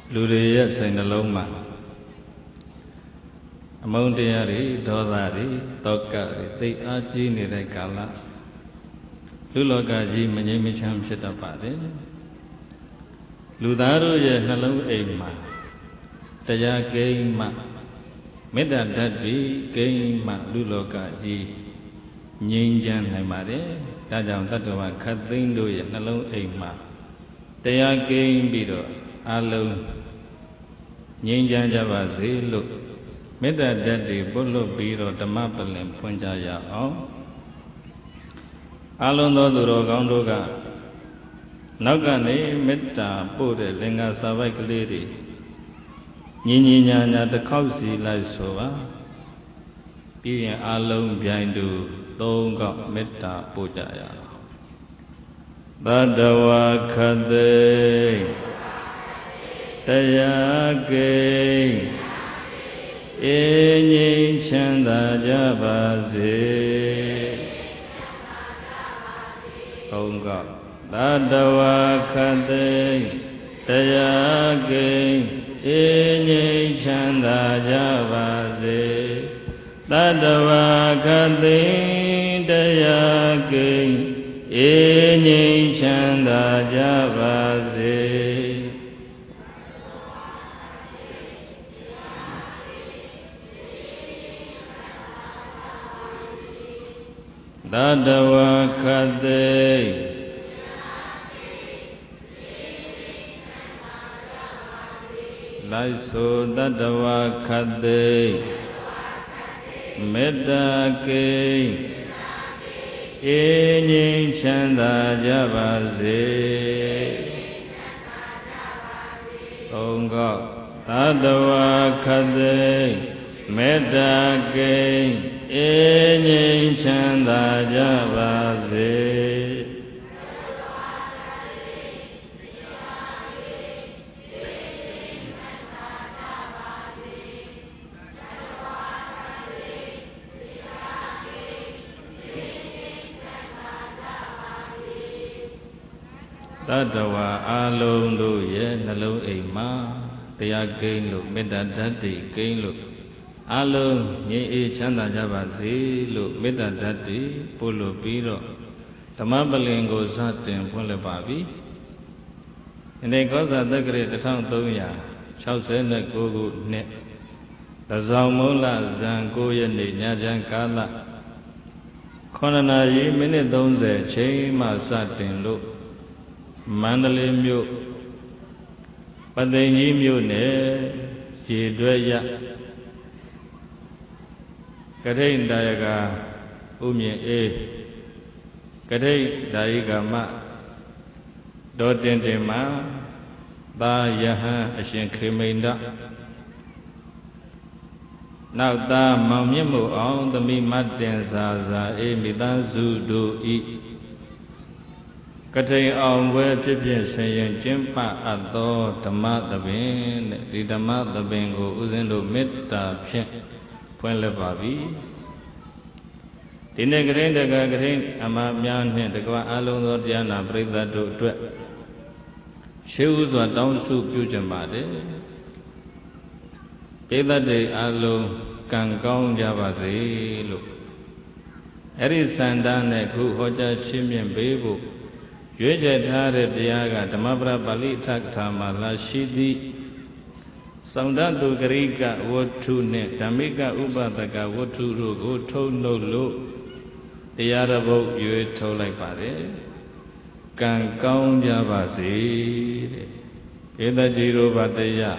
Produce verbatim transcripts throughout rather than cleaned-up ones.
လူတွေရဲ့စိတ်နှလုံးမှာအမုန်းတရားတွေဒေါသတွေတောကတွေသိအားကြီးနေတဲ့ကာလလူလောကကြီးမငြိမ်းမချမ်းဖြစ်တတ်ပါတယ်လူသားတို့ရဲ့နှလုံးအိမ်မှာတရားကိန်းမှမေတ္တာဓာတ်တွေကိန်းမှလူလောကကြီးငြိမ်းချမ်းနိုင်ပါတယ်ဒါကြောင့်တတ္တဝါခတ်သိမ်းတို့ရဲ့နှလုံးအိမ်မှာတရားကိန်းပြီးတော့အလုံးငြိမ်းချမ်းကြပါစေလို့မေတ္တာဓာတ်တွေပုတ်လွတ်ပြီးတော့ဓမ္မပလင်ဖွင့်ကြရအောင်အလုံးသောသူတော်ကောင်းတို့ကနောက်ကနေမေတ္တာပို့တဲ့လင်္ကာစာပိုက်ကလေးတွေညီညီညာညာတစ်ခေါက်စီလိုက်ဆိုပါပြီးရင်အလုံးပြိုင်တူသုံးခေါက်မေတ္တာပို့ကြရအောင်သတ္တဝါခသိတရားကိန်းအေးငြိမ်းချမ်းသာကြပါစေဟုတ်ကသတ္တဝါခသိတရားကိန်းအေးငြိမ်းချမ်းသာကြပါစေသတ္တဝါခသိတရားကိန်းအေးငြိမ်းချမ်းသာကြပါစေသတ္တဝါခသိလိုက်ဆိုသတ္တဝါခသိမေတ္တာကိန်းအေးငြိမ်းချမ်းသာကြပါစေသုံးခေါက်သတ္တဝါခသိမေတ္တာကိန်းအေးငြိမ်းချမ်းသာကြပါစေသတ္တဝါအလုံးတို့ရဲ့နှလုံးအိမ်မှာတရားကိန်းလို့မေတ္တာဓာတ်တွေကိန်းလို့အလုံးငြိမ်းအေးချမ်းသာကြပါစေလို့မေတ္တာဓာတ်တွေပို့လို့ပြီးတော့ဓမ္မပလင်ကိုစတင်ဖွင့်လှစ်ပါပြီ။ဒီနေ့ကောဇာတက္ကရာတစ်ထောင်သုံးရာခြောက်ဆယ်ကိုခုနှစ်တဇောင်မုလဇန်ကိုရက်နေ့ညချမ်းကာလခုနှစ်နာရီမိနစ်သုံးဆယ်ချိန်မှစတင်လို့မန္တလေးမြို့ပသိမ်ကြီးမြို့နယ်ရေတွဲရကထိန်တာယကဥမြင့်အေးကထိန်ဒါယိကမဒေါ်တင်တင်မှာသာယဟန်အရှင်ခေမိန်ဒနောက်သားမောင်မြင့်မှုအောင်သမီးမတင်စာစာအေးမိသားစုတို့ဤကထိန်အောင်ဝဲဖြစ်ဖြစ်ဆင်ရင်ကျင်းပအပ်သောဓမ္မသဘင်တဲ့ဒီဓမ္မသဘင်ကိုဦးဇင်းတို့မေတ္တာဖြင့်ဖွင့်လှစ်ပါပြီဒီနေ့ကရင်တကကရင်အမများနှင့်တကွအလုံးသောတရားနာပရိသတ်တို့အတွက်ရှေးဥစွာတောင်းစုပြုကြပါတယ်ပရိသတ်တွေအလုံးကံကောင်းကြပါစေလို့အဲ့ဒီစန္ဒနဲ့ခုဟောကြားချင်းမြင့်ပေးဖို့ရွေးချယ်ထားတဲ့တရားကဓမ္မပဒပါဠိထက္ထာမှာလာရှိသည်သောန္တတုဂရိကဝတ္ထုနှင့်ဓမ္မိကဥပဒကဝတ္ထုတို့ကိုထုတ်နှုတ်လို့တရားတစ်ပုဒ်ရွေးထုတ်လိုက်ပါတယ်ကံကောင်းကြပါစေတဲ့ဧတကြီးတို့ဘာတရား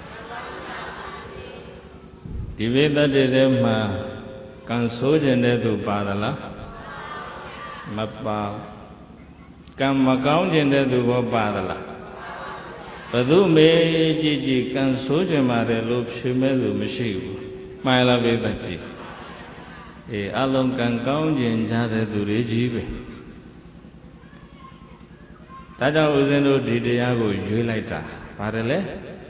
ဒီဝိသတ္တေထဲမှာကံဆိုးခြင်းတဲ့သူပါသလားမပါကံမကောင်းခြင်းတဲ့သူဘောပါသလားဘသူမေးကြည့်ကြည့်ကံဆိုးခြင်းပါတယ်လို့ဖြေမဲ့သူမရှိဘူးမှန်လားဝိသတ္တိအေးအလုံးကံကောင်းခြင်းကြတဲ့သူတွေကြီးပဲဒါကြောင့်ဦးဇင်းတို့ဒီတရားကိုရွေးလိုက်တာပါတယ်လေ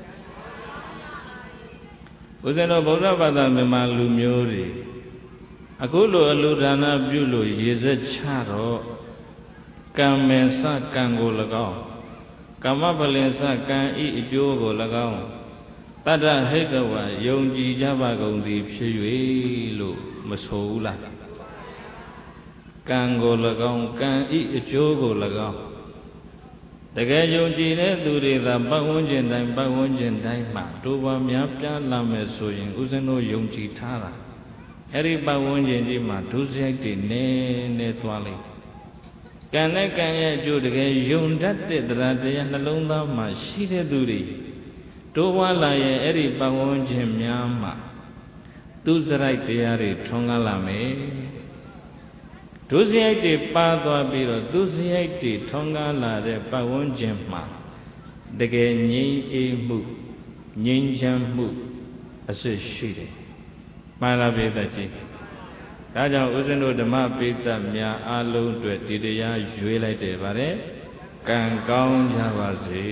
ဦးဇင်းတို့ဗုဒ္ဓဘာသာမြန်မာလူမျိုးတွေအခုလိုအလူဒါနပြုလို့ရေစက်ချတော့ကံမင်စကံကို၎င်းကာမပလင်စကံဤအကျိုးကို၎င်းတတ္တဟိတဝါယုံကြည်ကြပါကုန်သည်ဖြစ်၍လို့မဆိုဘူးလားကံကို၎င်းကံဤအကျိုးကို၎င်းတကယ်ယုံကြည်တဲ့သူတွေသာပတ်ဝန်းကျင်တိုင်းပတ်ဝန်းကျင်တိုင်းမှာတိုးပွားများပြားလာမယ်ဆိုရင်ဥစဉ်တို့ယုံကြည်ထားတာအဲ့ဒီပတ်ဝန်းကျင်ကြီးမှာဒုစရိုက်တွေနည်းနည်းသွားလိမ့်ကံနဲ့ကံရဲ့အကျိုးတကယ်ယုံတတ်တဲ့တရားတရားနှလုံးသားမှာရှိတဲ့သူတွေတိုးပွားလာရင်အဲ့ဒီပတ်ဝန်းကျင်များမှာသူစရိုက်တရားတွေထွန်းကားလာမယ်ဒုစရိုက်တွေပါသွားပြီးတော့သူစရိုက်တွေထွန်းကားလာတဲ့ပတ်ဝန်းကျင်မှာတကယ်ငြိမ်းအေးမှုငြိမ်းချမ်းမှုအစစ်ရှိတယ်မှန်လားပိဿကြီးဒါကြောင့်ဦးဇင်းတို့ဓမ္မပိဿများအားလုံးအတွက်ဒီတရားရွေးလိုက်တယ်ဗါတဲ့ကံကောင်းကြပါစေ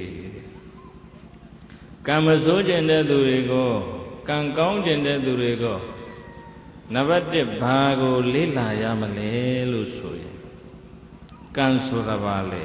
ကံမစိုးကျင်တဲ့သူတွေကိုကံကောင်းကျင်တဲ့သူတွေကိုနံပါတ်တစ်ဘာကိုလေ့လာရမလဲလို့ဆိုရင်ကံဆိုတာဘာလဲ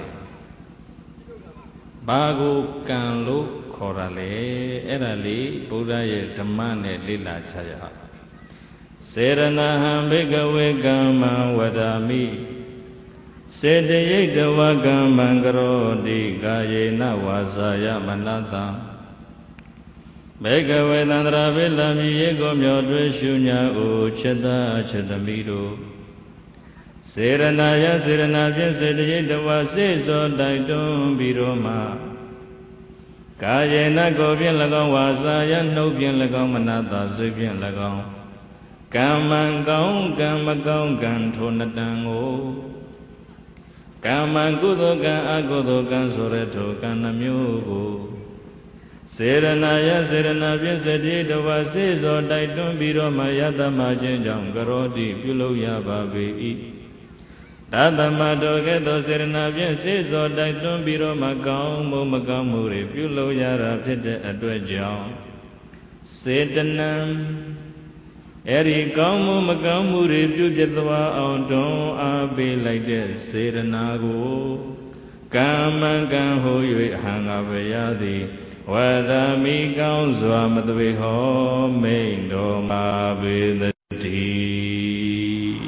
ဘာကိုကံလို့ခေါ်ရလဲအဲ့ဒါလေးဘုရားရဲ့ဓမ္မနဲ့လေ့လာချရအောင်စေရဏဟံဘိကဝေကမ္မံဝဒာမိစေတယိတဝကမ္မံကရောတိကာယေနဝါစာယမနတံဘေကဝေသန္တရာပိလမိယေကိုမြောတွေ့ရှုညာအိုချစ်သာချစ်သမီးတို့စေရဏယစေရဏဖြင့်စေတယိတဝစေသောတိုက်တွန်းပြီးတော့မှကာယေနကိုဖြင့်၎င်းဝါစာယနှုတ်ဖြင့်၎င်းမနတစိတ်ဖြင့်၎င်းကမ္မံကောင်းကံမကောင်းကံထိုနတံကိုကမ္မံကုသိုလ်ကံအကုသိုလ်ကံဆိုရထိုကံနှမျိုးကိုစေရဏယစေရဏဖြင့်စတိတဝစေသောတိုက်တွန်းပြီးတော့မှယတမခြင်းကြောင့်ကရောတိပြုလုပ်ရပါပေ၏တသမတော်ကဲ့သို့စေရဏဖြင့်စေသောတိုက်တွန်းပြီးတော့မှကောင်းမှုမကောင်းမှုတွေပြုလုပ်ရတာဖြစ်တဲ့အတွက်ကြောင့်စေတနံအဲ့ဒီကောင်းမှုမကောင်းမှုတွေပြုပြသွားအောင်တွန်းအားပေးလိုက်တဲ့စေရနာကိုကမ္မံကံဟူ၍အဟံငါပဲရသည်ဝဒာမိကောင်းစွာမသွေဟောမိန်တော်မှာပေသတည်း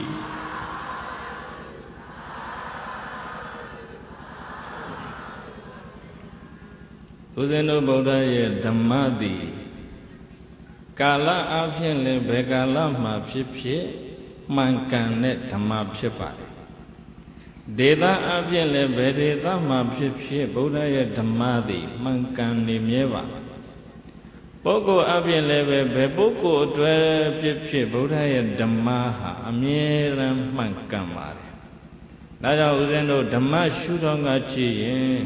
ဦးဇင်းတို့ဗုဒ္ဓရဲ့ဓမ္မသည်ကာလအဖြစ်လည်းဘယ်ကာလမှာဖြစ်ဖြစ်မှန်ကန်တဲ့ဓမ္မဖြစ်ပါတယ်ဒေသအဖြစ်လည်းဘယ်ဒေသမှာဖြစ်ဖြစ်ဗုဒ္ဓရဲ့ဓမ္မသည်မှန်ကန်နေမြဲပါပုဂ္ဂိုလ်အဖြစ်လည်းပဲဘယ်ပုဂ္ဂိုလ်အတွက်ဖြစ်ဖြစ်ဗုဒ္ဓရဲ့ဓမ္မဟာအမြဲတမ်းမှန်ကန်ပါတယ်ဒါကြောင့်ဦးဇင်းတို့ဓမ္မရှုထောင့်ကကြည့်ရင်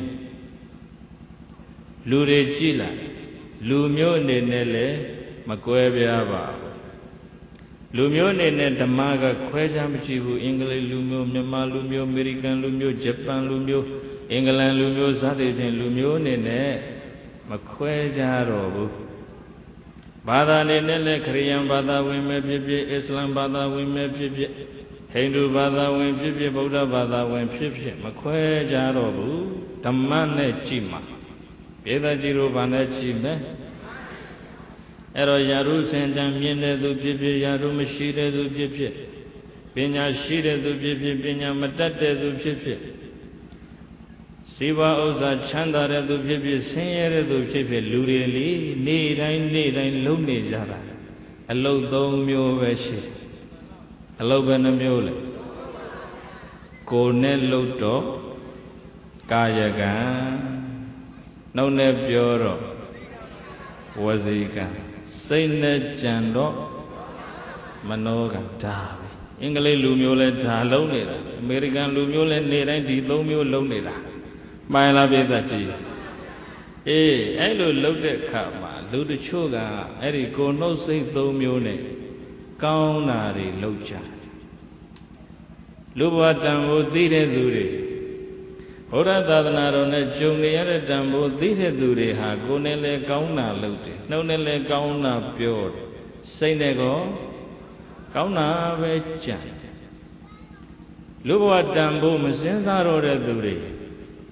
လူတွေကြည့်လိုက်လူမျိုးအနေနဲ့လည်းမကွဲပြားပါဘူးလူမျိုးအနေနဲ့ဓမ္မကခွဲခြားမရှိဘူးအင်္ဂလိပ်လူမျိုးမြန်မာလူမျိုးအမေရိကန်လူမျိုးဂျပန်လူမျိုးအင်္ဂလန်လူမျိုးစသဖြင့်လူမျိုးအနေနဲ့မခွဲခြားတော့ဘူးဘာသာအနေနဲ့လည်းခရစ်ယာန်ဘာသာဝင်ပဲဖြစ်ဖြစ်အစ္စလာမ်ဘာသာဝင်ပဲဖြစ်ဖြစ်ဟိန္ဒူဘာသာဝင်ဖြစ်ဖြစ်ဗုဒ္ဓဘာသာဝင်ဖြစ်ဖြစ်မခွဲခြားတော့ဘူးဓမ္မနဲ့ကြည့်မှာပြေသာကြည့်လို့ဘာနဲ့ကြည့်မယ်အဲ့တော့ယာရုစင်တန်မြင်တဲ့သူဖြစ်ဖြစ်ယာရုမရှိတဲ့သူဖြစ်ဖြစ်ပညာရှိတဲ့သူဖြစ်ဖြစ်ပညာမတတ်တဲ့သူဖြစ်ဖြစ်စီးပွားဥစ္စာချမ်းသာတဲ့သူဖြစ်ဖြစ်ဆင်းရဲတဲ့သူဖြစ်ဖြစ်လူတွေလေနေ့တိုင်းနေ့တိုင်းလုံနေကြတာအလုတ်သုံးမျိုးပဲရှိတယ်အလုတ်ပဲနှမျိုးလေကိုယ်နဲ့လှုပ်တော့ကာယကံနှုတ်နဲ့ပြောတော့ဝစီကံစိတ်နဲ့ကြံတော့မနောကဒါပဲအင်္ဂလိပ်လူမျိုးလဲဒါလုံးနေတာအမေရိကန်လူမျိုးလဲနေ့တိုင်းဒီသုံးမျိုးလုံးနေတာမှန်လားပြည့်သက်ကြီးအေးအဲ့လိုလှုပ်တဲ့အခါမှာလူတချို့ကအဲ့ဒီကိုယ်နှုတ်စိတ်သုံးမျိုးနဲ့ကောင်းတာတွေလှုပ်ကြလူဘဝတန်ဖို့သိတဲ့သူတွေဘုရားသာသနာတော်နဲ့ကြုံနေရတဲ့တန်ဖိုးသိတဲ့သူတွေဟာကိုယ်နဲ့လည်းကောင်းတာလုပ်တယ်နှုတ်နဲ့လည်းကောင်းတာပြောတယ်စိတ်နဲ့ကောကောင်းတာပဲကြံလူဘဝတန်ဖိုးမစင်စားတော့တဲ့သူတွေ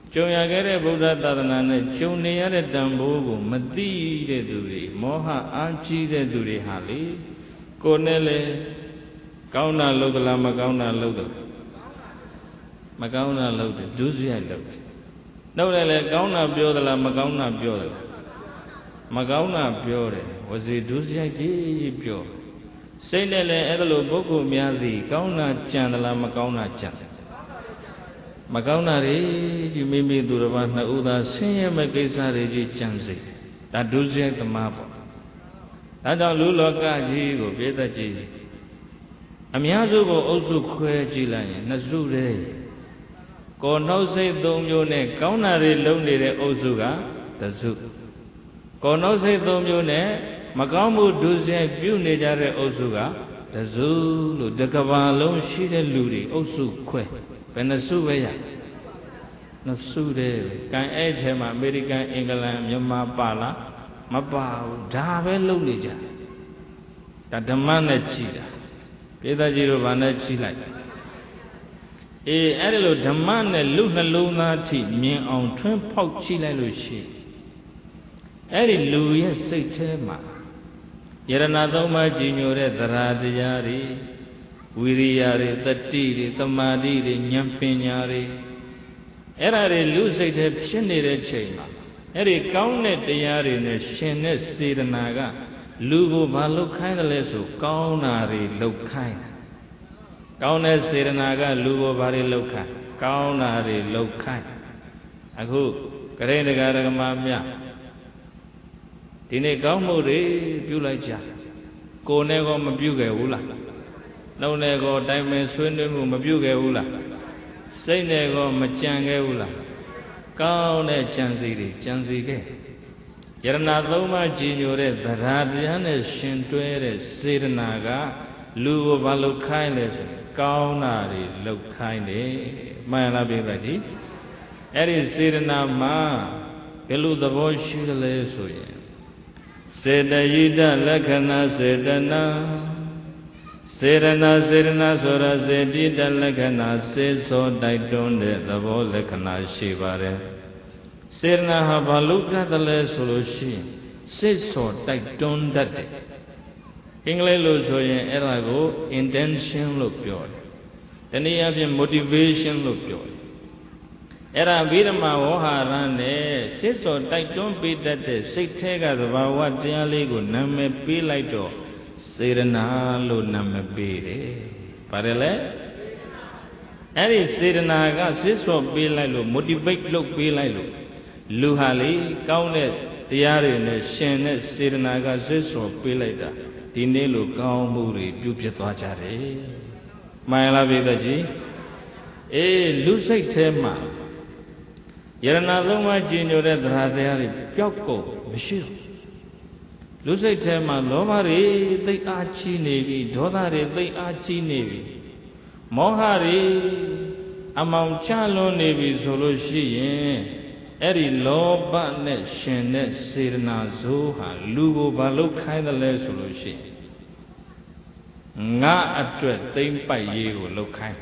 ကျုံရခဲ့တဲ့ဗုဒ္ဓသာသနာနဲ့ကျုံနေရတဲ့တန်ဖိုးကိုမသိတဲ့သူတွေမောဟအားကြီးတဲ့သူတွေဟာလေကိုယ်နဲ့လေကောင်းတာလုပ်သလားမကောင်းတာလုပ်သလားမကောင်းတာလုပ်တယ်ဒုစရိုက်လုပ်တယ်နှုတ်နဲ့လေကောင်းတာပြောသလားမကောင်းတာပြောသလားမကောင်းတာပြောတယ်ဝစီဒုစရိုက်ကြီးပြောစိတ်နဲ့လည်းအဲ့လိုပုဂ္ဂိုလ်များသည်ကောင်းတာကြံသလားမကောင်းတာကြံမကောင်းတာတွေဒီမိမိသူတစ်ပါးနှစ်ဦးသာဆင်းရဲမဲ့ကိစ္စတွေကြီးကြံစိတ်ဒါဒုစရိုက်သမားပေါ့ဒါကြောင့်လူလောကကြီးကိုပြည့်တတ်ကြည့်အများစုကိုအုပ်စုခွဲကြည့်လိုက်ရင်နှစ်စုတည်းကိုယ်နှုတ်စိတ်သုံးမျိုးနဲ့ကောင်းတာတွေလုံးနေတဲ့အုပ်စုကတစ်စုကိုယ်နှုတ်စိတ်သုံးမျိုးနဲ့မကောင်းမှုဒုစရိုက်ပြုနေကြတဲ့အုပ်စုကတစုလို့တကဘာလုံးရှိတဲ့လူတွေအုပ်စုခွဲဘယ်နှစုပဲရနှစ်စုတည်းပဲကံအဲ့ထဲမှာအမေရိကန်အင်္ဂလန်မြန်မာပါလားမပါဘူးဒါပဲလုပ်နေကြဒါဓမ္မနဲ့ကြည်တာပိဿကြီးတို့ဘာနဲ့ကြည်လိုက်အေးအဲ့ဒီလိုဓမ္မနဲ့လူနှလုံးသားထိမြင်အောင်ထွန်းဖောက်ကြည့်လိုက်လို့ရှိအဲ့ဒီလူရဲ့စိတ်ထဲမှာယရဏသုံးပါးကြီးညိုတဲ့သရတရားတွေဝိရိယတွေတတိတွေသမာဓိတွေဉာဏ်ပညာတွေအဲ့ဒါတွေလူစိတ်ထဲဖြစ်နေတဲ့ချိန်မှာအဲ့ဒီကောင်းတဲ့တရားတွေနဲ့ရှင်တဲ့စေတနာကလူကိုဘာလုပ်ခိုင်းတယ်လဲဆိုကောင်းတာတွေလုပ်ခိုင်းကောင်းတဲ့စေတနာကလူကိုဘာတွေလုပ်ခိုင်းကောင်းတာတွေလုပ်ခိုင်းအခုကရိဏဒကာဒကမများဒီနေ့ကောင်းမှုတွေပြုလိုက်ကြကိုယ်နဲ့ကောမပြုခဲ့ဘူးလားနှုတ်နဲ့ကောတိုင်ပင်ဆွေးနွေးမှုမပြုခဲ့ဘူးလားစိတ်နဲ့ကောမကြံခဲ့ဘူးလားကောင်းတဲ့ကြံစီတွေကြံစီခဲ့ယရဏသုံးပါးကြည်ညိုတဲ့သရတရားနဲ့ရှင်တွဲတဲ့စေတနာကလူကိုဘာလုပ်ခိုင်းလဲဆိုကောင်းတာတွေလုပ်ခိုင်းတယ်မှန်လားပြည့်သားကြီးအဲ့ဒီစေတနာမှာဘယ်လိုသဘောရှိသလဲဆိုရင်စေတယိတလက္ခဏာစေတနာစေရနာစေရနာဆိုတာစေတိတလက္ခဏာစေသောတိုက်တွန်းတဲ့သဘောလက္ခဏာရှိပါတယ်စေရနာဟာဘာလို့တတ်တယ်လဲဆိုလို့ရှိရင်စေသောတိုက်တွန်းတတ်တယ်အင်္ဂလိပ်လိုဆိုရင်အဲ့ဒါကို intention လို့ပြောတယ်တနည်းအားဖြင့် motivation လို့ပြောတယ်အဲ့ဒါဗိဓမာဝဟာရနဲ့စစ်စော်တိုက်တွန်းပေးတတ်တဲ့စိတ်ထဲကသဘာဝတရားလေးကိုနာမည်ပေးလိုက်တော့စေရနာလို့နာမည်ပေးတယ်။ပါတယ်လေ။အဲ့ဒီစေရနာကစစ်စော်ပေးလိုက်လို့ motivate လုပ်ပေးလိုက်လို့လူဟာလေကောင်းတဲ့တရားတွေနဲ့ရှင်တဲ့စေရနာကစစ်စော်ပေးလိုက်တာဒီနေ့လိုကောင်းမှုတွေပြုဖြစ်သွားကြတယ်။မှန်လားပြည့်တဲ့ကြီး။အေးလူစိတ်ထဲမှာယရဏသုံးပါးကျင်ညိုတဲ့သရတရားတွေပျောက်ကုန်မရှိတော့လူစိတ်ထဲမှာလောဘတွေသိအားကြီးနေပြီဒေါသတွေသိအားကြီးနေပြီမောဟတွေအမောင်ချလွန်နေပြီဆိုလို့ရှိရင်အဲ့ဒီလောဘနဲ့ရှင်တဲ့စေတနာဇိုးဟာလူကိုဘာလို့ခိုင်းတယ်လဲဆိုလို့ရှိရင်ငါအတွက်သိမ့်ပိုက်ရေးကိုလုပ်ခိုင်း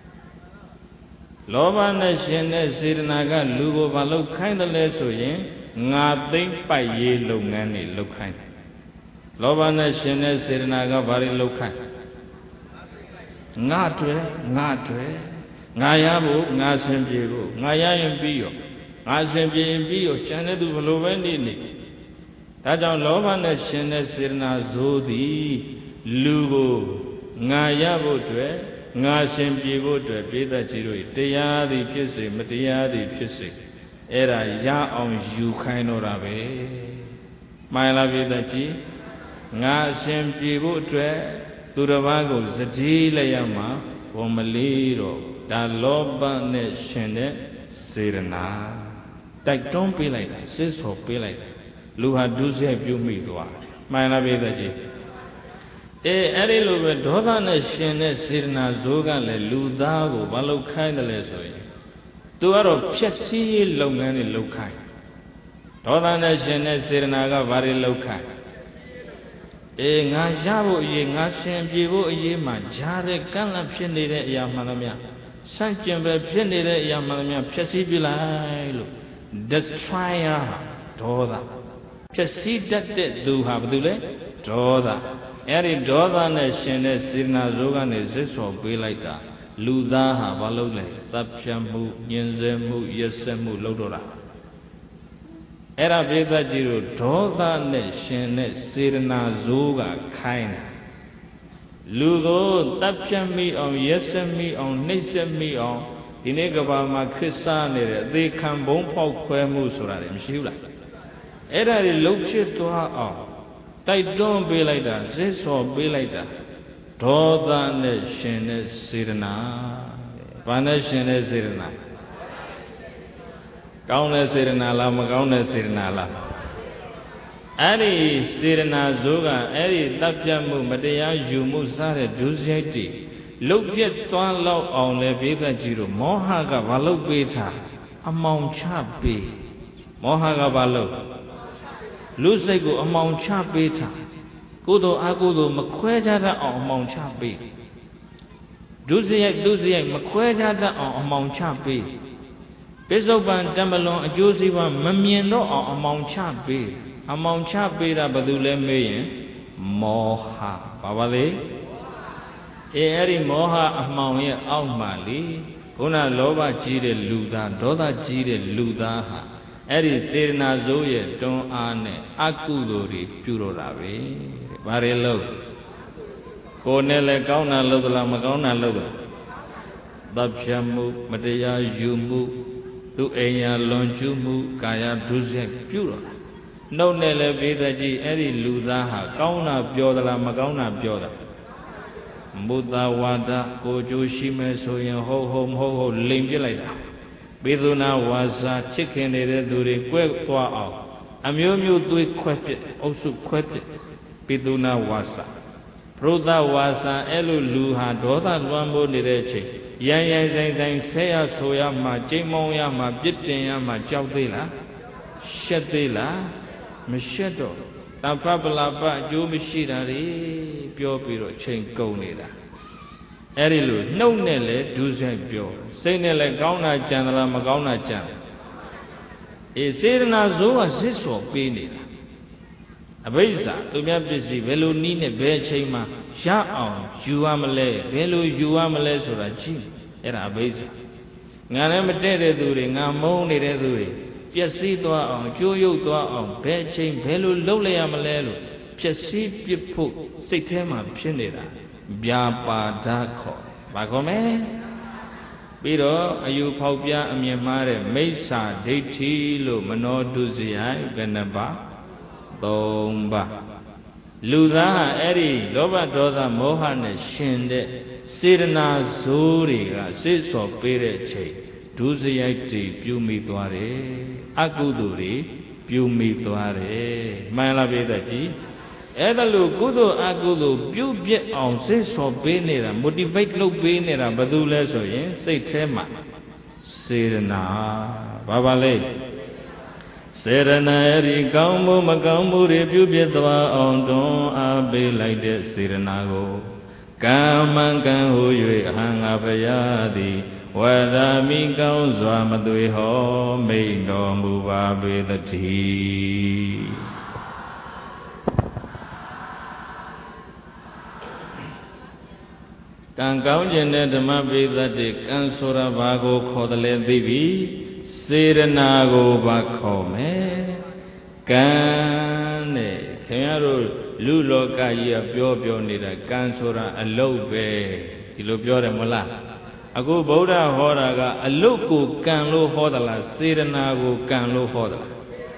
လောဘနဲ့ရှင်တဲ့စေတနာကလူကိုဘာလို့ခိုင်းတယ်လဲဆိုရင်ငါသိမ့်ပိုက်ရေးလုပ်ငန်းတွေလုပ်ခိုင်းတယ်လောဘနဲ့ရှင်တဲ့စေတနာကဘာတွေလုပ်ခိုင်းငါတွေငါတွေငါရဖို့ငါဆင်ပြေဖို့ငါရရင်ပြီးရောငါဆင်ပြေရင်ပြီးရောကျန်တဲ့သူဘလို့ပဲနေနေဒါကြောင့်လောဘနဲ့ရှင်တဲ့စေတနာဇိုးသည်လူကိုငါရဖို့အတွက်ငါရှင်ပြေဖို့အတွက်ပြိဿကြီးတို့တရားသည်ဖြစ်စေမတရားသည်ဖြစ်စေအဲ့ဒါရအောင်ယူခိုင်းတော့တာပဲမှန်လားပြိဿကြီးငါရှင်ပြေဖို့အတွက်သူတစ်ပါးကိုစတိလိုက်ရမှာဘုံမလေးတော့ဒါလောဘနဲ့ရှင်တဲ့စေရနာတိုက်တွန်းပေးလိုက်တာစစ်စော်ပေးလိုက်တာလူဟာဒုစရိုက်ပြုမိသွားတယ်မှန်လားပြိဿကြီးအေးအဲ့ဒီလိုပဲဒေါသနဲ့ရှင်တဲ့စေတနာဇိုးကလည်းလူသားကိုမလုပ်ခိုင်းတယ်လဲဆိုရင်သူကတော့ဖြည့်စည်းရေးလုပ်ငန်းတွေလုပ်ခိုင်းဒေါသနဲ့ရှင်တဲ့စေတနာကဘာတွေလုပ်ခိုင်းအေးငါရဖို့အရေးငါရှင်ပြေဖို့အရေးမှာဂျားတဲ့ကန့်လန့်ဖြစ်နေတဲ့အရာမှန်သမျှ Sanction by Penny Yamania Pesibila Destroyer Doda. Pesi that do have Dule Doda. Eri Doda Nation Sirna Zogan is this or be like that. Ludaha Valole, Tapshamu, Yenzemu, Yesemu, Lodora. Era Veda Jiro, Doda Nation Sirna Zoga Kaina. Lugo, Tapshami on Yesemi on Nisemi on Inegabama Krisani, they can bone pop Quemusura, Shula. Era look to her. They don't be like that, this or be like that. Doda Nation Sirna, Vanation Sirna. Gauna Sirna Lama Gauna Sirna La. Ari Sirna Zoga, Ari Tapjamu, Madea Jumu Sare, Duzeti. Look yet one law on the Veda Jiro, Mohaga Valo Beta, among Chapi, Mohaga Valo. Lusego among Chapita. Kudo Agudo Maquajada or Mount Chapi. Duziak Duziak Maquajada or Mount Chapi. Bezoban Damalon, Josiva Mamiano or Mount Chapi. A Mount Chapi, Badule Mayan, Moha, Babale. Eri Moha among ye Almali. Una Loba Jide Luda, Doda Jide Luda. Eri Sirna Zoye, Don Ane, Akudori, Puro Ravi, Varelo. Cornele Gauna Lodla Magona Loda. Babshamu, Matea Jumu, Tu Aya Lonjumu, Kaya Duzek, Puro. No Nele Vedaji, Eri Ludaha, Gauna Bioda Magona Bioda. Muda Wada, Gojo Shime Soyan, Ho Home Ho, Limbilada. Biduna was a chicken during quick to our. A mew mew do it quitted, also quitted. Biduna was a. Proda was a elu luha, doda lumbo direche. Yan yan zang zang say a soya ma, jimon yama, bitin yama, jaudila. Shedila, Mishedo. Tampabla ba, Jumishidari, Pio Piro, chain go nida. Erilu, no nele, Duzan Pio. Say Nele Gauna Chandra Magauna Chan. A Sirna Zoa Siso Pini. A Besa, to be busy, Velu Nine Bechema, Sha on, Juamale, Velu Juamale Surachi, era Besa. Nanamate during a moni reduri, Piasito on, Joyo on, Bechem, Velu Lole Amalelo, Piasi Pipu, Sitema Pinida, Biapa Dako, Bagome. Biro, ayu Paupia, Amiamare, Mesa, Deti, Mano Duzia, Venaba, Domba. Luda, Eri, Loba Doda, Mohane, Shinde, Sirna Zuri, Siso Pereche, Duziati, Pumi Tuare, Aguduri, Pumi Tuare, Malabedaji. Edalu Gudo Agudu, Bubi on Siso Benera, motivate low Benera, Badula Soye, say Tema. Sirna, Babale. Serena Eri Gambo Magambo, Rebubietwa on Don Abe like the Sirnago. Kamangan who you hang up a yadi, whether me goes Ramadui ho, may no move up with the tea. Can count in the Mabi that the Kansura Bago Kodale Divi, Sirnago Bakome, Can Kamaru Lulo Kaya Biobio Nida, Kansura, a low bay, Ilubio Mola. A go Boda Horaga, a loco Kanlo Hodala, Sirnago Kanlo Hodala.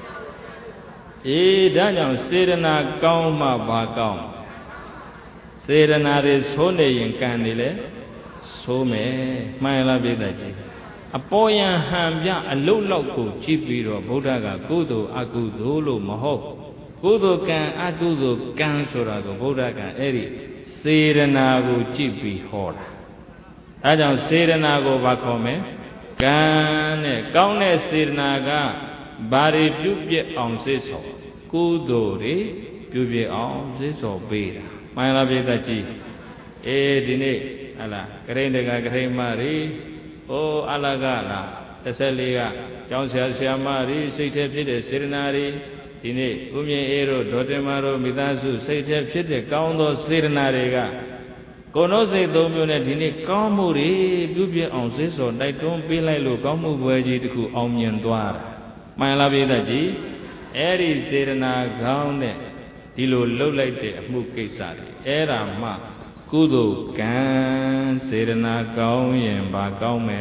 E Daniel Sirna Gauma Bagam. Serenare Sone in Candile, Some, Mila Bedaji. A boy and Hambia, a low loco, Chipiro, Bodaga, Gudo, Agudolo, Maho. Gudo can Agudo, Gansurago, Bodaga, Eri, Serenago, Chipi, Hora. Adam Serenago Bakome, Gane, Gaune Serenaga, Bari Pupi on Siso, Gudori, Pupi on Siso Beda. My love is that she, eh, Dine, Allah, Karendega, Kremari, ô a la ga là tất sẽ lý ga trong xe xe mà đi xây thép chết để xây na đi thì này cũng như ero đồ tem mà rồi mình ta sử xây thép chết để cao đó xây na đi ga còn nó xây tôm như này thì này cao mu đi biểu biểu ông xây sổ đại trung bên lại lù cao mu về gì thì cũng ông nhận toa mà là bây giờ gì eri xây na cao này đi lù lâu lại để mu cây sa đi era mà cú đồ can xây na cao yên ba cao mẹ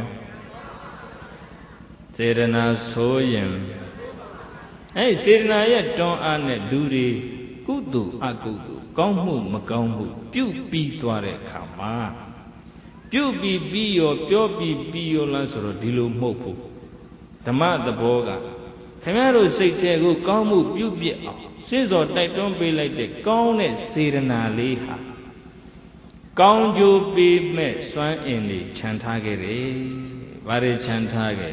xây na số yên ấy xây na ye trong anh này đủ đi cú đồ à cú đồ cao mu mà cao mu biểu bi toa đấy khám mà biểu bi bi yo biểu bi bi yo là số đi lù mốc phụ tham ăn tập bò cả tham ăn rồi xây thế cú cao mu biểu bi à xây rồi đại trung bên lại để cao này xây na lý ha cao chú bi mẹ xoan in đi chăn thà cái đấy và để chăn thà cái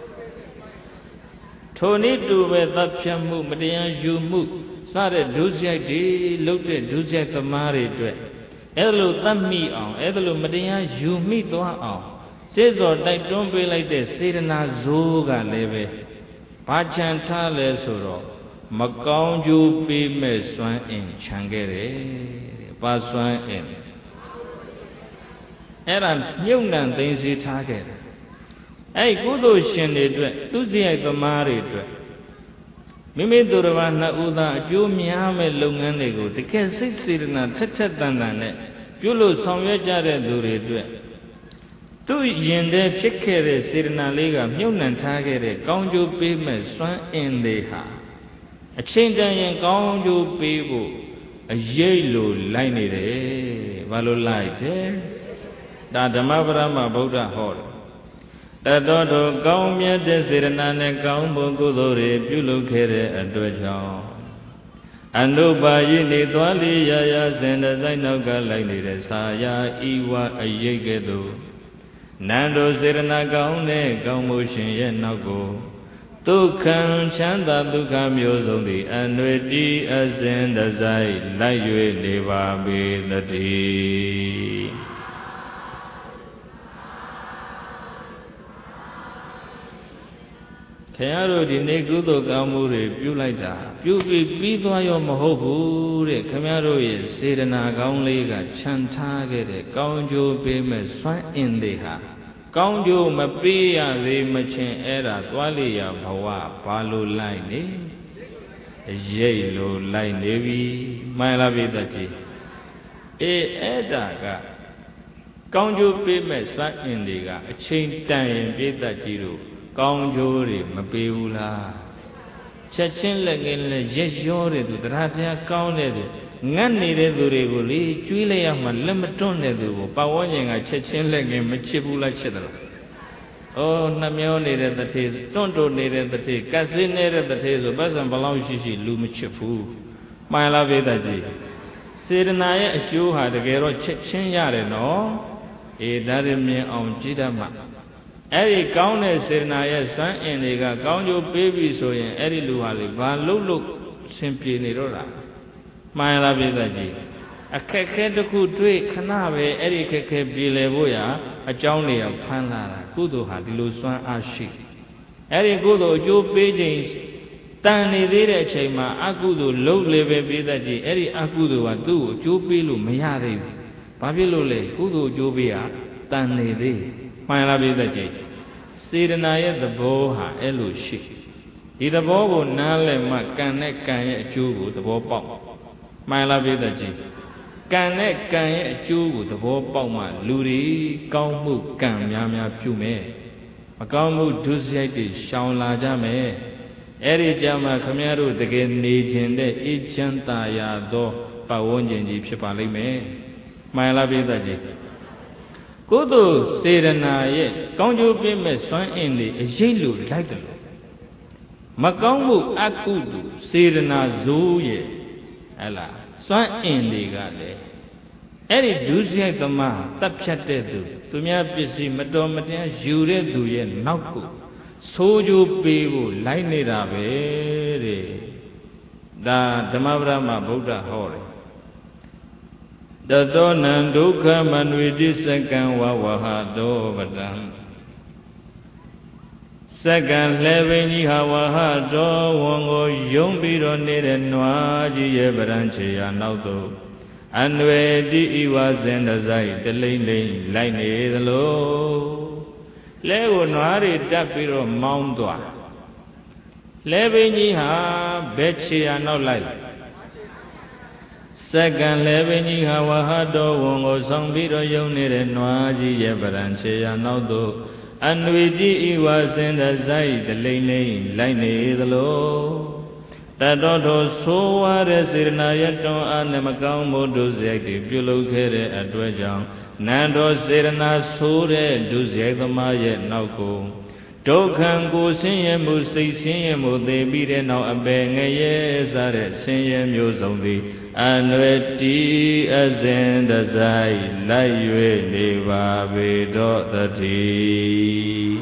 thôi ní tụ về tập chăm mu mà đi ăn du mu sao để đối diện đi lúc để đối diện tâm ma đi vậy ấy là tâm mi ông ấy là mà đi ăn du mi đó ông xây rồi đại trung bên lại để xây na du cả lấy về ba chăn thà lấy số rồi mà cao chú bi mẹ xoan in chăn cái đấy ba xoan in ấy là nhiều nạn tình gì thà cái ấy cú đồ xin đi vậy tu gì ấy tâm ma đi vậy mình mình tu ra na uda chú miếng mấy lông anh này cô thì cái gì gì là chất chất đàn đàn này chú lô xong việc ra để tu đi vậy tu yên để biết cái đấy gì là lấy cái nhiều nạn thà cái đấy cao chú bi mà xoan in đi ha trên đây những cao chú bi bộ dây lù lại này đấy và lù lại thế đã Dhamma Brahma Buddha hỏi tất đó đồ cao miết để xây na này cao bộ cố đồ đểပြုlục khe để ở đôi chào anh đâu bà yi ni toa li ya ya sen để sai nấu cả lại này để sa ya iwa ayé cái đồ nan đồ xây na cao này cao bộ sinh ye nấu cô tu khăn chán ta tu khăn miêu giống đi anh nuôi đi ở sen để sai lại duy để bà bị đất đi thế rồi thì này cứ tôi cao mua để biểu lại trả biểu bị bị toa yo mà hốt bù để thế rồi xây ra na cao lấy cả chăn tha cái để cao chú bị mà xoay in đi ha cao chú mà bị à thì mà chuyện era toa li à bảo ba lô lại nè dây lô lại nè vì mai là vì ta chi ê era cả cao chú bị mà xoay in đi cả chuyện tiền bị ta chi rồi cao chú thì mà bị u laချက်ချင်းလက်ငယ်နဲ့ရက်ရောတဲ့သူတရားတရားကောင်းတဲ့သူငတ်နေတဲ့သူတွေကိုလေကျွေးလိုက်ရမှလက်မတွန့်တဲ့သူကိုပတ်ဝန်းကျင်ကချက်ချင်းလက်ငယ်မချစ်ဘူးလားချစ်တယ်လား။အော်နှမျောနေတဲ့တထေတွန့်တိုနေတဲ့တထေကတ်စင်းနေတဲ့တထေဆိုပတ်စံဘလောက်ရှိရှိလူမချစ်ဘူး။မှန်လားပေးတတ်ကြီး။စေတနာရဲ့အကျိုးဟာတကယ်တော့ချက်ချင်းရတယ်နော်။အေးဒါရမြင်အောင်ကြည့်တတ်မှအဲ့ဒီကောင်းတဲ့စေတနာရဲ့စွမ်းအင်တွေကကောင်းကျိုးပေးပြီဆိုရင်အဲ့ဒီလူဟာလေဘာလို့လို့ဆင်ပြေနေတော့တာမှန်လားပြည့်သက်ကြီးအခက်ခဲတစ်ခုတွေ့ခဏပဲအဲ့ဒီခက်ခဲပြေလည်ဖို့ရာအကြောင်းတွေကဖမ်းလာတာကုသိုလ်ဟာဒီလိုစွမ်းအားရှိအဲ့ဒီကုသိုလ်အကျိုးပေးခြင်းတန်နေသေးတဲ့အချိန်မှာအကုသိုလ်လုံးလေပဲပြည့်သက်ကြီးအဲ့ဒီအကုသိုလ်ကသူ့ကိုအကျိုးပေးလို့မရသေးဘူးဘာဖြစ်လို့လဲကုသိုလ်အကျိုးပေးတာတန်နေသေးမှန်လားပြည့်သက်ကြီးစေတနာရဲ့သဘောဟာအဲ့လိုရှိဒီသဘောကိုနားလည်မှကံနဲ့ကံရဲ့အကျိုးကိုသဘောပေါက်မှန်လားပြည့်သက်ကြီးကံနဲ့ကံရဲ့အကျိုးကိုသဘောပေါက်မှလူတွေကောင်းမှုကံများများပြုမယ်မကောင်းမှုဒုစရိုက်တွေရှောင်လာကြမယ်အဲ့ဒီကြမှာခမည်းတော်တကယ်နေခြင်းတဲ့အေးချမ်းသာရသောပတ်ဝန်းကျင်ကြီးဖြစ်ပါလိမ့်မယ်မှန်လားပြည့်သက်ကြီးကုသိုလ်စေတနာရဲ့ကောင်းကျိုးပေးမဲ့စွမ်းအင်တွေအရေးလိုလိုက်တယ်မကောင်းမှုအကုသိုလ်စေတနာဇိုးရဲ့ဟဲ့လားစွမ်းအင်တွေကလည်းအဲ့ဒီဒုစရိုက်သမားတပ်ဖြတ်တဲ့သူသူများပစ္စည်းမတော်မတရားယူတဲ့သူရဲ့နောက်ကိုဆိုးကျိုးပေးဖို့လိုက်နေတာပဲတဲ့ဒါဓမ္မပဒမှာဗုဒ္ဓဟောတယ်တတောနံဒုက္ခမနွေတိစကံဝဝဟတောပတံ Second level Hawahato Wongo Yumbiro needed Noaji Branchia Naudo. And where the was in the side, the lane, line the low. Levo Noari Tapiro Mountua. Leveni ha Betchia no light. Second Leveni Hawahato Wongo Songbiro Yunid Noaji Branchia Naudo. And with the was in the side, the lane, line the low. That auto so what is it Nayato and the Macambo Duzek, you look at it at Dwajang. Nando Serena Sure Duzek the Maya Nauko. Tokan go sing and Musi sing and they beat it now a bang a yes at it, sing and muse on the and ready as in the side, like you never be dot the tea.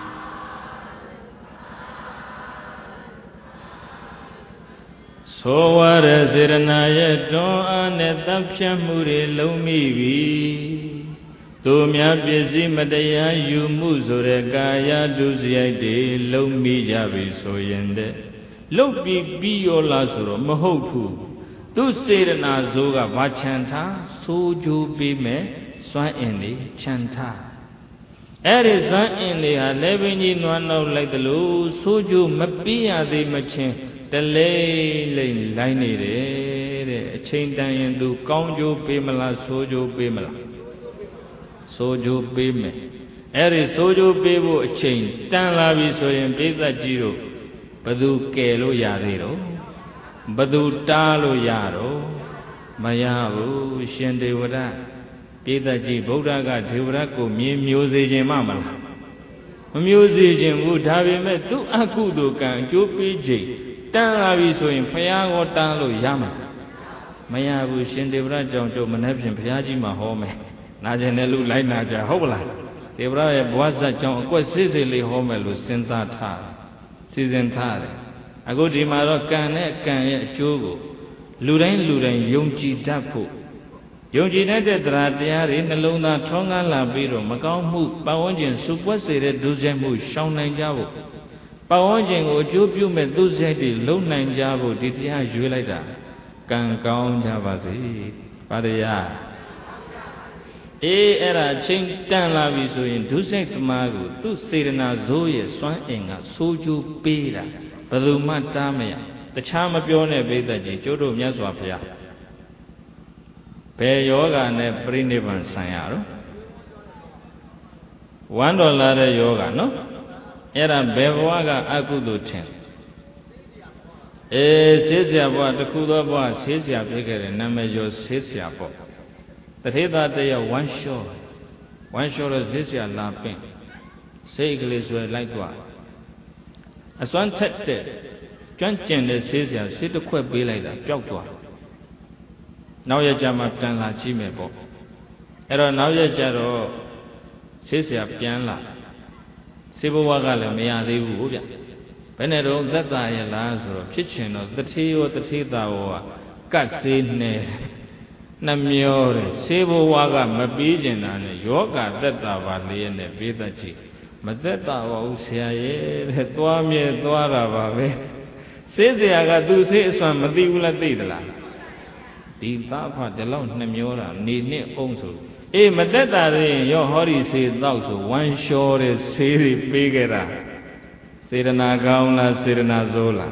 So what is it Nayato and the Tapshamuri Lomi? To me busy Madaya, you Muzore Gaya Duziade, Lomi Javi so yende. Lobi be your Lazaro, Mahopu. To say the Nazoga Vachanta, Soju be me, Swan Indi, Chanta. There is one in the eleven in one of like the low, Soju Mapia de Machin. The lay line it, chain down into Conjo Pimela, Sojo Pimela. Sojo Pime. Eri Sojo Pebo chain, Tan Lavi so in Peta Giro, Badu Kelo Yadero, Badu Talo Yaro, Mayabu, Shende Wada, Peta G, Bodaga, Tivraco, me music in Mamma. Music in would have him met two Akudo can, Jopi J. Tan so in Fayago Talo Yama. Mayabu Shindevra John Joe Manapin Piaji Mahome. Najanelu like Naja Hola. They brought a boaza John, quite Sicily Homelu since that time. Season Tare. I go to Marocan, Can Jogo. Lurain Lurain, Yonji Dapo. Yonji Nete Dratia in the Luna Tonga Labiro, Macau Mu, Bawanjan, Supposed Duzemu, Shaunan Javo. Bawanjan or Jobu Meduzeti, Lonan Javo, Ditia Julida. Can count Javasi. Padea. E era chain tan la viso in Dusek Mago, Tu Serena Zoe, Swan Enga, Soju Pera, Paduma Tamaya, the charm of your Veda Jodo Miaswapia. Pay yoga ne Brinivan Sayaro. One dollar yoga, no? Era Bevaga Akudu ten. E Sisia boa, the Kudo boa, Sisia bigger and Namajo Sisia boa. The Heda they are one shore. One shore is this year laughing. Say English were like what? As one tested, John Chen says, sit to quite be like that, Jogwa. Now your Jama Plan la Chimebo. Error now your Jaro says ya Pianla. Sibuwagala mea de Ubia. Venero that I Lazaro, kitchen or the tea or the tea or Cassine. Namiore, Sebo Waga, Mabijin and Yoga, Detta Valley and the Vidachi. Madetta Osia, Tuamia, Tuara Vave. Says the Agadu says from Madula Didla. The Papa de Long Namiora, need also. Eh, Madetta, your Hori says also, one shore is Siri Pigera. Sirena Gauna, Sirena Zola.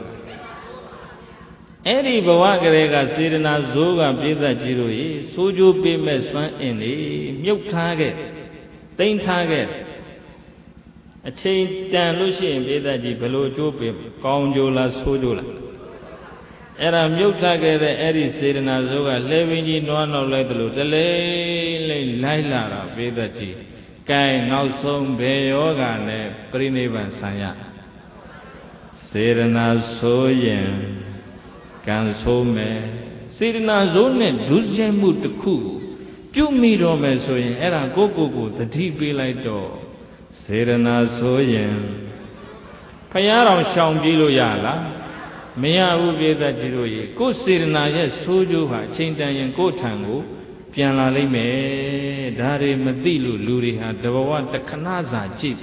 Eri Bawagarega Sirena Zoga Pita Giro, Soju Pime Swan in the milk target, Tain target. A chain Dan Lucian Pita G below Jopim, Conjola Sojola. Era milk target, Eri Sirena Zoga, Levini, no one of Ledlu, the Lay Laila Pita G. Kai now song Beyoga, Prinivan Saya. Sirena Soyen. Can so me Sirina Zone, Duzemu the Ku, Jumiro Mesoin, Era Gogo, the T B like door. Sirina Soyen Payara Shangilo Yala, Mea Ubi that Jiroye, Go Sirina, yes, Soju, Chintan and Go Tango, Piana Lime, Dari Madilu, Luriha, Dawa, the Kanaza, Chipi,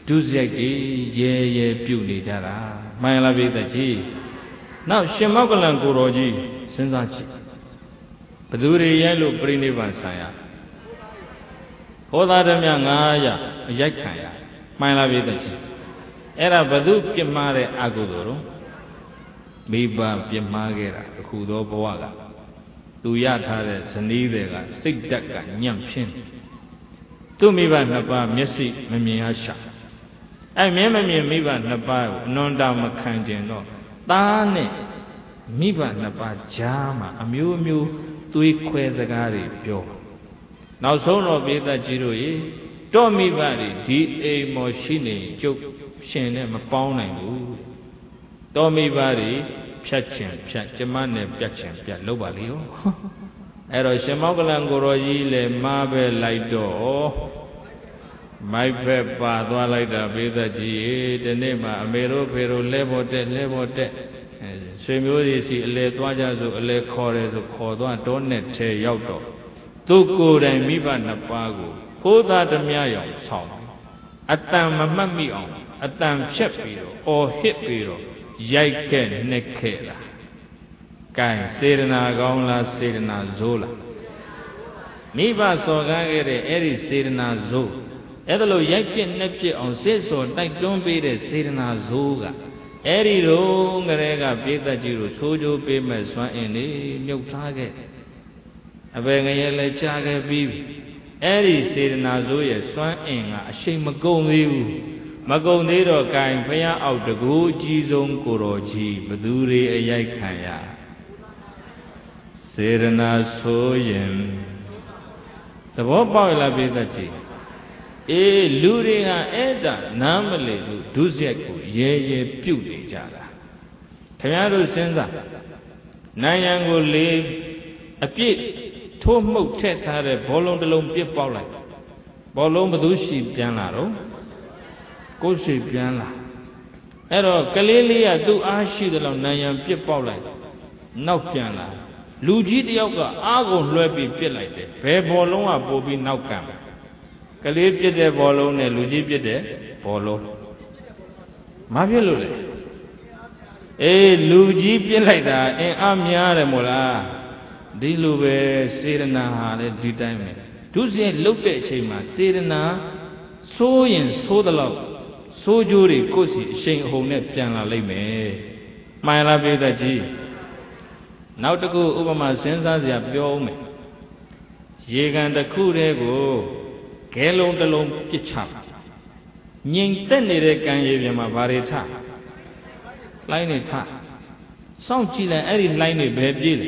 ဒုစရိုက်တွေရဲရဲပြုတ်နေကြတာမှန်လားပိဿကြီးနောက်ရှင်မောက္ကလံကိုတော်ကြီးစဉ်းစားကြည့်ဘသူတွေရိုက်လို့ပြိဋိဘံဆံရဟောသားဓမြငါးရအရိုက်ခံရမှန်လားပိဿကြီးအဲ့ဒါဘသူပြစ်မှားတဲ့အကုသိုလ်တော့မိဘပြစ်မှားခဲ့တာအခုသောဘဝကသူရထားတဲ့ဇနီးတွေကစိတ်ဓာတ်ကညံ့ဖျင်းသူ့မိဘနှစ်ပါးမျက်စိမမြင်ရရှာအဲ့မြင်မမြင်မိဘနှစ်ပါးကိုအနွန်တောင်မခံကျင်တော့သားနဲ့မိဘနှစ်ပါးကြားမှာအမျိုးမျိုးသွေးခွဲစကားတွေပြောနောက်ဆုံးတော့ပိဿကြီးတို့ရေတော့မိဘတွေဒီအိမ်မော်ရှိနေကျုပ်ရှင်နဲ့မပေါင်းနိုင်ဘူးတော့မိဘတွေဖြတ်ချင်ဖြတ်ကျမနဲ့ပြတ်ချင်ပြတ်လုပ်ပါလေရောအဲ့တော့ရှင်မောက္ကလံကိုတော်ကြီးလည်းမားပဲလိုက်တော့မိုက်ဖက်ပါသွားလိုက်တာပိဿကြီးရေဒီနေ့မှအမေတို့ဖေတို့လဲပေါ်တက်လဲပေါ်တက်ဆွေမျိုးတွေစီအလဲသွားကြဆိုအလဲခေါ်တယ်ဆိုခေါ်သွားတော့နဲ့ထဲရောက်တော့သူကိုယ်တိုင်မိဘနှစ်ပါးကိုခိုးသားဓမြရောင်ဆောင်အတန်မမှတ်မိအောင်အတန်ဖြတ်ပြီးတော့အော်ဟစ်ပြီးတော့ရိုက်ခဲ့နှက်ခဲ့တာကဲစေတနာကောင်းလားစေတနာဇိုးလားမိဘစော်ကားခဲ့တဲ့အဲ့ဒီစေတနာဇိုးအဲ့ဒါလို့ရိုက်ပြစ်နှက်ပြစ်အောင်စစ်စော်တိုက်တွန်းပေးတဲ့စေတနာဇိုးကအဲ့ဒီတော့ငရဲကပိဿကြီးတို့ဆိုးကြိုးပေးမဲ့စွမ်းအင်နေမြုပ်ထားခဲ့အဘယ်ငရဲလဲကြားခဲ့ပြီးအဲ့ဒီစေတနာဇိုးရဲ့စွမ်းအင်ကအရှိန်မကုန်သေးဘူးမကုန်သေးတော့ကင်ဖျားအောက်တကူအကြီးဆုံးကိုတော်ကြီးဘသူတွေအရိုက်ခံရစေရနာဆိုရင်သဘောပေါက်လားပိဿကြီးအေးလူတွေဟာအဲ့ဒါနားမလည်လို့ဒုစရိုက်ကိုရဲရဲပြုတ်နေကြတာခင်ဗျားတို့စဉ်းစားနိုင်ရန်ကိုလေအပြစ်ထိုးမှုတ်ထက်ထားတဲ့ဘောလုံးတစ်လုံးပြစ်ပေါက်လိုက်ဘောလုံးဘသူရှိပြန်လာတော့ကိုယ်ရှိပြန်လာအဲ့တော့ကလေးလေးကသူ့အားရှိတယ်လို့နိုင်ရန်ပြစ်ပေါက်လိုက်နောက်ပြန်လာလူကြီးတယောက်ကအားကိုလွှဲပြီးပြစ်လိုက်တယ်ဘယ်ဘောလုံးကပို့ပြီးနောက်ကံကလေးပြစ်တဲ့ဘောလုံးနဲ့လူကြီးပြစ်တဲ့ဘောလုံးမဖြစ်လို့လေအေးလူကြီးပြစ်လိုက်တာအင်းအားများတယ်မို့လားဒီလိုပဲစေရနာဟာလေဒီတိုင်းပဲဒုစရိုက်လုတ်တဲ့အချိန်မှာစေရနာဆိုးရင်ဆိုးသလောက်ဆိုးကြိုးတွေကိုယ့်စီအရှိန်အဟုန်နဲ့ပြန်လာလိမ့်မယ်မှန်လားပိဿကြီးနောက်တစ်ခုဥပမာစဉ်းစားစရာပြောဦးမယ်ရေကန်တစ်ခုတည်းကိုခဲလုံးတစ်လုံးပြစ်ချငြိမ်သက်နေတဲ့ကံရေပြင်မှာဘာတွေထလိုင်းနေထစောင့်ကြည့်လိုက်အဲ့ဒီလိုင်းနေဘယ်ပြေးလဲ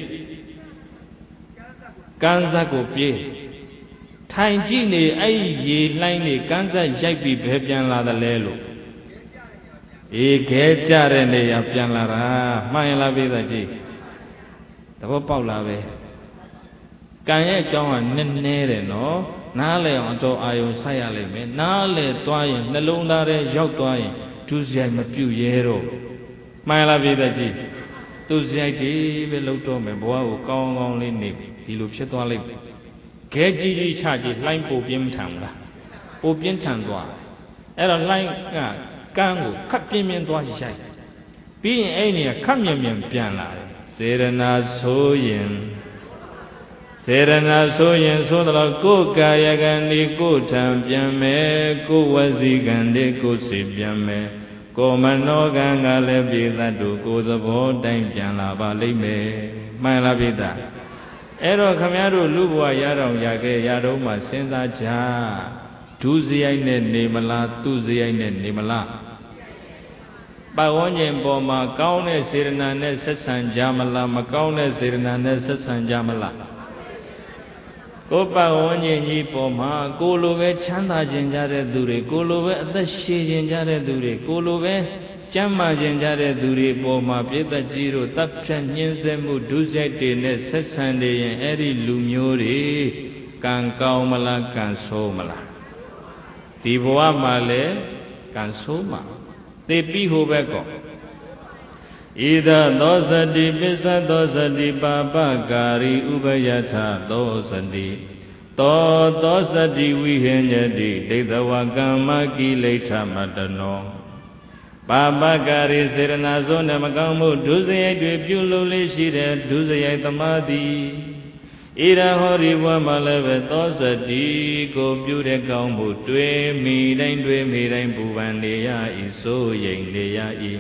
ကန်းဇက်ကိုပြေးထိုင်ကြည့်နေအဲ့ဒီရေလိုင်းနေကန်းဇက်ရိုက်ပြီးဘယ်ပြန်လာသလဲလို့အေးခဲကြတဲ့နေရာပြန်လာတာမှန်ရင်လားပိဿကြီးသဘောပေါက်လားပဲကံရဲ့အကြောင်းကနည်းနည်းတယ်နော်နားလေအောင်အတော်အာယုံဆိုက်ရလိမ့်မယ်နားလေသွားရင်နှလုံးသားထဲရောက်သွားရင်ဒုစရိုက်မပြုတ်ရဲတော့မှန်လားပိဿကြီးဒုစရိုက်တွေပဲလှုပ်တော့မယ်ဘဝကိုကောင်းကောင်းလေးနေဒီလိုဖြစ်သွားလိမ့်မယ်ခဲကြီးကြီးချကြီးလှိုင်းပိုပြင်းထန်လားပိုပြင်းထန်သွားအဲ့တော့လှိုင်းကကန်းကိုခတ်ပြင်းပြင်းသွားရိုက်ပြီးရင်အဲ့နေကခတ်မြင်မြင်ပြန်လာတယ်စေရနာဆိုရင်စေရနာဆိုရင်ဆိုတော့ကိုယ်ကာယကံဒီကိုယ်ထံပြန်မယ်ကိုယ်ဝစီကံဒီကိုယ်စီပြန်မယ်ကိုယ်မနောကံကလည်းပိသတ်တို့ကိုယ်သဘောတိုင်းပြန်လာပါလိမ့်မယ်မှန်လားပိသတ်အဲ့တော့ခမည်းတော်လူဘဝရတော်ရခဲ့ရတော့မှစဉ်းစားကြဒုစရိုက်နဲ့နေမလားသူစရိုက်နဲ့နေမလားပတ်ဝန်းကျင်ပေါ်မှာကောင်းတဲ့စေတနာနဲ့ဆက်ဆံကြမလားမကောင်းတဲ့စေတနာနဲ့ဆက်ဆံကြမလားကိုယ်ပတ်ဝန်းကျင်ကြီးပေါ်မှာကိုလိုပဲချမ်းသာခြင်းကြတဲ့သူတွေကိုလိုပဲအသက်ရှည်ခြင်းကြတဲ့သူတွေကိုလိုပဲကျမ်းမာခြင်းကြတဲ့သူတွေပေါ်မှာပြည့်တတ်ကြီးတို့တပ်ဖြတ်ညှင်းဆဲမှုဒုစရိုက်တွေနဲ့ဆက်ဆံနေရင်အဲ့ဒီလူမျိုးတွေကံကောင်းမလားကံဆိုးမလားဒီဘဝမှာလည်းကံဆိုးမှာသေပြီးဟိုဘက်ကောဣဒသောစတိပစ္စသောစတိပါပကာရီဥပယထသောစတိသောသောစတိဝိဟင်ညတိဒိဋ္ဌဝကမ္မကိလေသာမတနောပါပကာရိစေရနာဇုံနဲ့မကောင်းမှုဒုစရိုက်တွေပြုလုပ်လေးရှိတဲ့ဒုစရိုက်သမားသည်ဣရဟောဒီဘဝမှာလည်းပဲသောစတိကိုပြုတဲ့ကောင်းမှုတွေမိတိုင်းတွေမိတိုင်းပူပန်နေရ၏စိုးရိမ်နေရ၏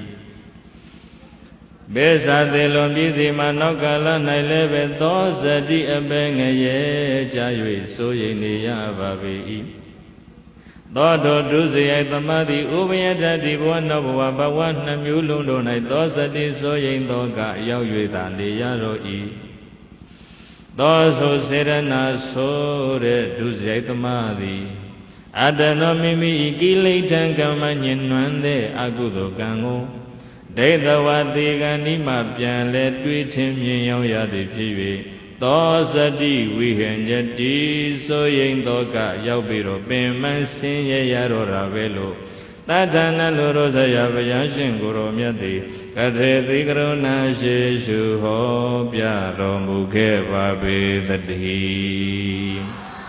ဘေဇာသေးလွန်ပြည်စီမှာနောက်ကာလ၌လည်းပဲသောစတိအပဲငရဲကြ၍စိုးရိမ်နေရပါ၏သောတောဒုစရိုက်သမားသည်ဥပယတ္တိဘဝနောက်ဘဝဘဝနှမျိုးလုံးတို့၌သောစတိစိုးရိမ်သောကရောက်၍သာနေရတော့၏သောဆိုစေရနာဆိုတဲ့ဒုစရိုက်သမားသည်အတ္တနောမိမိကိလေသာကမ္မညင်နွမ်းတဲ့အကုသိုလ်ကံကိုဒိဋ္ဌဝတိကနိမပြန်လဲတွေးထင်မြင်ရောက်ရသည်ဖြစ်၍သောစတိဝိဟင်ညတိစိုးရိမ်သောကရောက်ပြီးတော့ပင်မဆင်းရဲရတော့တာပဲလို့တထာဏလိုရောဇယဘုရားရှင်ကိုရောမြတ်သည်ကထေသိကရုဏာရှိရှုဟောပြတော်မူခဲ့ပါပေသတည်း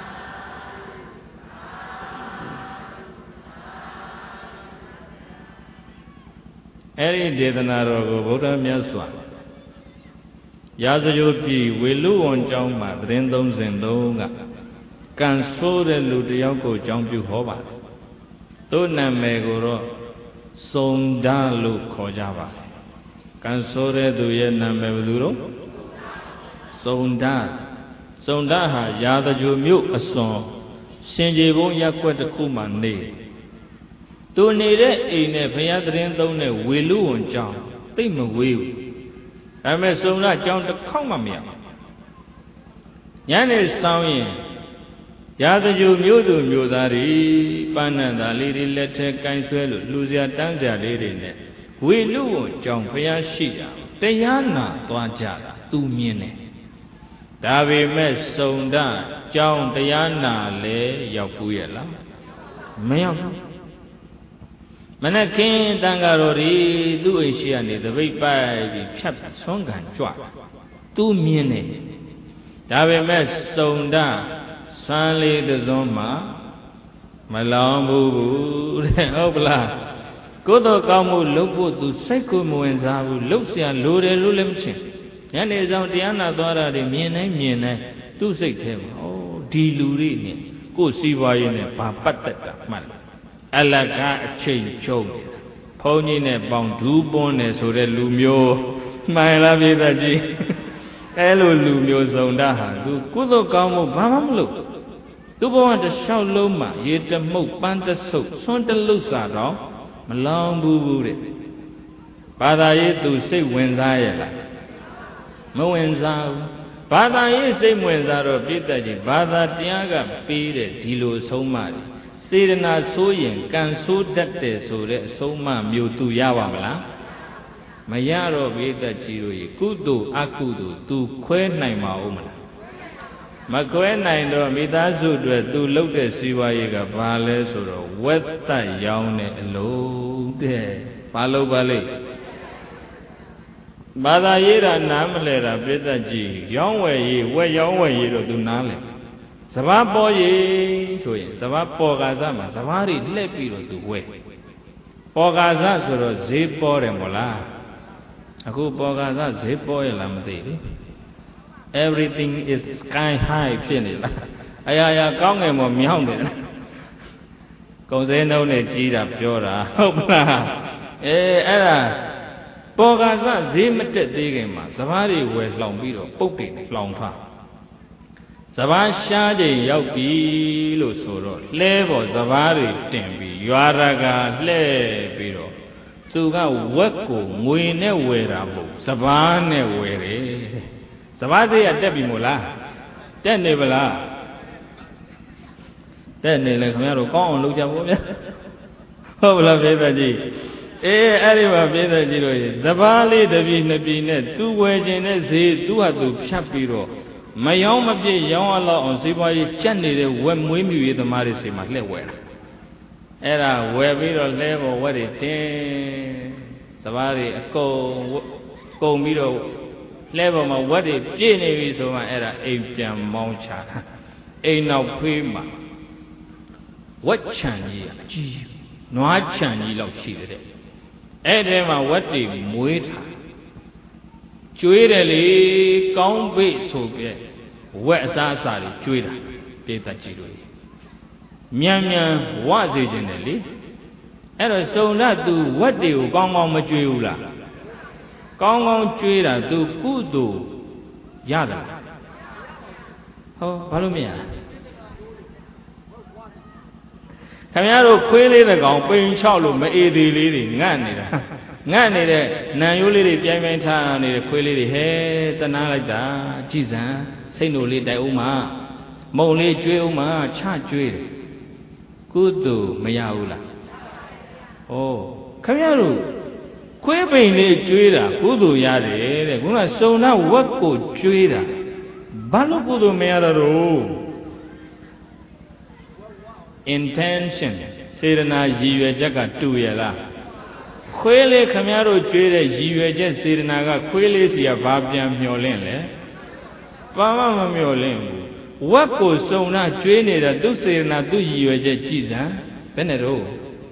အဲ့ဒီဒေသနာတော်ကိုဗုဒ္ဓမြတ်စွာရာဇဂိုပြည်ဝေလူဝန်ကျောင်းမှာသတင်းသုံးစဉ်သုံးကကံဆိုးတဲ့လူတယောက်ကိုကျောင်းပြုဟောပါတယ်သူ့နာမည်ကိုတော့စုံဒလို့ခေါ်ကြပါတယ်ကံဆိုးတဲ့သူရဲ့နာမည်ဘယ်သူတော့စုံဒစုံဒဟာရာဇဂိုမြို့အစွန်ရှင်ကျေဘုံရပ်ကွက်တစ်ခုမှာနေသူနေတဲ့အိမ်နဲ့ဘုရားသတင်းသုံးတဲ့ဝေလူဝန်ကျောင်းသိမဝေးဘူးဒါပေမဲ့စုံဒကျောင်းတစ်ခေါက်မှမရညနေဆောင်ရင်ရာဇဂိုမြို့သူမြို့သားတွေပန်းနန္တာလေးတွေလက်ထဲကင်ဆွဲလို့လူစရာတန်းစရာလေးတွေနဲ့ဝေလူဝန်ကျောင်းဘုရားရှိတာတရားနာသွားကြတာသူမြင်တယ်ဒါပေမဲ့စုံဒကျောင်းတရားနာလဲရောက်ဘူးရဲ့လားမရောက်ဘူးမနဲ့ခင်းတန်ဃာတော်တွေသူ့အိမ်ရှိကနေတပိတ်ပိုက်ပြီးဖြတ်ဆွမ်းခံကြွသူမြင်တယ်ဒါပေမဲ့စုံဒဆွမ်းလေးတစ်စုံမှမလောင်ဘူးတဲ့ဟုတ်ပလားကိုယ်တော်ကောင်းမှုလုပ်ဖို့သူစိတ်ကိုမဝင်စားဘူးလှုပ်ရှားလိုတယ်လို့လည်းမချင်ညနေဆောင်တရားနာသွားတာတွေမြင်နိုင်မြင်နိုင်သူ့စိတ်ထဲမှာဩဒီလူတွေနဲ့ကိုယ်စီးပွားရေးနဲ့ဘာပတ်သက်တာမှတ်အလကားအချိန်ချုပ်နေတာဘုန်းကြီးနဲ့ပေါင်းဒူးပွန်းတယ်ဆိုတဲ့လူမျိုးမှန်လားပြေသက်ကြီးအဲလိုလူမျိုးစုံတာဟာသူကုသိုလ်ကောင်းမှုဘာမှမလုပ်သူ့ဘဝတစ်လျှောက်လုံးမှာရေတမှုတ်ပန်းတဆုပ်ဆွန်းတလုစာတော့မလောင်ဘူးဘူးတဲ့ဘာသာရေးသူစိတ်ဝင်စားရဲ့လားမဝင်စားဘူးဘာသာရေးစိတ်ဝင်စားတော့ပြည့်တဲ့ကြီးဘာသာတရားကပေးတဲ့ဒီလိုအဆုံးအမတွေစေတနာဆိုးရင်ကံဆိုးတတ်တယ်ဆိုတဲ့အဆုံးအမမျိုးသူရပါမလားမရတော့ပြည့်တဲ့ကြီးတို့ရေကုသိုလ်အကုသိုလ်သူခွဲနိုင်ပါဦးမလားမခွဲနိုင်တော့မိသားစုအတွက်သူလုပ်တဲ့စီးပွားရေးကဘာလဲဆိုတော့ဝက်သက်ရောင်းတဲ့အလုပ်တဲ့ဘာလုပ်ပါလိမ့်ဘာသာရေးတာနားမလဲတာပြည့်သက်ကြီးရောင်းဝယ်ရေးဝက်ရောင်းဝယ်ရေးတော့သူနားလဲစဘာပေါ်ရေးဆိုရင်စဘာပေါ်ကာစမှာစဘာတွေလှည့်ပြီးတော့သူဝဲပေါ်ကာစဆိုတော့ဈေးပေါ်တယ်မို့လားအခုပေါ်ကာစဈေးပေါ်ရလားမသိဘူး everything is sky high ဖြစ်နေလားအရာရာကောင်းငယ်မော်မြောက်နေတယ်ကုန်စည်နှုန်းနဲ့ကြီးတာပြောတာဟုတ်မလားအေးအဲ့ဒါပေါ်ကာစဈေးမတက်သေးခင်မှာစဘာတွေဝယ်လှောင်ပြီးတော့ပုတ်တွေလှောင်ထားစဘာရှားချိန်ရောက်ပြီလို့ဆိုတော့လှဲပေါ်စဘာတွေတင်ပြီးရွာရကလှဲပြီးတော့သူကဝက်ကိုငွေနဲ့ဝယ်တာမဟုတ်စဘာနဲ့ဝယ်တယ်စဘာသေးရတက်ပြီမို့လားတက်နေပလားတက်နေလေခင်ဗျားတို့ကောင်းအောင်လုပ်ကြပါဦးဗျာဟုတ်ပါလားပြေသက်ကြီးအေးအဲ့ဒီမှာပြေသက်ကြီးတို့စဘာလေးတစ်ပြည်နှစ်ပြည်နဲ့သူဝယ်ခြင်းနဲ့ဈေးသူ့ဟာသူဖြတ်ပြီးတော့မယောင်းမပြည့်ရောင်းရလောက်အောင်ဈေးပွားရေးကျက်နေတဲ့ဝက်မွေးမြူရေးသမားတွေစီမှာလှည့်ဝယ်တာအဲ့ဒါဝယ်ပြီးတော့လဲပေါ်ဝက်တွေတင်းစဘာတွေအကုန်ကုန်ပြီးတော့လဲပေါ်မှာဝက်တွေပြည့်နေပြီဆိုမှအဲ့ဒါအိမ်ပြန်မောင်းချတာအိမ်နောက်ဖေးမှာဝက်ချံကြီးအကြီးနွားချံကြီးလောက်ရှိတဲ့အဲ့ဒီမှာဝက်တွေမွေးထားကျွေးတယ်လေကောင်းပိတ်ဆိုပြဲဝက်အစားအစာတွေကျွေးတာဒေသကြီးတို့မြန်မြန်ဝစေခြင်းတယ်လေအဲ့တော့စုံရသူဝက်တွေကိုကောင်းကောင်းမကျွေးဘူးလားကောင်းကောင်းကျွေးတာသူကုသိုလ်ရတယ်ဟောဘာလို့မရခင်ဗျားတို့ခွေးလေးတစ်ကောင်ပိန်ချောက်လို့မအေးသေးလေးတွေငတ်နေတာငတ်နေတဲ့နံရိုးလေးတွေပြိုင်ပြိုင်ထားနေတဲ့ခွေးလေးတွေဟဲတနာလိုက်တာကြည်စံစိတ်တို့လေးတိုက်အောင်မမုံလေးကျွေးအောင်မချကျွေးတယ်ကုသိုလ်မရဘူးလားဩခင်ဗျားတို့ခွေးပိန်လေးကျွေးတာကုသိုလ်ရတယ်တဲ့ခုနစုံနာဝက်ကိုကျွေးတာဘာလို့ကုသိုလ်မရတော့ intention စေတနာရည်ရွယ်ချက်ကတူရလားခွေးလေးခမည်းတော်ကျွေးတဲ့ရည်ရွယ်ချက်စေတနာကခွေးလေးစီကဘာပြန်မျောလင့်လဲဘာမှမမျောလင့်ဘူးဝက်ကိုစုံနာကျွေးနေတာသူစေတနာသူရည်ရွယ်ချက်ကြည်စံဘယ်နဲ့တော့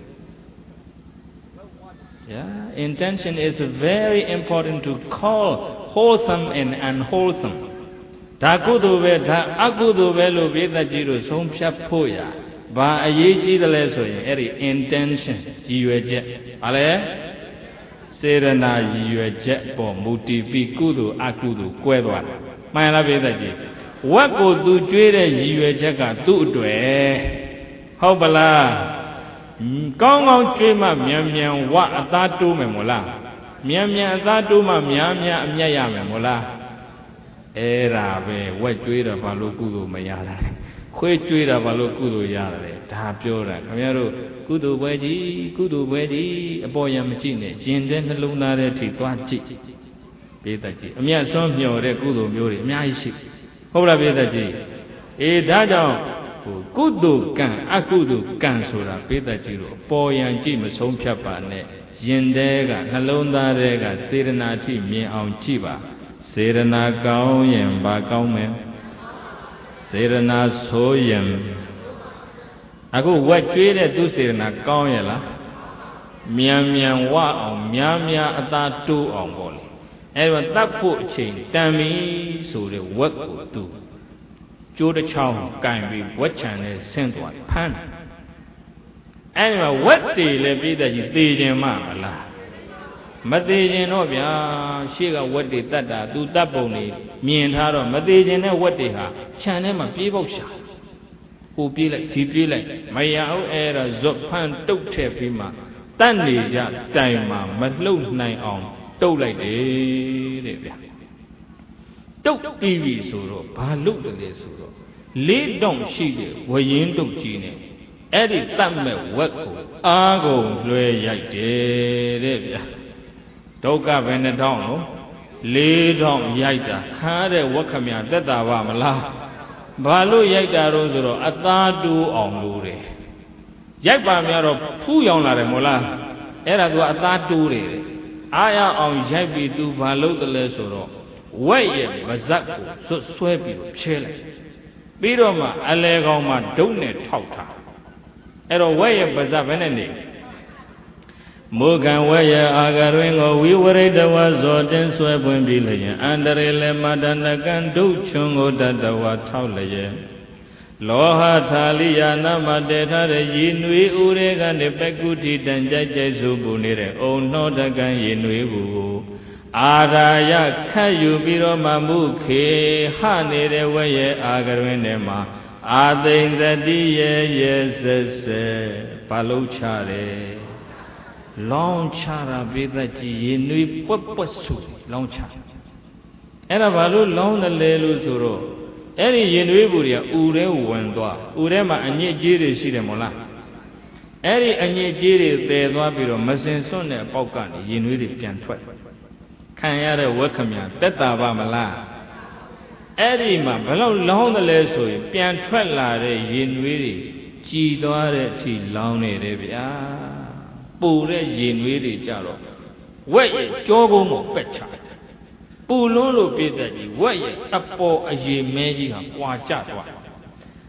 yeah intention is very important to call wholesome and unwholesome ဒါကုသိုလ်ပဲဒါအကုသိုလ်ပဲလို့ပြည့်တတ်ကြီးတို့ဆုံးဖြတ်ဖို့ရဘာအရေးကြီးတယ်လဲဆိုရင်အဲ့ဒီ intention ရည်ရွယ်ချက်ဘာလဲစေရနာရည်ရွယ်ချက်ပေါ်မူတည်ပြီးကုသိုလ်အကုသိုလ်ကွဲသွားတယ်မှန်လားပြည့်တတ်ကြီးဝက်ကိုသူကျွေးတဲ့ရည်ရွယ်ချက်ကသူ့အတွက်ဟုတ်ပလားကောင်းကောင်းကျွေးမှမြန်မြန်ဝအသားတိုးမယ်မို့လားမြန်မြန်အသားတိုးမှများများအမျက်ရမယ်မို့လားအဲ့ဒါပဲဝက်ကျွေးတာဘာလို့ကုသိုလ်မရတာလဲခွေးကျွေးတာဘာလို့ကုသိုလ်ရတယ်ဒါပြောတာခင်ဗျားတို့ကုသိုလ်ပွဲကြီးကုသိုလ်ပွဲကြီးအပေါ်ရမကြည့်နဲ့ရင်တဲ့နှလုံးသားထဲထိသွားကြည့်ပေးတတ်ကြည့်အမျက်စွန်းမျောတဲ့ကုသိုလ်မျိုးတွေအများကြီးရှိဟုတ်လားပေးတတ်ကြည့်အေးဒါကြောင့်ဟိုကုသိုလ်ကံအကုသိုလ်ကံဆိုတာပေးတတ်ကြည့်လို့အပေါ်ရန်ကြည့်မဆုံးဖြတ်ပါနဲ့ရင်တဲ့ကနှလုံးသားထဲကစေတနာထိမြင်အောင်ကြည့်ပါစေရနာကောင်းရင်ဘာကောင်းမယ်စေရနာဆိုးရင်အခုဝက်ကျွေးတဲ့သူစေရနာကောင်းရဲ့လားမြန်မြန်ဝအောင်များများအသာတိုးအောင်ပေါ့လေအဲ့တော့တတ်ဖို့အချိန်တန်ပြီဆိုတဲ့ဝက်ကိုသူကျိုးတစ်ချောင်းကင်ပြီးဝက်ချံနဲ့ဆင်းသွားဖမ်းအဲ့ဒီမှာဝက်တေလည်းပြည့်တဲ့ကြီးသေခြင်းမမလားမသေးခြင်းတော့ဗျာရှေ့ကဝက်တွေတတ်တာသူတတ်ပုံနေမြင်ထားတော့မသေးခြင်းနဲ့ဝက်တွေဟာခြံထဲမှာပြေးပေါက်ရှာဟိုပြေးလိုက်ဒီပြေးလိုက်မရအောင်အဲ့ဒါဇွတ်ဖန်တုတ်ထည့်ပြီးမှတတ်နေကြတိုင်မှာမလှုပ်နိုင်အောင်တုတ်လိုက်တယ်တဲ့ဗျာတုတ်ပြီးပြီဆိုတော့ဘာလုပ်တယ်လဲဆိုတော့လေးတောင်ရှိတဲ့ဝရင်တုတ်ကြီးနဲ့အဲ့ဒီတတ်မဲ့ဝက်ကိုအားကုန်လွှဲရိုက်တယ်တဲ့ဗျာဒုက္ခဘယ်နှထောင်လို့လေးထောင်ရိုက်တာခါတဲ့ဝက်ခမရတက်တာပါမလားဘာလို့ရိုက်တာတော့ဆိုတော့အသားတိုးအောင်လို့တယ်ရိုက်ပါများတော့ဖူးရောင်လာတယ်မို့လားအဲ့ဒါသူကအသားတိုးတယ်အားရအောင်ရိုက်ပြီးသူဘာလုပ်တယ်လဲဆိုတော့ဝက်ရဲ့ဗဇက်ကိုဆွဆွဲပြီးဖြဲလိုက်ပြီးတော့မှအလဲကောင်မှဒုတ်နဲ့ထောက်ထားအဲ့တော့ဝက်ရဲ့ဗဇက်ဘယ်နဲ့နေမုခံဝရအာဂရင်းကိုဝိဝရိတဝဇောတင်ဆွဲပွင့်ပြီးလျင်အန္တရေလေမတနကံဒုချွန်ကိုတတဝထောက်လျက်လောဟထာလိယာနမတေထားတဲ့ရည်နွေဥရေကနေပကုတိတန်ကြိုက်ကြိုက်စုပူနေတဲ့အုံနှောတကံရည်နွေကိုအာရာယခတ်ယူပြီးတော့မှမုခေဟနေတဲ့ဝရဲ့အာဂရင်းထဲမှာအာသိင်သတိရဲ့ရဲ့ဆက်ဆက်ဘာလို့ချတယ်လောင်းချတာပိသကြီးရေနွေပွက်ပွက်ဆူလောင်းချအဲ့ဒါဘာလို့လောင်းတယ်လဲလို့ဆိုတော့အဲ့ဒီရေနွေဘူးတွေကဥထဲဝင်သွားဥထဲမှာအညစ်အကြေးတွေရှိတယ်မို့လားအဲ့ဒီအညစ်အကြေးတွေတည်သွားပြီးတော့မစင်စွန့်တဲ့အပေါက်ကနေရေနွေတွေပြန်ထွက်ခံရတဲ့ဝက်ခမရတက်တာပါမလားအဲ့ဒီမှာဘယ်လောက်လောင်းတယ်လဲဆိုရင်ပြန်ထွက်လာတဲ့ရေနွေတွေကြည်သွားတဲ့အထိလောင်းနေတယ်ဗျာပူတဲ့ရေနွေးတွေကြတော့ဝက်ရဲ့ကြောကုန်းပေါ်ပက်ချတယ်ပူလွန်းလို့ပြည့်တဲ့ကြီးဝက်ရဲ့အပေါ်အရေမဲကြီးကကွာကျသွား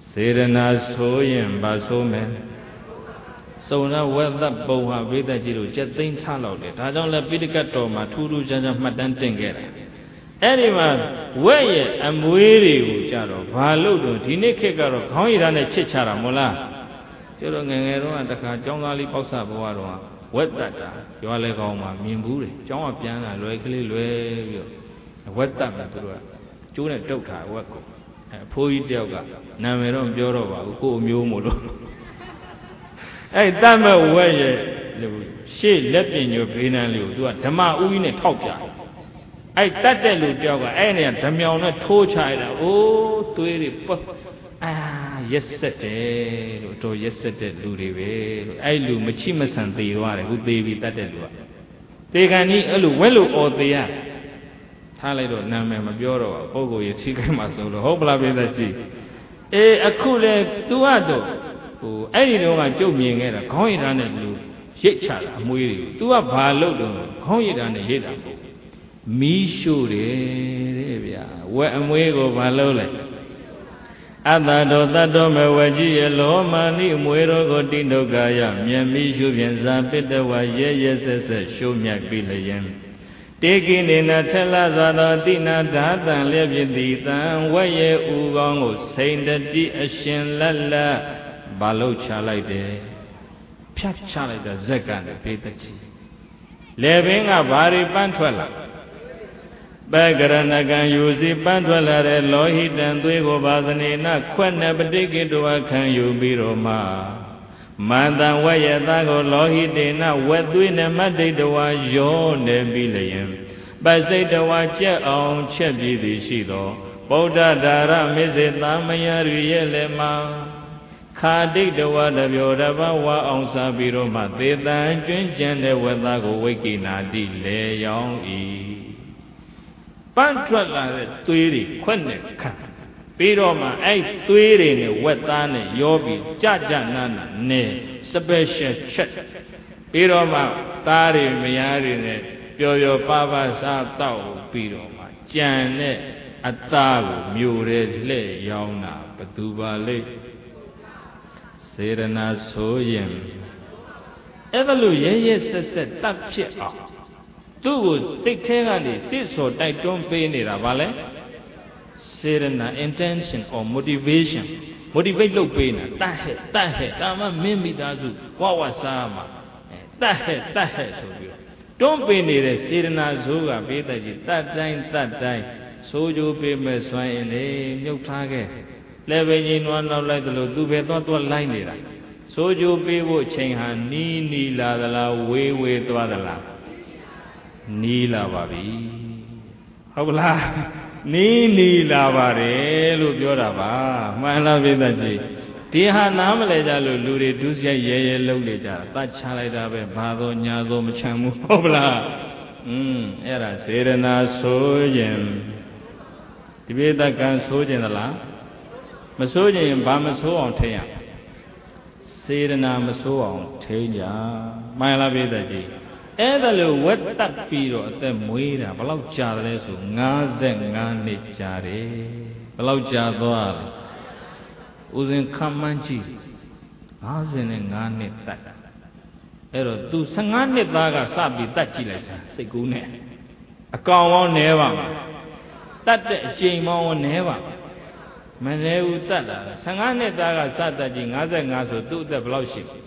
စေရနာဆိုရင်ဘာဆိုမယ်စုံရဝက်သက်ပုံဟာဝိသက်ကြီးတို့ကျက်သိမ်းချလောက်တယ်ဒါကြောင့်လဲပိဋကတ်တော်မှာထူးထူးခြားခြားမှတ်တမ်းတင်ခဲ့တာအဲ့ဒီမှာဝက်ရဲ့အမွေးတွေကိုကြတော့ဘာလို့တော့ဒီနေ့ခေတ်ကတော့ခေါင်းရည်သားနဲ့ချစ်ချတာမို့လားကျတော့ငယ်ငယ်တော့တခါကျောင်းသားလေးပေါက်ဆဘဝတော့ဝက်သက်တာရွာလေကောင်မှာမြင်ဘူးတယ်ကျောင်းကပြန်လာလွယ်ကလေးလွယ်ပြီးတော့ဝက်သက်မှာသူတို့ကကျိုးနဲ့တုတ်ထားဝက်ကိုအဖိုးကြီးတယောက်ကနာမည်တော့မပြောတော့ပါဘူးကို့အမျိုးမို့လို့အဲ့တတ်မဲ့ဝက်ရဲ့ရှေ့လက်ပင်ညိုဘေးနန်းလေးကိုသူကဓမ္မဥကြီးနဲ့ထောက်ပြအဲ့တတ်တဲ့လူတယောက်ကအဲ့နေဓမြောင်နဲ့ထိုးချရတာအိုးသွေးတွေပတ်အာရက်ဆက်တယ်လို့တို့ရက်ဆက်တဲ့လူတွေပဲလို့အဲ့လူမချိမဆန်သေးသွားတယ်ခုသေးပြီတတ်တဲ့လူကသေခံကြီးအဲ့လိုဝက်လို့អော်သေးရထားလိုက်တော့နာမည်မပြောတော့ပုဂ္ဂိုလ်ရဲ့ထိခိုက်မှဆိုလို့ဟုတ်ပလားပြသက်ကြီးအေးအခုလေ तू ကတော့ဟိုအဲ့ဒီတော့ကကြုတ်မြင်ခဲ့တာခေါင်းရည်သားနဲ့လူရိတ်ချတာအမွေးတွေ तू ကဘာလုပ်တော့ခေါင်းရည်သားနဲ့ရိတ်တာပေါ့မီးရှို့တယ်တဲ့ဗျာဝက်အမွေးကိုဘာလုပ်လဲအတ္တတော်တတ္တော်မဝကြီးရဲ့လောမာနိအမွေးတော်ကိုတိဒုက္ခယမြတ်မီးရှို့ဖြင့်ဇာပိတဝရဲရဲဆက်ဆက်ရှို့မြတ်ပြီလျင်တေကိနေနထလစွာသောတိနာဓာတံလျက်ဖြစ်သည်တံဝက်ရဲ့ဥကောင်းကိုစိန်တတိအရှင်လက်လက်ဘာလို့ချလိုက်တယ်ဖြတ်ချလိုက်တဲ့ဇက်ကနေဖေးတချီလေပင်ကဘာတွေပန်းထွက်လာပကရဏကံယူစီပန်းထွက်လာတဲ့လောဟိတံသွေးကိုဘာသနေနခွက်နဲ့ပဋိကိတောခံယူပြီးတော့မှမန္တံဝက်ရဲ့သားကိုလောဟိတေနဝက်သွေးနဲ့မတ္တိတဝါရောနေပြီးလျင်ပစိတ်တဝါကြက်အောင်ချက်ပြီးသည်ရှိသောဗုဒ္ဓဒါရမေစေသမယရရဲ့လည်းမှာခာတိတဝါတပြောတပဝါအောင်စားပြီးတော့မှသေတံကျွင်းကျန်တဲ့ဝက်သားကိုဝိကိနာတိလေရောင်း၏ပန်းထွက်လာတဲ့သွေးတွေခွက်နဲ့ခံပြီးတော့မှအဲ့သွေးတွေနဲ့ဝက်သားနဲ့ရောပြီးကြကြနာနာနဲ့ special ချက်ပြီးတော့မှသားတွေမယားတွေနဲ့ပျော်ပျော်ပါပါစားတော့ပြီးတော့မှကြံတဲ့အသားကိုမြို့ရဲလှဲ့ရောင်းတာဘသူပါလိမ့်စေရနာဆိုရင်အဲ့ဒါလို့ရဲရဲဆက်ဆက်တတ်ဖြစ်အောင်သူ့ကိုစိတ်ထဲကနေစိတ်စော်တိုက်တွန်းပေးနေတာဗာလဲစေရနာ intention or motivation motivate လုပ်ပေးနေတာတတ်ဟဲ့တတ်ဟဲ့ဒါမှမင်းမိသားစုဝဝစားမှာတတ်ဟဲ့တတ်ဟဲ့ဆိုပြီးတော့တွန်းပေးနေတဲ့စေရနာဇိုးကပေးတဲ့ကြီးတတ်တိုင်းတတ်တိုင်းဆိုးကြိုးပေးမဲ့စွမ်းရင်လေမြုပ်ထားခဲ့လဲပဲကြီးနွားနောက်လိုက်သလိုသူပဲသွားသွားလိုက်နေတာဆိုးကြိုးပေးဖို့ချိန်ဟာနီးနီးလာသလားဝေးဝေးသွားသလားနီးလာပါပြီဟုတ်ကလားနီးနီးလာပါတယ်လို့ပြောတာပါမှန်လားပြည့်တတ်ကြီးဒီဟာနားမလဲကြလို့လူတွေဒုစရိုက်ရဲရဲလုံးနေကြတာတတ်ချလိုက်တာပဲဘာသောညာသောမချမ်းဘူးဟုတ်ကလားอืมအဲ့ဒါစေရနာဆိုရင်ဒီပြည့်တတ်ကံဆိုခြင်းသလားမဆိုးရင်ဘာမဆိုးအောင်ထိန်းရစေရနာမဆိုးအောင်ထိန်းကြမှန်လားပြည့်တတ်ကြီးအဲ့ဒါလို့ဝက်တက်ပြီးတော့အသက်မွေးတာဘယ်လောက်ကြာတယ်လဲဆို၅၅နှစ်ကြာတယ်ဘယ်လောက်ကြာသွားလဲဦးဇင်ခမ်းမှန်းကြည့်၅၅နှစ်တက်အဲ့တော့ तू ၁၅နှစ်သားကစပြီးတက်ကြည့်လိုက်စမ်းစိတ်ကူးနဲ့အကောင်ပေါင်းနဲပါမှာတက်တဲ့အချိန်ပေါင်းနဲပါမနဲဘူးတက်တာ၁၅နှစ်သားကစတက်ကြည့်၅၅ဆိုသူ့အသက်ဘယ်လောက်ရှိဟမ်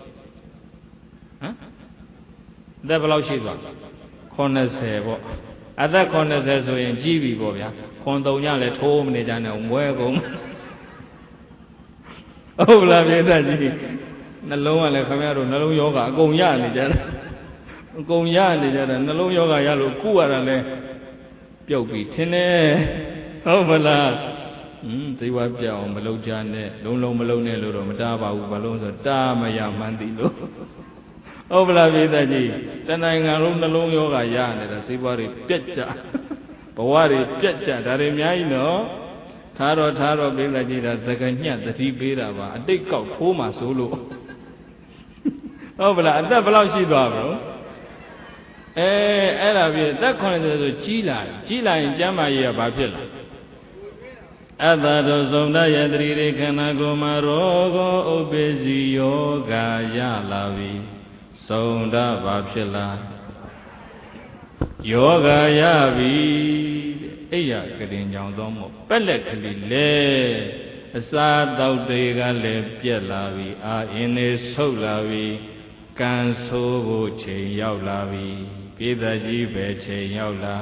အသက်ဘယ်လောက်ရှိသွားခုနှစ်ဆယ်ပေါ့အသက်ခုနှစ်ဆယ်ဆိုရင်ကြီးပြီပေါ့ဗျာခွန်တုံညလည်းထိုးမနေကြနဲ့မွဲကုန်ဟုတ်လားပြည့်တတ်ကြီးနှလုံးကလည်းခင်ဗျားတို့နှလုံးယောဂအကုန်ရနေကြတာအကုန်ရနေကြတာနှလုံးယောဂရလို့ကုရတာလဲပြုတ်ပြီထင်တယ်ဟုတ်မလားဟွန်းသိဝပြောင်းမလုံးကြနဲ့လုံးလုံးမလုံးနဲ့လို့တော့မတားပါဘူးဘာလို့ဆိုတားမရမှန်းသိလို့ဟုတ်ပလားပြည့်တတ်ကြီးတနိုင်ငံလုံးနှလုံးယောဂရနေတာစိတ်ပွားတွေပြက်ကြဘဝတွေပြက်ကြဒါတွေအများကြီးနော်ထားတော့ထားတော့ပြည့်တတ်ကြီးဒါသကညက်တတိပေးတာပါအတိတ်ကောက်ထိုးမှဆိုလို့ဟုတ်ပလားအသက်ဘယ်လောက်ရှိသွားပြီအဲအဲ့ဒါပြည့်သက်ခွန်တယ်ဆိုကြီးလာကြီးလာရင်ကျမ်းမာရေးကဘာဖြစ်လာအတ္တတို့သုံးတယတရီတွေခန္ဓာကိုယ်မှာရောဂောဥပ္ပစီယောဂါရလာပြီသုံးတဘာဖြစ်လားယောဂါရပြီအိယာကရင်ကြောင့်သောမို့ပက်လက်ကလေးလဲအစာတောက်တွေကလည်းပြက်လာပြီအာအင်းတွေဆုပ်လာပြီကံဆိုးဖို့ချိန်ရောက်လာပြီပိဿကြီးပဲချိန်ရောက်လာ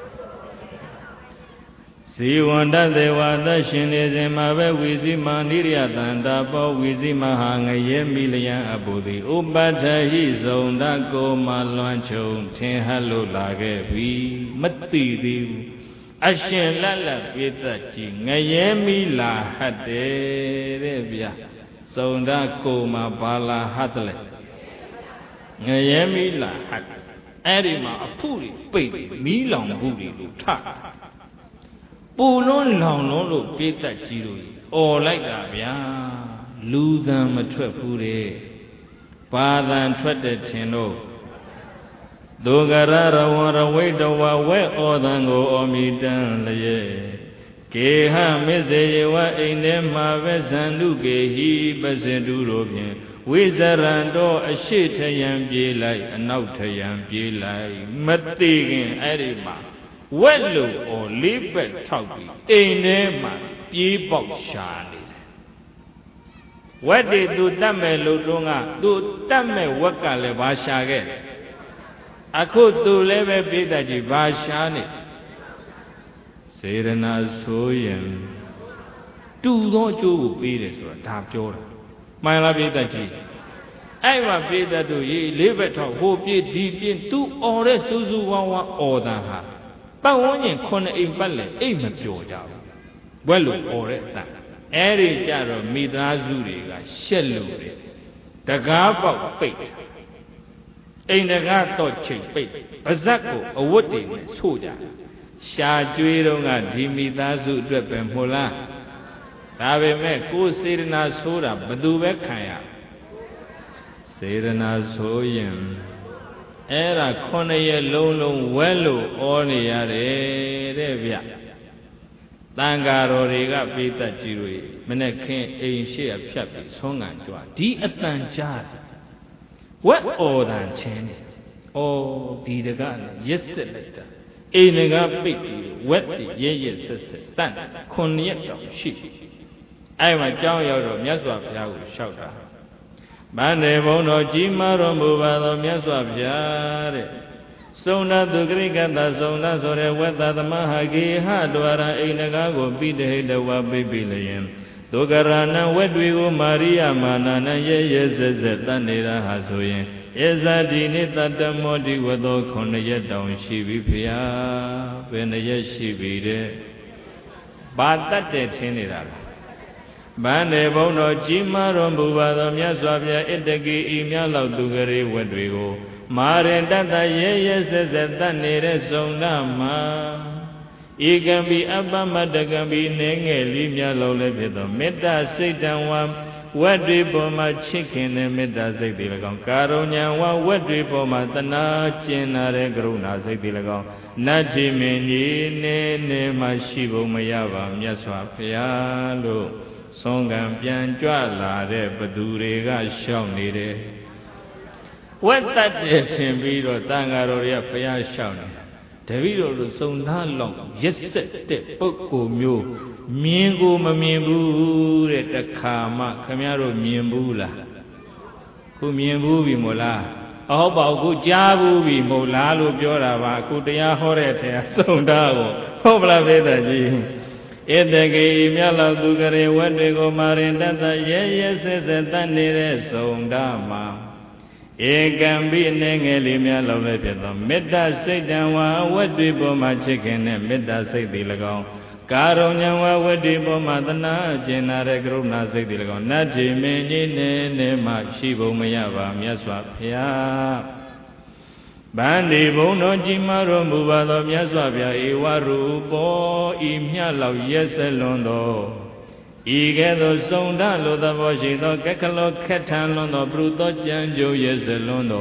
ဇီဝန္တသေဝသရှင်နေစဉ်မှာပဲဝီစီမာနိရိယတန္တာပောဝီစီမဟာငရဲမိလျံအပုတိဥပတ္ထဟိဇုံတကိုမလွန်ချုံထင်ဟလို့လာခဲ့ပြီမသိသေးဘူးအရှင်လက်လက်ပိဿကြီးငရဲမိလာဟတ်တယ်တဲ့ဗျဇုံတကိုမဘာလာဟတ်တယ်ငရဲမိလာဟတ်အဲ့ဒီမှာအဖုတွေပိတ်မီးလောင်ဘူးတွေလို့ထပူလွန်းလောင်လွန်းလို့ပိဿကြီးတို့អော်လိုက်တာဗျာလူသံမထွက်ဘူးတဲ့ဘာသံထွက်တဲ့ထင်တော့ဒုက္ခရရဝရဝိတဝဝဲဩသံကိုအမိတံလျက်ကေဟမစ္စေယဝအိမ်ထဲမှာပဲဇန္တုကေဟိပစေတုတို့ဖြင့်ဝိဇရံတော်အရှိထယံပြေးလိုက်အနောက်ထယံပြေးလိုက်မသိခင်အဲ့ဒီမှာဝက်လို့ဩလေးဘက်ထောက်ပြီးအိမ်ထဲမှာပြေးပေါက်ရှာနေတယ်ဝက်တွေသူတတ်မဲ့လို့တုန်းကသူတတ်မဲ့ဝက်ကလည်းဘာရှာခဲ့အခုသူလည်းပဲပိဿကြီးဘာရှာနေစေရနာဆိုရင်တူသောအကျိုးကိုပေးတယ်ဆိုတာဒါပြောတာမှန်လားပိဿကြီးအဲ့မှာပိဿတို့ရေလေးဘက်ထောက်ဟိုပြေးဒီပြေးသူអော်တဲ့စူးစူးဝါးဝါអော်တာဟာပတ်ဝန်းကျင်ခုနှစ်အိမ်ပတ်လဲအိမ်မပျော်ကြဘူးဘွက်လို့អော်တဲ့အတန်အဲ့ဒီကြတော့မိသားစုတွေကရှက်လို့တယ်တကားပေါက်ပိတ်အိမ်တကားတော့ချိန်ပိတ်ပါဇက်ကိုအဝတ်တွေနဲ့ဆို့ကြရှာကျွေးတော့ကဒီမိသားစုအတွက်ပဲမို့လားဒါပေမဲ့ကိုယ်စေရနာဆိုးတာဘသူပဲခံရစေရနာဆိုးရင်အဲ့ဒါခုနှစ်ရက်လုံးလုံးဝဲလို့ဩနေရတယ်တဲ့ဗျတန်ဃာတော်တွေကပိဿကြီးတို့မနဲ့ခင်းအိမ်ရှိရဖြတ်ပြီးဆုံးငံကြွားဒီအတန်ကြားဝက်ဩတန်ချင်းနေဩဒီတကလည်းရက်စစ်လိုက်တာအိမ်ကပိတ်ပြီးဝက်တည်းရဲရဲဆက်ဆက်တန့်ခုနှစ်ရက်တောင်ရှိအဲ့မှာကြောင်းရောက်တော့မြတ်စွာဘုရားကိုလျှောက်တာဗန္ဒေဘုံတော်ကြီးမားတော်မူပါသောမြတ်စွာဘုရားတဲ့သုံးနာသူဂရိကတသုံးနာဆိုတဲ့ဝက်သသမဟာဂေဟဒွါရအိန္ဒကာကိုပိဋဟိတဝပိပိလျင်ဒုက္ခရဏဝက်တွေကိုမာရိယမာနနရဲရဲစက်စက်တတ်နေတာဟာဆိုရင်ဧဇာတိနိတတမောတိဝသောခုနှစ်ရက်တောင်ရှိပြီဖျားဘယ်နှစ်ရက်ရှိပြီတဲ့ဘာတတ်တဲ့ထင်းနေတာလားဗန္ဒေဘုံတော်ကြီးမားတော်မူပါသောမြတ်စွာဘုရားဣတကေဤမြတ်လောက်သူကလေးဝက်တွေကိုမာရင်တတရဲရဲဆက်ဆက်တတ်နေတဲ့သုံးနာမှာဧကံပိအပ္ပမတ္တကံပိနေငယ်လေးမြတ်လောက်လည်းဖြစ်သောမေတ္တာစိတ်တံဝါဝက်တွေပေါ်မှာချစ်ခင်တဲ့မေတ္တာစိတ်တွေ၎င်းကာရုဏာဝဝက်တွေပေါ်မှာတနာကျင်နာတဲ့ကရုဏာစိတ်တွေ၎င်းနတ္ထိမင်းကြီးနေနေမှရှိဖို့မရပါမြတ်စွာဘုရားလို့ဆုံးကံပြန်ကြွလာတဲ့ဘသူတွေကရှောက်နေတယ်ဝက်တတ်တဲ့ထင်ပြီးတော့တန်ဃာတော်တွေကဘုရားရှောက်နေတပည့်တော်တို့စုံသားလောက်ရက်ဆက်တဲ့ပုဂ္ဂိုလ်မျိုးမြင်ကိုမမြင်ဘူးတဲ့တခါမှခင်ဗျားတို့မြင်ဘူးလားခုမြင်ဘူးပြီမို့လားအဟုတ်ပါဘူးခုကြားဘူးပြီမို့လားလို့ပြောတာပါခုတရားဟောတဲ့ထဲစုံသားကိုဟုတ်ပလားပိဿကြီးဧတကေမြတ်လောက်သူကရေဝတ်တွေကိုမာရင်တတရဲရဲဆက်ဆက်တတ်နေတဲ့စုံသားမှာဧကံပိနေငယ်လေးများလောက်လည်းဖြစ်သောမေတ္တာစိတ်တံဝါဝတ်တွေပေါ်မှာချစ်ခင်တဲ့မေတ္တာစိတ်တွေ၎င်းကာရုဏာဝဝတ္တိပေါ်မှာတနာကျင်နာတဲ့ကရုဏာစိတ်တွေ၎င်းနတ္ထိမင်းကြီးနေနေမှရှိဖို့မရပါမြတ်စွာဘုရားဗန္ဒီဘုံတော်ကြီးမားတော်မူပါသောမြတ်စွာဘုရားဧဝရူပောဤမြတ်လောက်ရက်စလွန်သောဤကဲ့သို့စုံတလိုသဘောရှိသောကက္ခလောခက်ထန်လွန်သောပြုသောကြံကြိုးရက်စလွန်သော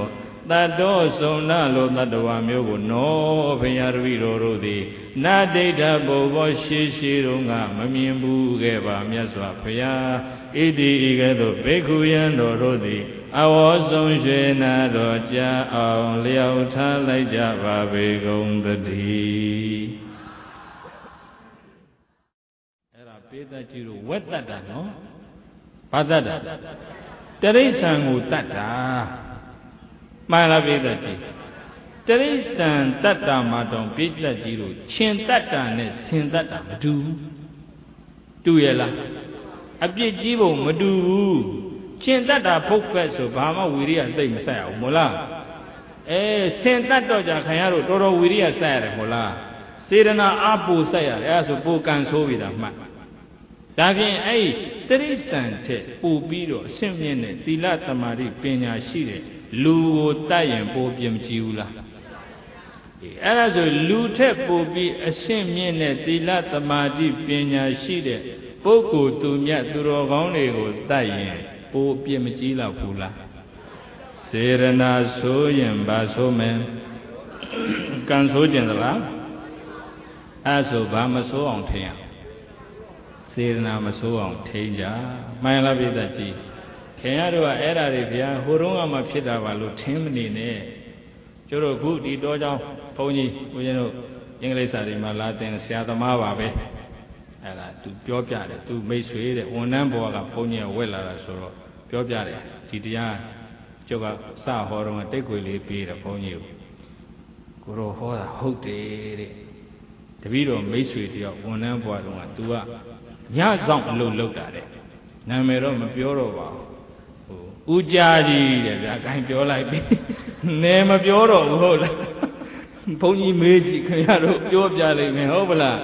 Tato sona lo tatwa myogo no Payarvi Roro di Na data bobo shishi runga Mamimbu geba myaswa paya Idi igato Bekuyan Roro di Awo songshwe na roja Aung liao thalai java Begong dati Era peta jiru Wetata no Padata Tarisangu tata Mala peta jiru Tarisan tata matong peta jiru Chin tata ne sin tata madu Tu yela Abye jibo madu Chin tata pokfet so Bahama wiriya tay masaya mola Eh sin tata ja khayaro Toro wiriya sayare mola Serana apu sayare Aso po kanso vida mat Davin ay Tarisan te po biro Simyene tila tamari penya shire Lu tayen po piem jiula Era so lu te po bi Simyene tila tamari penya shire Poko tu nya turo gaune go tayen Po piem jila pula Serana so yen ba so men Kanso jendala Aso ba ma so ong thaya Serana ma so ong thaya Mayala pita ji Khayaro wa era re bya Horonga ma phita ba lo thin mani ne Choro khu di to jaw Phone ji ko yin do English sa ri ma la tin sia thama ba be Era tu pyo pya de tu mait swee de Wannan bowa ka phone ji wet la da so ro Pyo pya de diတရားကျောက်ကစဟောတော့တိတ်ခွေလေးပေးတယ်ဘုန်းကြီးကိုကိုရောဟောတာဟုတ်တယ်တဲ့တပည့်တော်မိတ်ဆွေတယောက်ဝန်ထမ်းဘွားတုန်းက तू ကညဆောင်အလုပ်လုပ်တာတဲ့နာမည်တော့မပြောတော့ပါဘူးဟိုဦးကြာကြီးတဲ့ဗျာအကိုင်းပြောလိုက်ပြီနဲမပြောတော့ဘူးဟုတ်လားဘုန်းကြီးမေးကြည့်ခင်ဗျားတို့ပြောပြလိုက်မယ်ဟုတ်ပလား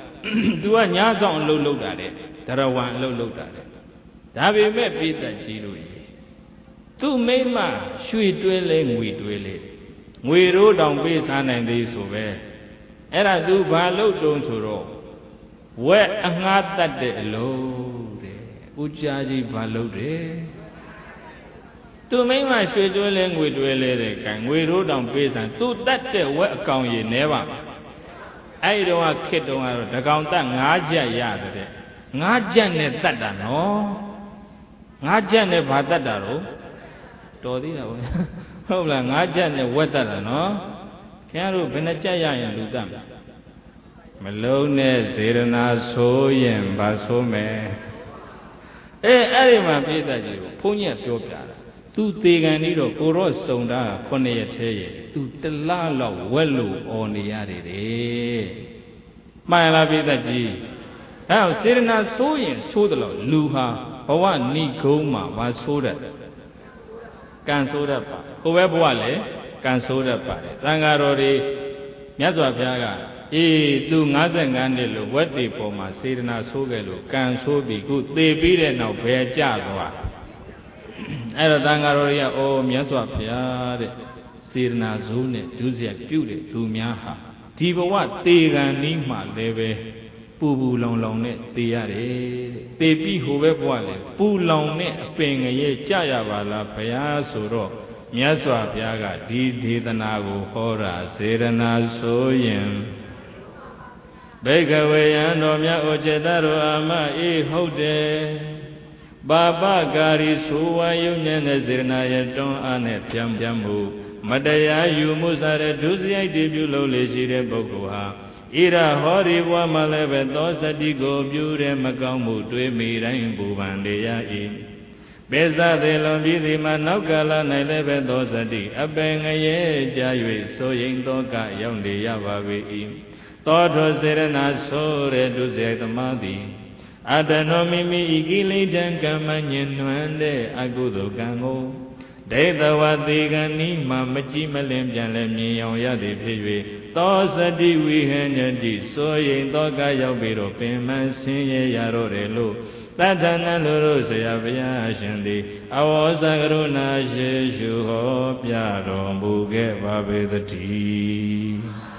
तू ကညဆောင်အလုပ်လုပ်တာတဲ့ဒရဝံအလုပ်လုပ်တာတဲ့ဒါပေမဲ့ပိဿကြီးတို့သူ့မိမရွှေတွဲလဲငွေတွဲလဲငွေရိုးတောင်ပေးစားနိုင်သေးဆိုပဲအဲ့ဒါသူဘာလုပ်တုံးဆိုတော့ဝက်အငှားတတ်တဲ့အလုပ်တဲ့ဦးကြာကြီးဘာလုပ်တယ်သူ့မိမရွှေတွဲလဲငွေတွဲလဲတဲ့ကံငွေရိုးတောင်ပေးစားသူတတ်တဲ့ဝက်အကောင်ရည်နဲပါအဲ့ဒီတော့ခစ်တုံးကတော့တကောင်တတ်ငါးချက်ရတယ်တဲ့ငါးချက်နဲ့တတ်တာနော်ငါးချက်နဲ့ဘာတတ်တာတော့တော်သေးတာဗောဟုတ်လားငါးချက်နဲ့ဝက်တတ်တာနော်ခင်ဗျားတို့ဘယ်နှချက်ရရင်လူတတ်မလုံးနဲ့စေရနာဆိုရင်ဘာဆိုမယ်အေးအဲ့ဒီမှာပြိတ္တကြီးကိုဘုန်းကြီးပြောပြတာသူသေကန်ပြီးတော့ကိုရောစုံတာခုနှစ်ရက်သေးရဲ့သူတလားလောက်ဝက်လို့អော်နေရတယ်တဲ့မှန်လားပြိတ္တကြီးအဲ့တော့စေရနာဆိုရင်ဆိုးတယ်လို့လူဟာဘဝနိဂုံးမှာဘာဆိုးတယ်ကံဆိုးတတ်ပါဟိုဘက်ဘဝလည်းကံဆိုးတတ်ပါတယ်သံဃာတော်တွေမြတ်စွာဘုရားကအေးသူ၅၅နှစ်လို့ဝက်တွေပေါ်မှာစေတနာဆိုးခဲ့လို့ကံဆိုးပြီးခုသေပြီးတဲ့နောက်ဘယ်ကြသွားအဲ့တော့သံဃာတော်တွေကအိုးမြတ်စွာဘုရားတဲ့စေတနာဆိုးနဲ့ဒုစရိုက်ပြုတဲ့သူများဟာဒီဘဝသေကံနီးမှလည်းပဲပူပူလောင်လောင်နဲ့သေရတယ်တဲ့သေပြီးဟိုဘက်ဘဝလည်းပူလောင်နဲ့အပင်ငရဲကြရပါလားဘုရားဆိုတော့မြတ်စွာဘုရားကဒီဒေသနာကိုဟောတာစေရနာဆိုရင်ဘိကဝေယံတော်မြတ်ဩចេတရောအာမအေးဟုတ်တယ်ပါပကာရီဆိုဝါယုံညံ့တဲ့စေရနာရဲ့တွန်းအားနဲ့ပြန်ပြန်မှုမတရားယူမှုစားတဲ့ဒုစရိုက်တွေပြုလုပ်လေရှိတဲ့ပုဂ္ဂိုလ်ဟာဣရဟောဒီဘဝမှာလည်းပဲသောစတိကိုပြုတဲ့မကောင်းမှုတွေးမိတိုင်းပူပန်နေရ၏ပေဇသေးလွန်ပြီးဒီမှာနောက်ကာလ၌လည်းပဲသောစတိအပင်ငရဲကြာ၍စိုးရိမ်သောကရောက်နေရပါ၏သောထောစေရနာဆိုတဲ့ဒုစရိုက်သမားသည်အတနောမိမိဤကိလေသာကမ္မညင်နွမ်းတဲ့အကုသိုလ်ကံကိုဒိဋ္ဌဝတိကနိမှမကြည့်မလင်ပြန်လည်းမြင်ရောင်ရသည်ဖြစ်၍သောစတိဝိဟဉ္တိစိုးရိမ်သောကရောက်ပြီးတော့ပင်မဆင်းရဲရတော့တယ်လို့သတ္တနလူတို့ဆရာဘုရားရှင်သည်အဝေါဇကရုဏာရှိရှုဟောပြတော်မူခဲ့ပါပေသတည်း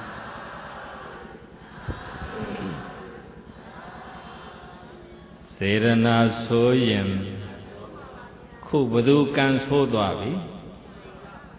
စေရနာဆိုရင်ခုဘသူကံဆိုးသွားပြီ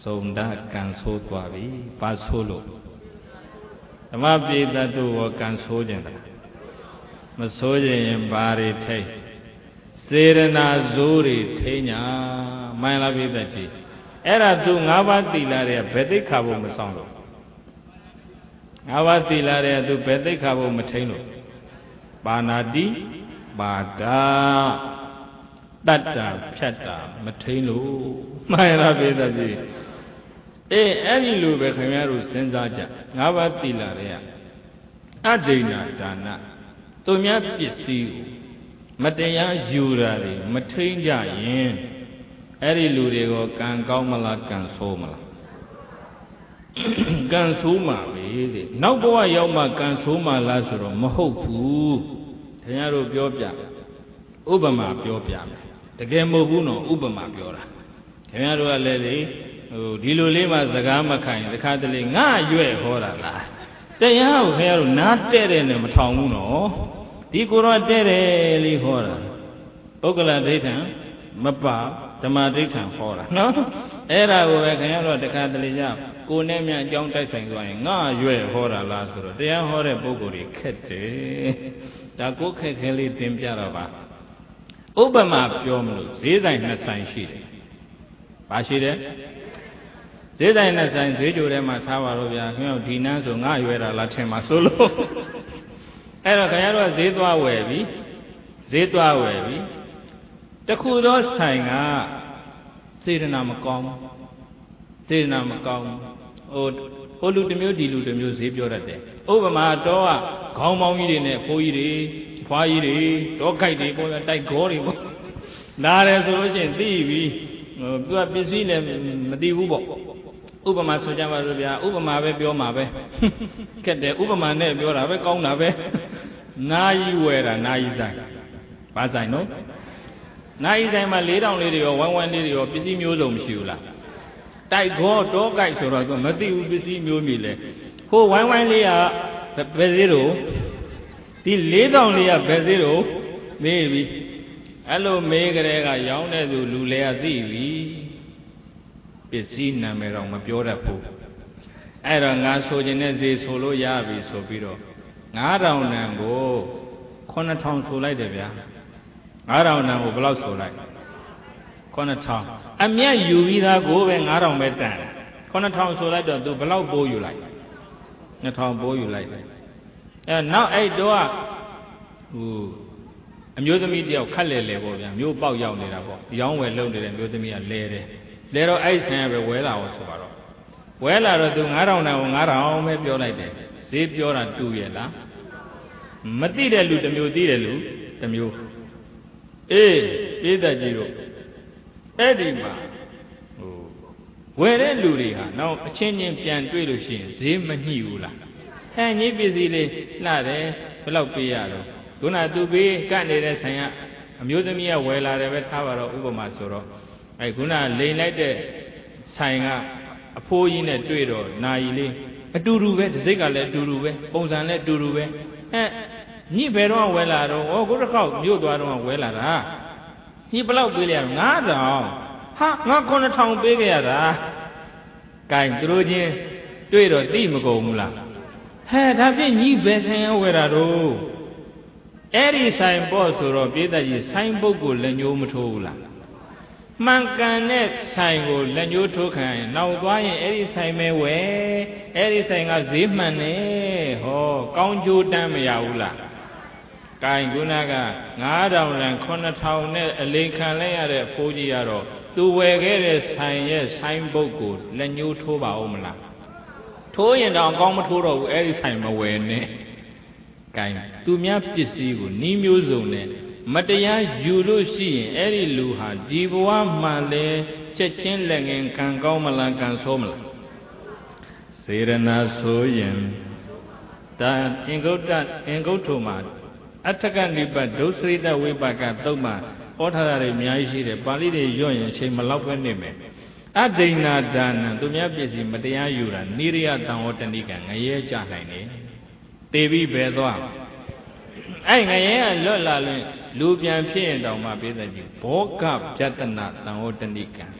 စုံတကံဆိုးသွားပြီဘာဆိုးလို့ဓမ္မပိသတုဝကံဆိုးကြတယ်မဆိုးခြင်းရင်ဘာတွေထိတ်စေရနာဇိုးတွေထိညာမှန်လားပိသကြီးအဲ့ဒါသူ၅ပါးသီလတွေကဘယ်သိခါဖို့မဆောင်လို့၅ပါးသီလတွေကသူဘယ်သိခါဖို့မထိန်လို့ပါဏာတိပါဒတတ္တဖြတ်တာမထိန်လို့မှန်လားပိသကြီးအေးအဲ့ဒီလိုပဲခင်ဗျားတို့စဉ်းစားကြ၅ပါးသီလတွေကအဒိဏဒါနသူများပစ္စည်းကိုမတရားယူတာတွေမထိန်ကြရင်အဲ့ဒီလူတွေကိုကံကောင်းမလားကံဆိုးမလားကံဆိုးမှာပဲတဲ့နောက်ဘဝရောက်မှကံဆိုးမှာလားဆိုတော့မဟုတ်ဘူးခင်ဗျားတို့ပြောပြဥပမာပြောပြမယ်တကယ်မဟုတ်ဘူးနော်ဥပမာပြောတာခင်ဗျားတို့ကလည်းလေဟိုဒီလိုလေးမှစကားမခိုင်တခါတလေငါရွဲ့ဟောတာလားတရားကိုခင်ဗျားတို့နားတဲ့တဲ့နဲ့မထောင်ဘူးနော်ဒီကိုယ်တော့တဲ့တယ်လေးဟောတာပုဂ္ဂလဒိဋ္ဌံမပဓမ္မဒိဋ္ဌံဟောတာနော်အဲ့ဒါကိုပဲခင်ဗျားတို့တခါတလေကြောင့်ကိုယ်နဲ့မြအကြောင်းတိုက်ဆိုင်သွားရင်ငါရွဲ့ဟောတာလားဆိုတော့တရားဟောတဲ့ပုဂ္ဂိုလ်တွေခက်တယ်ဒါကိုခက်ခဲလေးတင်ပြတော့ပါဥပမာပြောမလို့ဈေးဆိုင်နှစ်ဆိုင်ရှိတယ်ဘာရှိတယ်ဈေးဆိုင်နှစ်ဆိုင်ဈေးကြိုထဲမှာထားပါတော့ဗျာခင်ဗျားဒီနန်းဆိုငါရွဲ့တာလားထင်ပါဆိုလို့အဲ့တော့ခင်ဗျားတို့ကဈေးသွားဝယ်ပြီဈေးသွားဝယ်ပြီတခုသောဆိုင်ကစေတနာမကောင်းစေတနာမကောင်းဟိုဟိုလူတစ်မျိုးဒီလူတစ်မျိုးဈေးပြောတတ်တယ်ဥပမာတော့ကခေါင်းပေါင်းကြီးတွေနဲ့ဖိုးကြီးတွေဖွားကြီးတွေတော့ကြိုက်တွေပေါ်တိုက်ခေါ်တွေပေါ့နားတယ်ဆိုလို့ရှိရင်သိပြီဟိုသူကပစ္စည်းလည်းမသိဘူးပေါ့ဥပမာဆိုကြပါစို့ဗျာဥပမာပဲပြောမှာပဲခက်တယ်ဥပမာနဲ့ပြောတာပဲကောင်းတာပဲနာယီဝယ်တာနာယီဆိုင်ဘာဆိုင်နော်နာယီဆိုင်မှာလေးတောင်လေးတွေရောဝမ်းဝမ်းလေးတွေရောပစ္စည်းမျိုးစုံမရှိဘူးလားတိုက်ခေါ်တော့ကြိုက်ဆိုတော့သူမသိဘူးပစ္စည်းမျိုးမျိုးလေဟိုဝမ်းဝမ်းလေးကဘယ်သေးတော့ဒီလေးတောင်လေးကဘယ်သေးတော့မေးပြီအဲ့လိုမေးကြတဲ့ကရောင်းတဲ့သူလူလဲကသိပြီပစ္စည်းနာမည်တော့မပြောတတ်ဘူးအဲ့တော့ငါဆိုခြင်းနဲ့ဈေးဆိုလို့ရပြီဆိုပြီးတော့ငါးထောင်နံကိုခုနှစ်ထောင်ဆိုလိုက်တယ်ဗျာငါးထောင်နံကိုဘယ်လောက်ဆိုလိုက်ခုနှစ်ထောင်အမြတ်ယူပြီးသားကိုပဲငါးထောင်ပဲတန်ခုနှစ်ထောင်ဆိုလိုက်တော့သူဘယ်လောက်ပိုးယူလိုက်နှစ်ထောင်ပိုးယူလိုက်တယ်အဲနောက်အဲ့တော့ဟိုအမျိုးသမီးတယောက်ခက်လဲလဲပေါ့ဗျာမျိုးပေါက်ရောက်နေတာပေါ့ရောင်းဝယ်လုပ်နေတဲ့မျိုးသမီးကလဲတယ်လဲတော့အဲ့ဆန်ပဲဝဲလာအောင်ဆိုပါတော့ဝဲလာတော့သူငါးထောင်တန်ကိုငါးထောင်ပဲပြောလိုက်တယ်ဈေးပြောတာတူရဲ့လားမသိတဲ့လူတစ်မျိုးသိတဲ့လူတစ်မျိုးအေးပြေးတတ်ကြီးတို့အဲ့ဒီမှာဟိုဝယ်တဲ့လူတွေဟာနောက်အချင်းချင်းပြန်တွေ့လို့ရှိရင်ဈေးမညှိဘူးလားဟဲ့ညစ်ပစ္စည်းလေးလှတယ်ဘယ်လောက်ပေးရတော့ခုနသူပေးကတ်နေတဲ့ဆိုင်ကအမျိုးသမီးကဝယ်လာတယ်ပဲထားပါတော့ဥပမာဆိုတော့အဲခုနလိန်လိုက်တဲ့ဆိုင်ကအဖိုးကြီးနဲ့တွေ့တော့နာယီလေးအတူတူပဲဒီစိတ်ကလည်းအတူတူပဲပုံစံလည်းအတူတူပဲအဲညစ်ဘယ်တော့ဝဲလာတော့ဩခုတစ်ခေါက်မြို့သွားတော့ဝဲလာတာညစ်ဘလောက်ပေးလိုက်ရငါးထောင်ဟာငါခုနှစ်ထောင်ပေးခဲ့ရတာကဲသူတို့ချင်းတွေ့တော့တိမကုန်ဘူးလားဟဲ့ဒါဖြင့်ညစ်ဘယ်ဆိုင်ရဝဲတာတော့အဲ့ဒီဆိုင်ပေါ့ဆိုတော့ပြေးသက်ကြီးဆိုင်ပုဂ္ဂိုလ်လက်ညှိုးမထိုးဘူးလားမှန်ကန်တဲ့ဆိုင်ကိုလက်ညှိုးထိုးခံရင်နောက်သွားရင်အဲ့ဒီဆိုင်ပဲဝယ်အဲ့ဒီဆိုင်ကဈေးမှန်နေဟောကောင်းကျိုးတမ်းမရဘူးလားကဲခုနကငါးထောင်လန်ခုနှစ်ထောင်နဲ့အလိန်ခံလိုက်ရတဲ့အဖိုးကြီးကတော့သူဝယ်ခဲ့တဲ့ဆိုင်ရဲ့ဆိုင်ပုဂ္ဂိုလ်လက်ညှိုးထိုးပါဦးမလားထိုးရင်တော့ကောင်းမထိုးတော့ဘူးအဲ့ဒီဆိုင်မဝယ်နဲ့ကဲသူများပစ္စည်းကိုနှီးမျိုးစုံနဲ့မတရားယူလို့ရှိရင်အဲ့ဒီလူဟာဒီဘဝမှလဲချက်ချင်းလက်ငင်ကံကောင်းမလားကံဆိုးမလားစေရနာဆိုရင်ဒါအင်္ဂုတ္တအင်္ဂုတ္ထုမှာအထကနိပတ်ဒုစရိတဝိပါကသုံးမှာဟောထားတာတွေအများကြီးရှိတယ်ပါဠိတွေညွှန်ရင်ချိန်မလောက်ပဲနေမယ်အဒိဏဒါနံသူများပစ္စည်းမတရားယူတာနိရိယတံဟောတဏိကငရဲကြနိုင်တယ်တေပြီးပဲသွားအဲ့ငရဲကလွတ်လာလို့လူပြန်ဖြစ်ရင်တောင်မှပြေးတဲ့ကြီးဘောကဗျတနာတံဟောတဏိကံ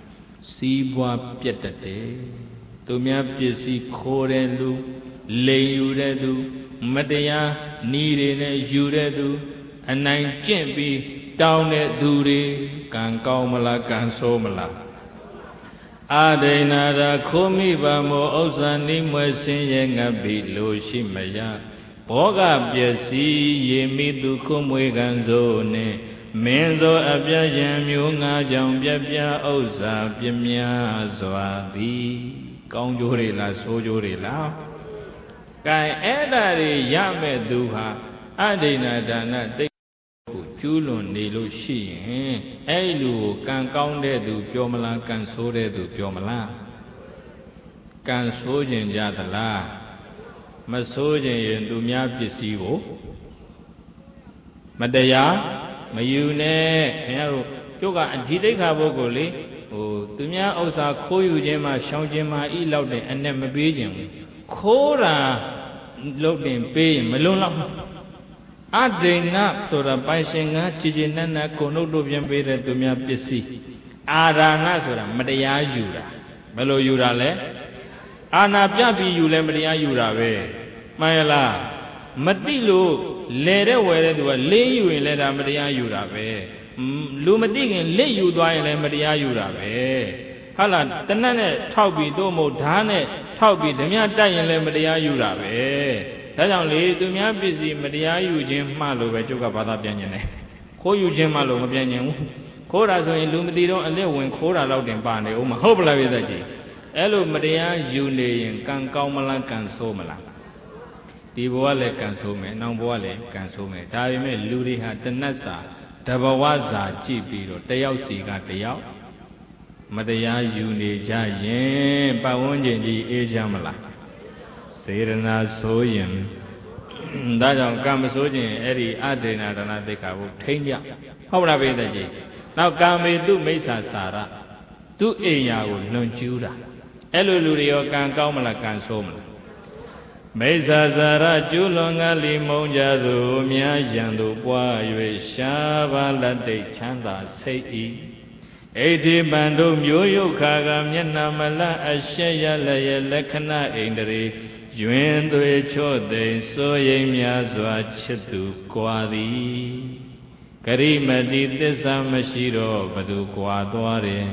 စီးပွားပြတ်တတ်တယ်သူများပစ္စည်းခိုးတဲ့လူလိမ်ယူတဲ့သူမတရားနီးတွေနဲ့ယူတဲ့သူအနိုင်ကျင့်ပြီးတောင်းတဲ့သူတွေကံကောင်းမလားကံဆိုးမလားအာဒိနာရာခိုးမိပါမောဥစ္စာနိမွယ်ဆင်းရဲငတ်ပြီးလို့ရှိမရဘောဂပျက်စီးရေမိသူခုမွေကံစိုးနဲ့မင်းသောအပြည့်ရန်မျိုးငါကြောင့်ပြပြဥစ္စာပြများစွာသည်ကောင်းကျိုးတွေလားဆိုးကျိုးတွေလားကဲအဲ့ဒါတွေရမဲ့သူဟာအဒိဏဒါနတိတ်ကိုကျူးလွန်နေလို့ရှိရင်အဲ့လူကိုကံကောင်းတဲ့သူပြောမလားကံဆိုးတဲ့သူပြောမလားကံဆိုးခြင်းကြသလားမဆိုးခြင်းရင်သူများပစ္စည်းကိုမတရားမယူနဲ့ခင်ဗျားတို့ကျုပ်ကအဓိတိတ်ခါပုဂ္ဂိုလ်လေဟိုသူများဥစ္စာခိုးယူခြင်းမှာရှောင်ခြင်းမှာဤလောက်တဲ့အနဲ့မပေးခြင်းဘူးခိုးတာလုပ်တင်ပေးရင်မလုံလောက်အဒိဏဆိုတာပိုင်ရှင်ကကြည်ကြည်နက်နက်ကိုနှုတ်တို့ပြန်ပေးတဲ့သူများပစ္စည်းအာဒါနဆိုတာမတရားယူတာဘယ်လိုယူတာလဲအာနာပြပြီးယူလဲမတရားယူတာပဲမှန်ရလားမသိလို့လဲတဲ့ဝယ်တဲ့သူကလင်းယူရင်လည်းဒါမတရားယူတာပဲလူမသိခင်လက်ယူသွားရင်လည်းမတရားယူတာပဲဟုတ်လားတနတ်နဲ့ထောက်ပြီးတို့မို့ဓာတ်နဲ့ထောက်ပြီးဓမြတိုက်ရင်လည်းမတရားယူတာပဲဒါကြောင့်လေသူများပစ္စည်းမတရားယူခြင်းမှလို့ပဲကျုပ်ကဘာသာပြန်ကျင်တယ်ခိုးယူခြင်းမှလို့မပြန်ကျင်ဘူးခိုးတာဆိုရင်လူမသိတော့အလက်ဝင်ခိုးတာတော့တင်ပါနေဦးမဟုတ်ပလားပြည့်သက်ကြီးအဲ့လိုမတရားယူနေရင်ကံကောင်းမလားကံဆိုးမလားဒီဘဝလည်းကံဆိုးမယ်နောက်ဘဝလည်းကံဆိုးမယ်ဒါပေမဲ့လူတွေဟာတဏှတ်စာတဘဝစာကြည့်ပြီးတော့တယောက်စီကတယောက်မတရားယူနေကြရင်ပတ်ဝန်းကျင်ကြီးအေးချမ်းမလားစေရနာဆိုရင်ဒါကြောင့်ကံမဆိုးခြင်းအဲ့ဒီအဒိဏဒါနသိက္ခာကိုထိမ့်ကြဟုတ်လားပိဿကြီးနောက်ကာမေတုမိစ္ဆာစာရသူအိမ်ယာကိုလွန်ကျူးတာအဲ့လိုလူတွေရောကံကောင်းမလားကံဆိုးမလားမိစ္ဆာစာရကျူးလွန်ကလီမုံကြသူမြာယံသူပွား၍ရှားပါလက်တိတ်ချမ်းသာစိတ်ဤဣတိပန္တုမျိုးယုခါကမျက်နှာမလအရှက်ရလည်းရဲ့လက္ခဏာဣန္ဒြေယွင်သွေချော့သိမ်စိုးရိမ်များစွာချစ်သူကွာသည်ဂရိမတိသစ္စာမရှိတော့ဘသူကွာသွားတယ်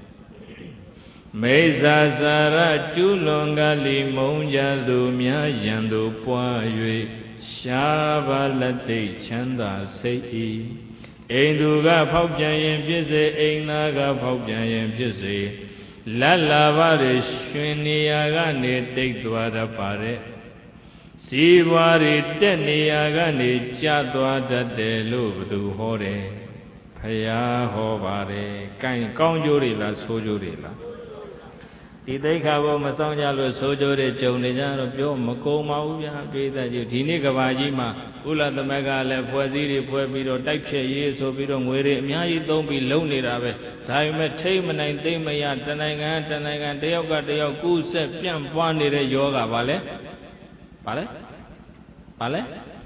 မိစ္ဆာစာရကျူးလွန်ကလီမုံကြသူများယံသူပွား၍ရှားပါလက်တိတ်ချမ်းသာစိတ်ဤအိမ်သူကဖောက်ပြန်ရင်ဖြစ်စေအိမ်သားကဖောက်ပြန်ရင်ဖြစ်စေလတ်လာပါတွေရှင်နေရာကနေတိတ်သွားတတ်ပါတဲ့စီးပွားတွေတက်နေရာကနေကျသွားတတ်တယ်လို့ဘသူဟောတယ်ဖယားဟောပါတယ်ကံကောင်းကျိုးတွေလားဆိုးကျိုးတွေလားဒီသိက္ခာဘုံမဆောင်ကြလို့ဆိုးကျိုးတွေကြုံနေကြတော့ပြောမကုန်ပါဘူးဗျာပိဿကြီးဒီနေ့ကဘာကြီးမှာဥလသမက်ကလည်းဖွဲ့စည်းတွေဖွဲ့ပြီးတော့တိုက်ဖြည့်ရေးဆိုပြီးတော့ငွေတွေအများကြီးသုံးပြီးလုံနေတာပဲဒါပေမဲ့ထိမနိုင်သိမရတနိုင်ငံတနိုင်ငံတယောက်ကတယောက်ကူးဆက်ပြန့်ပွားနေတဲ့ယောဂဘာလဲဘာလဲဘာလဲ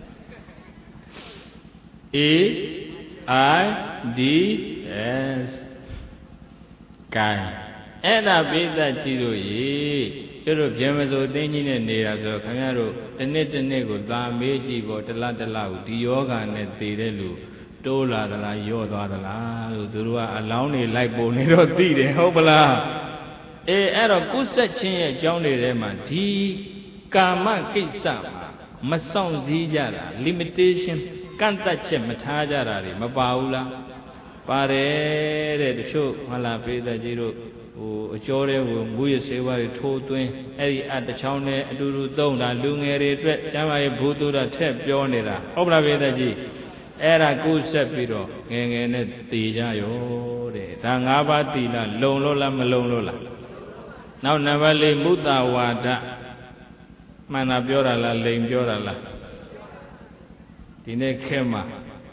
A I D S ကဲအဲ့ဒါပိဿကြီးတို့ရေကျတို့ဗျမစိုးသိင်းကြီးနဲ့နေတာဆိုခင်ဗျားတို့တစ်နှစ်တစ်နှစ်ကိုသာမေးကြည့်ပေါ့တလားတလားကိုဒီယောဂနဲ့သေတဲ့လူတိုးလာသလားယော့သွားသလားလို့သူတို့ကအလောင်းတွေလိုက်ပုံနေတော့သိတယ်ဟုတ်ပလားအေးအဲ့တော့ကုဆက်ချင်းရဲ့အကြောင်းတွေထဲမှာဒီကာမကိစ္စမှာမဆောင်စည်းကြတာ limitation ကန့်သတ်ချက်မထားကြတာတွေမပါဘူးလားပါတယ်တဲ့တချို့မလားပိဿကြီးတို့ဟိုအကျော်တွေကိုမူရစေဝါတွေထိုးသွင်းအဲ့ဒီအတချောင်းနဲ့အတူတူသုံးတာလူငယ်တွေအတွက်ကျမ်းမာရေးဘုသူတော်ထက်ပြောနေတာဟုတ်ပါလားပိဿကြီးအဲ့ဒါကိုဆက်ပြီးတော့ငယ်ငယ်နဲ့တည်ကြရောတဲ့ဒါ၅ပါးတည်လားလုံလို့လားမလုံလို့လားနောက်နံပါတ်၄မုတ္တဝါဒမှန်တာပြောတာလားလိန်ပြောတာလားဒီနေ့ခဲမှာ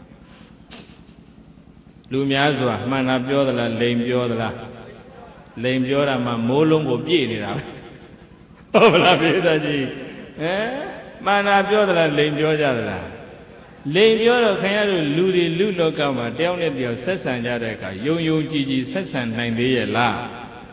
လူများစွာမှန်တာပြောသလားလိန်ပြောသလားလိန်ပြောတာမှမိုးလုံးကိုပြည့်နေတာပဲဟုတ်ပါလားပြေသားကြီးဟမ်မှန်တာပြောသလားလိန်ပြောကြသလားလိန်ပြောတော့ခင်ဗျားတို့လူတွေလူလောကမှာတယောက်နဲ့တယောက်ဆက်ဆံကြတဲ့အခါယုံယုံကြည်ကြည်ဆက်ဆံနိုင်သေးရဲ့လား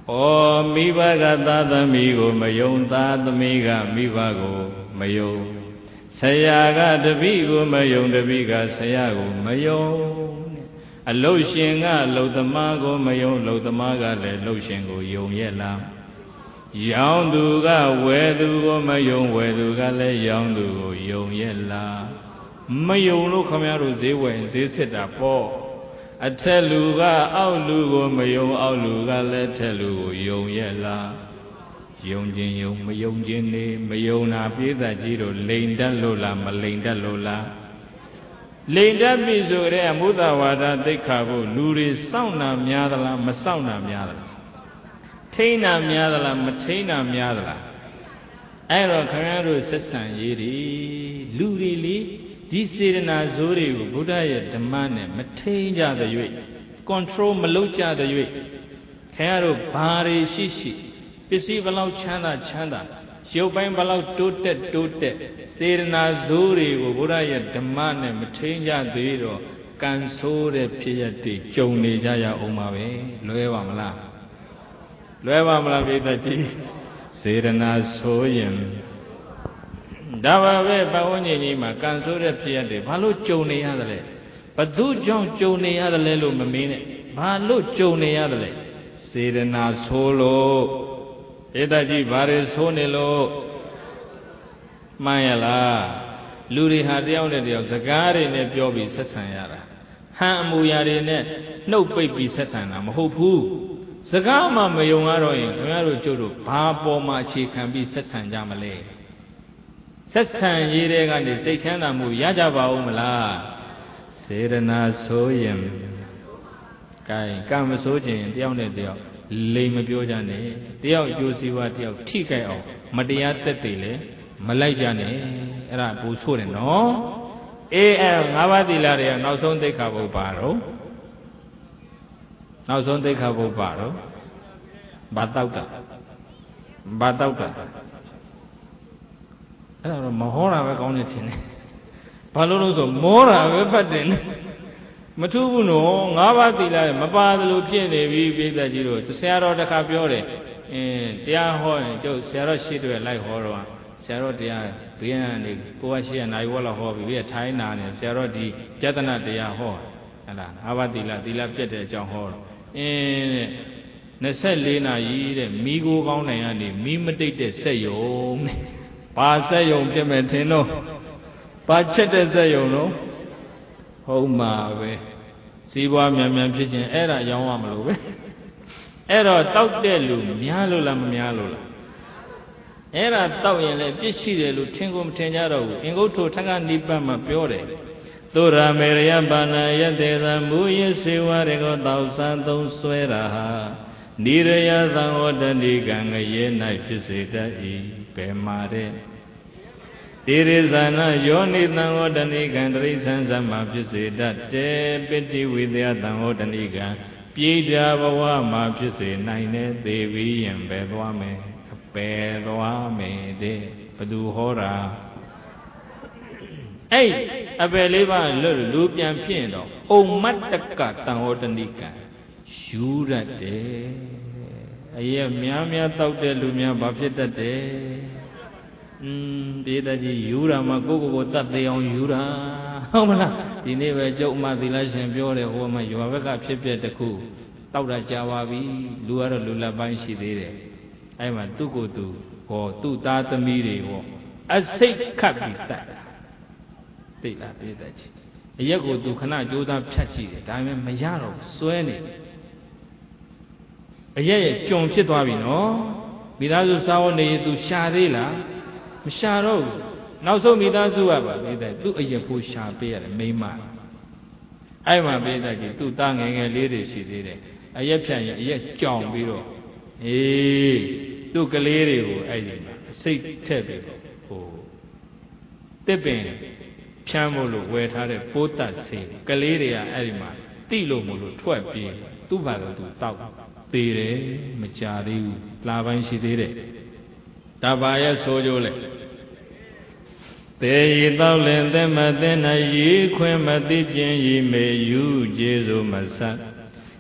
ဩမိဘကသာသမီကိုမယုံသာသမီကမိဘကိုမယုံဆရာကတပည့်ကိုမယုံတပည့်ကဆရာကိုမယုံအလုတ်ရှင်ကလှုပ်သမားကိုမယုံလှုပ်သမားကလည်းလှုပ်ရှင်ကိုယုံရဲ့လားရောင်းသူကဝယ်သူကိုမယုံဝယ်သူကလည်းရောင်းသူကိုယုံရဲ့လားမယုံလို့ခမရတို့ဈေးဝယ်ဈေးစစ်တာပေါ့အထက်လူကအောက်လူကိုမယုံအောက်လူကလည်းထက်လူကိုယုံရဲ့လားယုံခြင်းယုံမယုံခြင်းနေမယုံတာပြည့်တတ်ကြီးတို့လိန်တတ်လို့လားမလိန်တတ်လို့လားလိန်တတ်ပြီဆိုတဲ့အမုဒ္ဒဝါဒသိက္ခာကိုလူတွေစောင့်နာများသလားမစောင့်နာများသလားထိန်းနာများသလားမထိန်းနာများသလားအဲ့တော့ခင်ဗျားတို့ဆက်ဆံရေးတွေလူတွေလေဒီစေတနာဇိုးတွေကိုဘုရားရဲ့ဓမ္မနဲ့မထိန်းကြတဲ့၍ control မလုပ်ကြတဲ့၍ခင်ဗျားတို့ဘာတွေရှိရှိပစ္စည်းဘလောက်ချမ်းသာချမ်းသာရုပ်ပိုင်းဘလောက်တိုးတက်တိုးတက်စေတနာဇိုးတွေကိုဘုရားရဲ့ဓမ္မနဲ့မထိန်းကြသေးတော့ကံဆိုးတဲ့ဖြစ်ရတဲ့ကြုံနေကြရအောင်ပါပဲလွဲပါမလားလွဲပါမလားပိဋကကြီးစေတနာဆိုးရင်ဒါပါပဲပဝန်းကျင်ကြီးမှာကံဆိုးတဲ့ဖြစ်ရတယ်ဘာလို့ကြုံနေရသလဲဘသူကြောင့်ကြုံနေရတယ်လဲလို့မမင်းနဲ့ဘာလို့ကြုံနေရတယ်လဲစေတနာဆိုးလို့ပိဋကကြီးဘာတွေဆိုးနေလို့မှန်ရလားလူတွေဟာတယောက်နဲ့တယောက်စကားတွေနဲ့ပြောပြီးဆက်ဆံရတာဟန်အမူအရာတွေနဲ့နှုတ်ပိတ်ပြီးဆက်ဆံတာမဟုတ်ဘူးစကားမှမယုံရတော့ရင်ခင်ဗျားတို့ကျုပ်တို့ဘာပေါ်မှာအခြေခံပြီးဆက်ဆံကြမလဲဆက်ဆံရေးတဲ့ကနေစိတ်ချမ်းသာမှုရကြပါဦးမလားစေတနာဆိုရင်ကဲကံမဆိုးခြင်းတယောက်နဲ့တယောက်လိမ်မပြောကြနဲ့တယောက်အကျိုးစီးပွားတယောက်ထိခိုက်အောင်မတရားသက်သေလေမလိုက်ကြနဲ့အဲ့ဒါပူဆိုးတယ်နော်အေးအဲငါးပါးသီလတွေကနောက်ဆုံးသိက္ခာပုဒ်ပါတော့နောက်ဆုံးသိက္ခာပုဒ်ပါတော့ဘာတောက်တာဘာတောက်တာအဲ့ဒါတော့မဟောတာပဲကောင်းနေချင်းတယ်ဘာလို့လို့ဆိုမောတာပဲဖတ်တယ်မထူးဘူးနော်ငါးပါးသီလမပါသလိုဖြစ်နေပြီပြိဿကြီးတို့ဆရာတော်တစ်ခါပြောတယ်အင်းတရားဟောရင်ကျုပ်ဆရာတော်ရှိတွေ့လိုက်ဟောတော့ဆရာတော်တရားဘေးကနေကိုယ်ကရှိရနိုင်ဝက်လောက်ဟောပြီးပြီးထိုင်းနာနေဆရာတော်ဒီပြဿနာတရားဟောဟဲ့လားငါးပါးသီလသီလပြတ်တဲ့အကြောင်းဟောတော့အင်းတဲ့နှစ်ဆယ့်လေးနာရီတဲ့မိကိုကောင်းနိုင်ကနေမိမတိတ်တဲ့စက်ယုံတဲ့ဘာစက်ယုံဖြစ်မဲ့ထင်တော့ဘာချက်တဲ့စက်ယုံတော့ဟုတ်မှာပဲစီးပွားမြန်မြန်ဖြစ်ခြင်းအဲ့ဒါရောင်းရမလို့ပဲအဲ့တော့တောက်တဲ့လူများလို့လားမများလို့လားအဲ့ဒါတောက်ရင်လည်းပြစ်ရှိတယ်လို့ထင်ကိုမထင်ကြတော့ဘူးအင်္ဂုတ္တထံကနိဗ္ဗာန်မှာပြောတယ်သုရမေရယပါဏယတေသမူယစေဝရကောတောက်ဆန်းသုံးဆွဲတာဟာနိရယသံဝတ္တဏိကံငရဲ၌ဖြစ်စေတတ်၏ဘယ်မှာတဲ့တိရိဇာနယောနိသံဝတ္တဏိကံတရိသံသမဖြစ်စေတတ်တယ်ပိဋိဝိသယသံဝတ္တဏိကံပြိတ္တာဘဝမှာဖြစ်စေနိုင်တဲ့သေပြီးရင်ပဲသွားမယ်ပဲသွားမယ်တဲ့ဘသူဟောတာအဲ့အပယ်လေးပါးလွတ်လူပြန်ဖြစ်ရင်တော့အုံမတ္တကတံဝတ္တဏိကံယူရတ်တယ်အရဲ့များများတောက်တဲ့လူများဘာဖြစ်တတ်တယ်อืมဒေသကြီးယူတာမှာကိုကိုကိုတတ်သေးအောင်ယူတာဟုတ်မလားဒီနေ့ပဲကျုပ်မသီလရှင်ပြောတယ်ဟိုမှာရွာဘက်ကဖြစ်ပြတခုတောက်တာကြာပါပြီလူကတော့လူလက်ပိုင်းရှိသေးတယ်အဲ့မှာသူ့ကိုယ်သူဟောသူ့သားသမီးတွေဟောအစိတ်ခတ်ပြီးတတ်တာသိလားဒေသကြီးအရက်ကိုသူခဏကြိုးစားဖြတ်ကြည့်တယ်ဒါပေမဲ့မရတော့စွဲနေအရက်ရဲ့ကြုံဖြစ်သွားပြီနော်မိသားစုစားဝတ်နေရင်သူရှာသေးလားမရှာတော့ဘူးနောက်ဆုံးမိသားစုကပါလေတဲ့သူ့အရက်ဖို့ရှာပေးရတယ်မိန်းမအဲ့မှာပိဋကကြီးသူ့သားငယ်ငယ်လေးတွေရှိသေးတယ်အရက်ဖြန့်ရင်အရက်ကြောင်ပြီးတော့အေးသူ့ကလေးတွေကိုအဲ့ဒီမှာစိတ်ထက်ပြီးဟိုတစ်ပင်ဖြန်းဖို့လို့ဝယ်ထားတဲ့ပိုးတတ်ဆေးကလေးတွေကအဲ့ဒီမှာတိလို့မလို့ထွက်ပြေးသူ့ဘာလို့သူတောက်သေးတယ်မကြသေးဘူးလာပိုင်းရှိသေးတယ်ဒါပါရဲ့ဆိုကြလေသေရီတောက်လင်သက်မသိ၌ရီခွင်မသိပြင်းရီမေယူကျေစုမဆတ်ဟ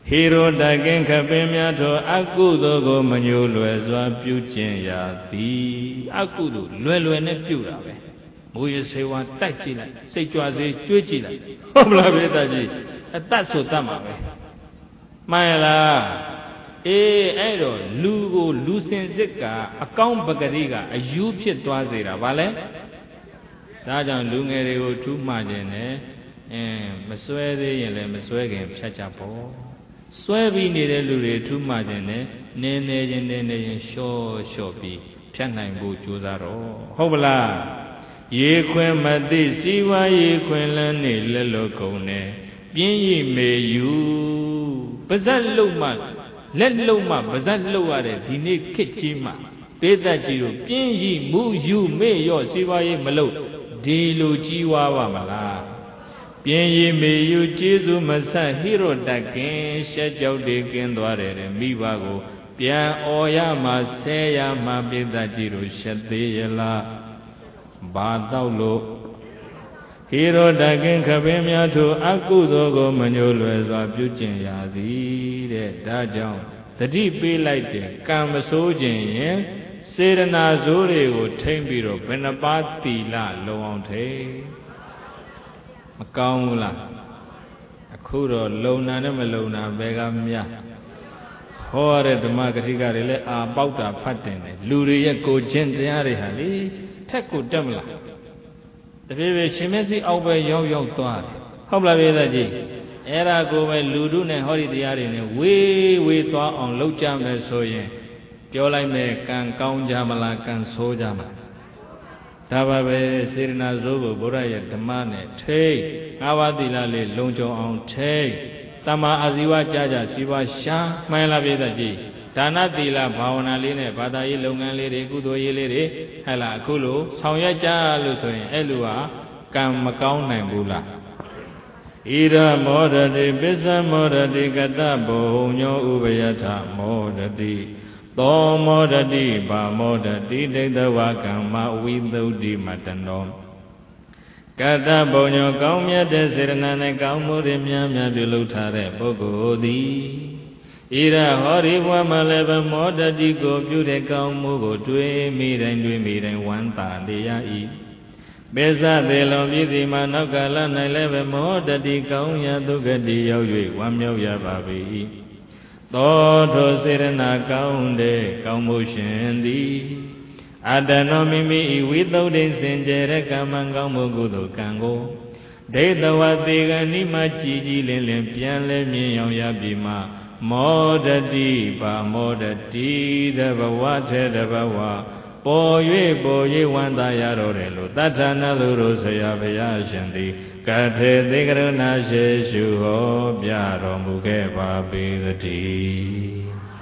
ဟီရိုတကင်ခပင်များထောအကုသိုလ်ကိုမညိုလွယ်စွာပြုကျင့်ရသည်အကုသိုလ်လွယ်လွယ်နဲ့ပြုတာပဲမိုးရစေဝါတိုက်ကြည့်လိုက်စိတ်ကြွစေကြွေးကြည့်လိုက်ဟုတ်လားပြသကြီးအတတ်ဆိုတတ်မှာပဲမှန်လားအေးအဲ့တော့လူကိုလူစင်စစ်ကအကောင်းပဂရိကအယူဖြစ်သွားစေတာဗာလဲဒါကြောင့်လူငယ်တွေကိုထူးမှခြင်းနဲ့အင်းမစွဲသေးရင်လည်းမစွဲခင်ဖြတ်ကြပေါ့စွဲပြီးနေတဲ့လူတွေထူးမှခြင်းနဲ့နည်းနည်းချင်းနည်းနည်းချင်းလျှော့လျှော့ပြီးဖြတ်နိုင်ဖို့ကြိုးစားတော့ဟုတ်ပလားရေခွင်မသိစီဝါရေခွင်လန်းနေလက်လို့ကုန်နေပြင်းရီမေယူပါဇက်လုံးမှလက်လုံးမှပါဇက်လုံးရတဲ့ဒီနေ့ခေတ်ကြီးမှဒေသကြီးတို့ပြင်းရီမူယူမေ့ရော့စီဝါရေမလို့ဒီလိုကြီးဝါပါမလားပြင်းရီမေယူကျေးဇူးမဆက်ဟိရိုတကင်ရှက်ကြောက်တွေကင်းသွားတယ်တဲ့မိဘကိုပြန်အော်ရမှာဆဲရမှာဒေသကြီးတို့ရှက်သေးရလားဘာတော့လို့ဟိရိုတကင်ခပင်များထိုအကုသိုလ်ကိုမညိုလွယ်စွာပြုကျင့်ရသည်တဲ့ဒါကြောင့်တတိပေးလိုက်တဲ့ကံမဆိုးခြင်းရင်စေရနာဇိုးတွေကိုထိမ့်ပြီးတော့ဘယ်နှပါးသီလလုံအောင်ထိမကောင်းဘူးလားအခုတော့လုံနာနဲ့မလုံနာဘယ်ကမြတ်ဟောရတဲ့ဓမ္မဂတိကတွေလည်းအာပေါက်တာဖတ်တင်တယ်လူတွေရဲ့ကိုချင်းတရားတွေဟာလေထက်ကိုတက်မလားတပြေးပြေးရှင်မျက်စိအောက်ပဲရောက်ရောက်သွားတယ်ဟုတ်လားပြေးသားကြီးအဲ့ဒါကိုပဲလူတို့နဲ့ဟောဒီတရားတွေနဲ့ဝေးဝေးသွားအောင်လုပ်ကြမယ်ဆိုရင်ပြောလိုက်မယ်ကံကောင်းကြမလားကံဆိုးကြမလားဒါပါပဲစေရနာဇိုးကိုဘုရားရဲ့ဓမ္မနဲ့ထိတ်ငါးပါးသီလလေးလုံခြုံအောင်ထိတ်တမ္မာအာဇီဝကြကြစီဝါရှာမှန်လားပြေးသားကြီးဒါနသီလဘာဝနာလေးနဲ့ဘာသာရေးလုပ်ငန်းလေးတွေကုသိုလ်ရေးလေးတွေဟဲ့လားအခုလိုဆောင်ရွက်ကြလို့ဆိုရင်အဲ့လိုဟာကံမကောင်းနိုင်ဘူးလားဣရမောဒတိပစ္စမောဒတိကတဘုံညောဥပယထမောဒတိသောမောဒတိဘာမောဒတိဒိဋ္ဌဝကမ္မဝိသုဒ္ဓိမတနောကတဘုံညောကောင်းမြတ်တဲ့စေရနာနဲ့ကောင်းမှုတွေများများပြုလုပ်ထားတဲ့ပုဂ္ဂိုလ်သည်ဣရဟောရိဘဝမှာလည်းဗမောဒတိကိုပြုတဲ့ကောင်းမှုကိုတွေးမိတိုင်းတွေးမိတိုင်းဝမ်းသာလေရ၏ပိစသေလွန်ပြည်သည်မှာနောက်ကာလ၌လည်းဗမောဒတိကောင်းရာဒုက္ခတိရောက်၍ဝမ်းမြောက်ရပါ၏သောထိုစေရနာကောင်းတဲ့ကောင်းမှုရှင်သည်အတ္တနောမိမိဤဝိသုဒ္ဓိစင်ကြယ်တဲ့ကမ္မကောင်းမှုကုသိုလ်ကံကိုဒိဋ္ဌဝသေကနိမကြည်ကြည်လင်းလင်းပြန်လဲမြင်ရောက်ရပြီမှာမောဒတိပါမောဒတိတဘဝထေတဘဝပေါ်၍ပေါ်၍ဝန္တာရတော်တယ်လို့တထနာလူတို့ဆရာဘုရားရှင်သည်ကထေသေကရုဏာရှိရှုဟောပြတော်မူခဲ့ပါပေသတည်း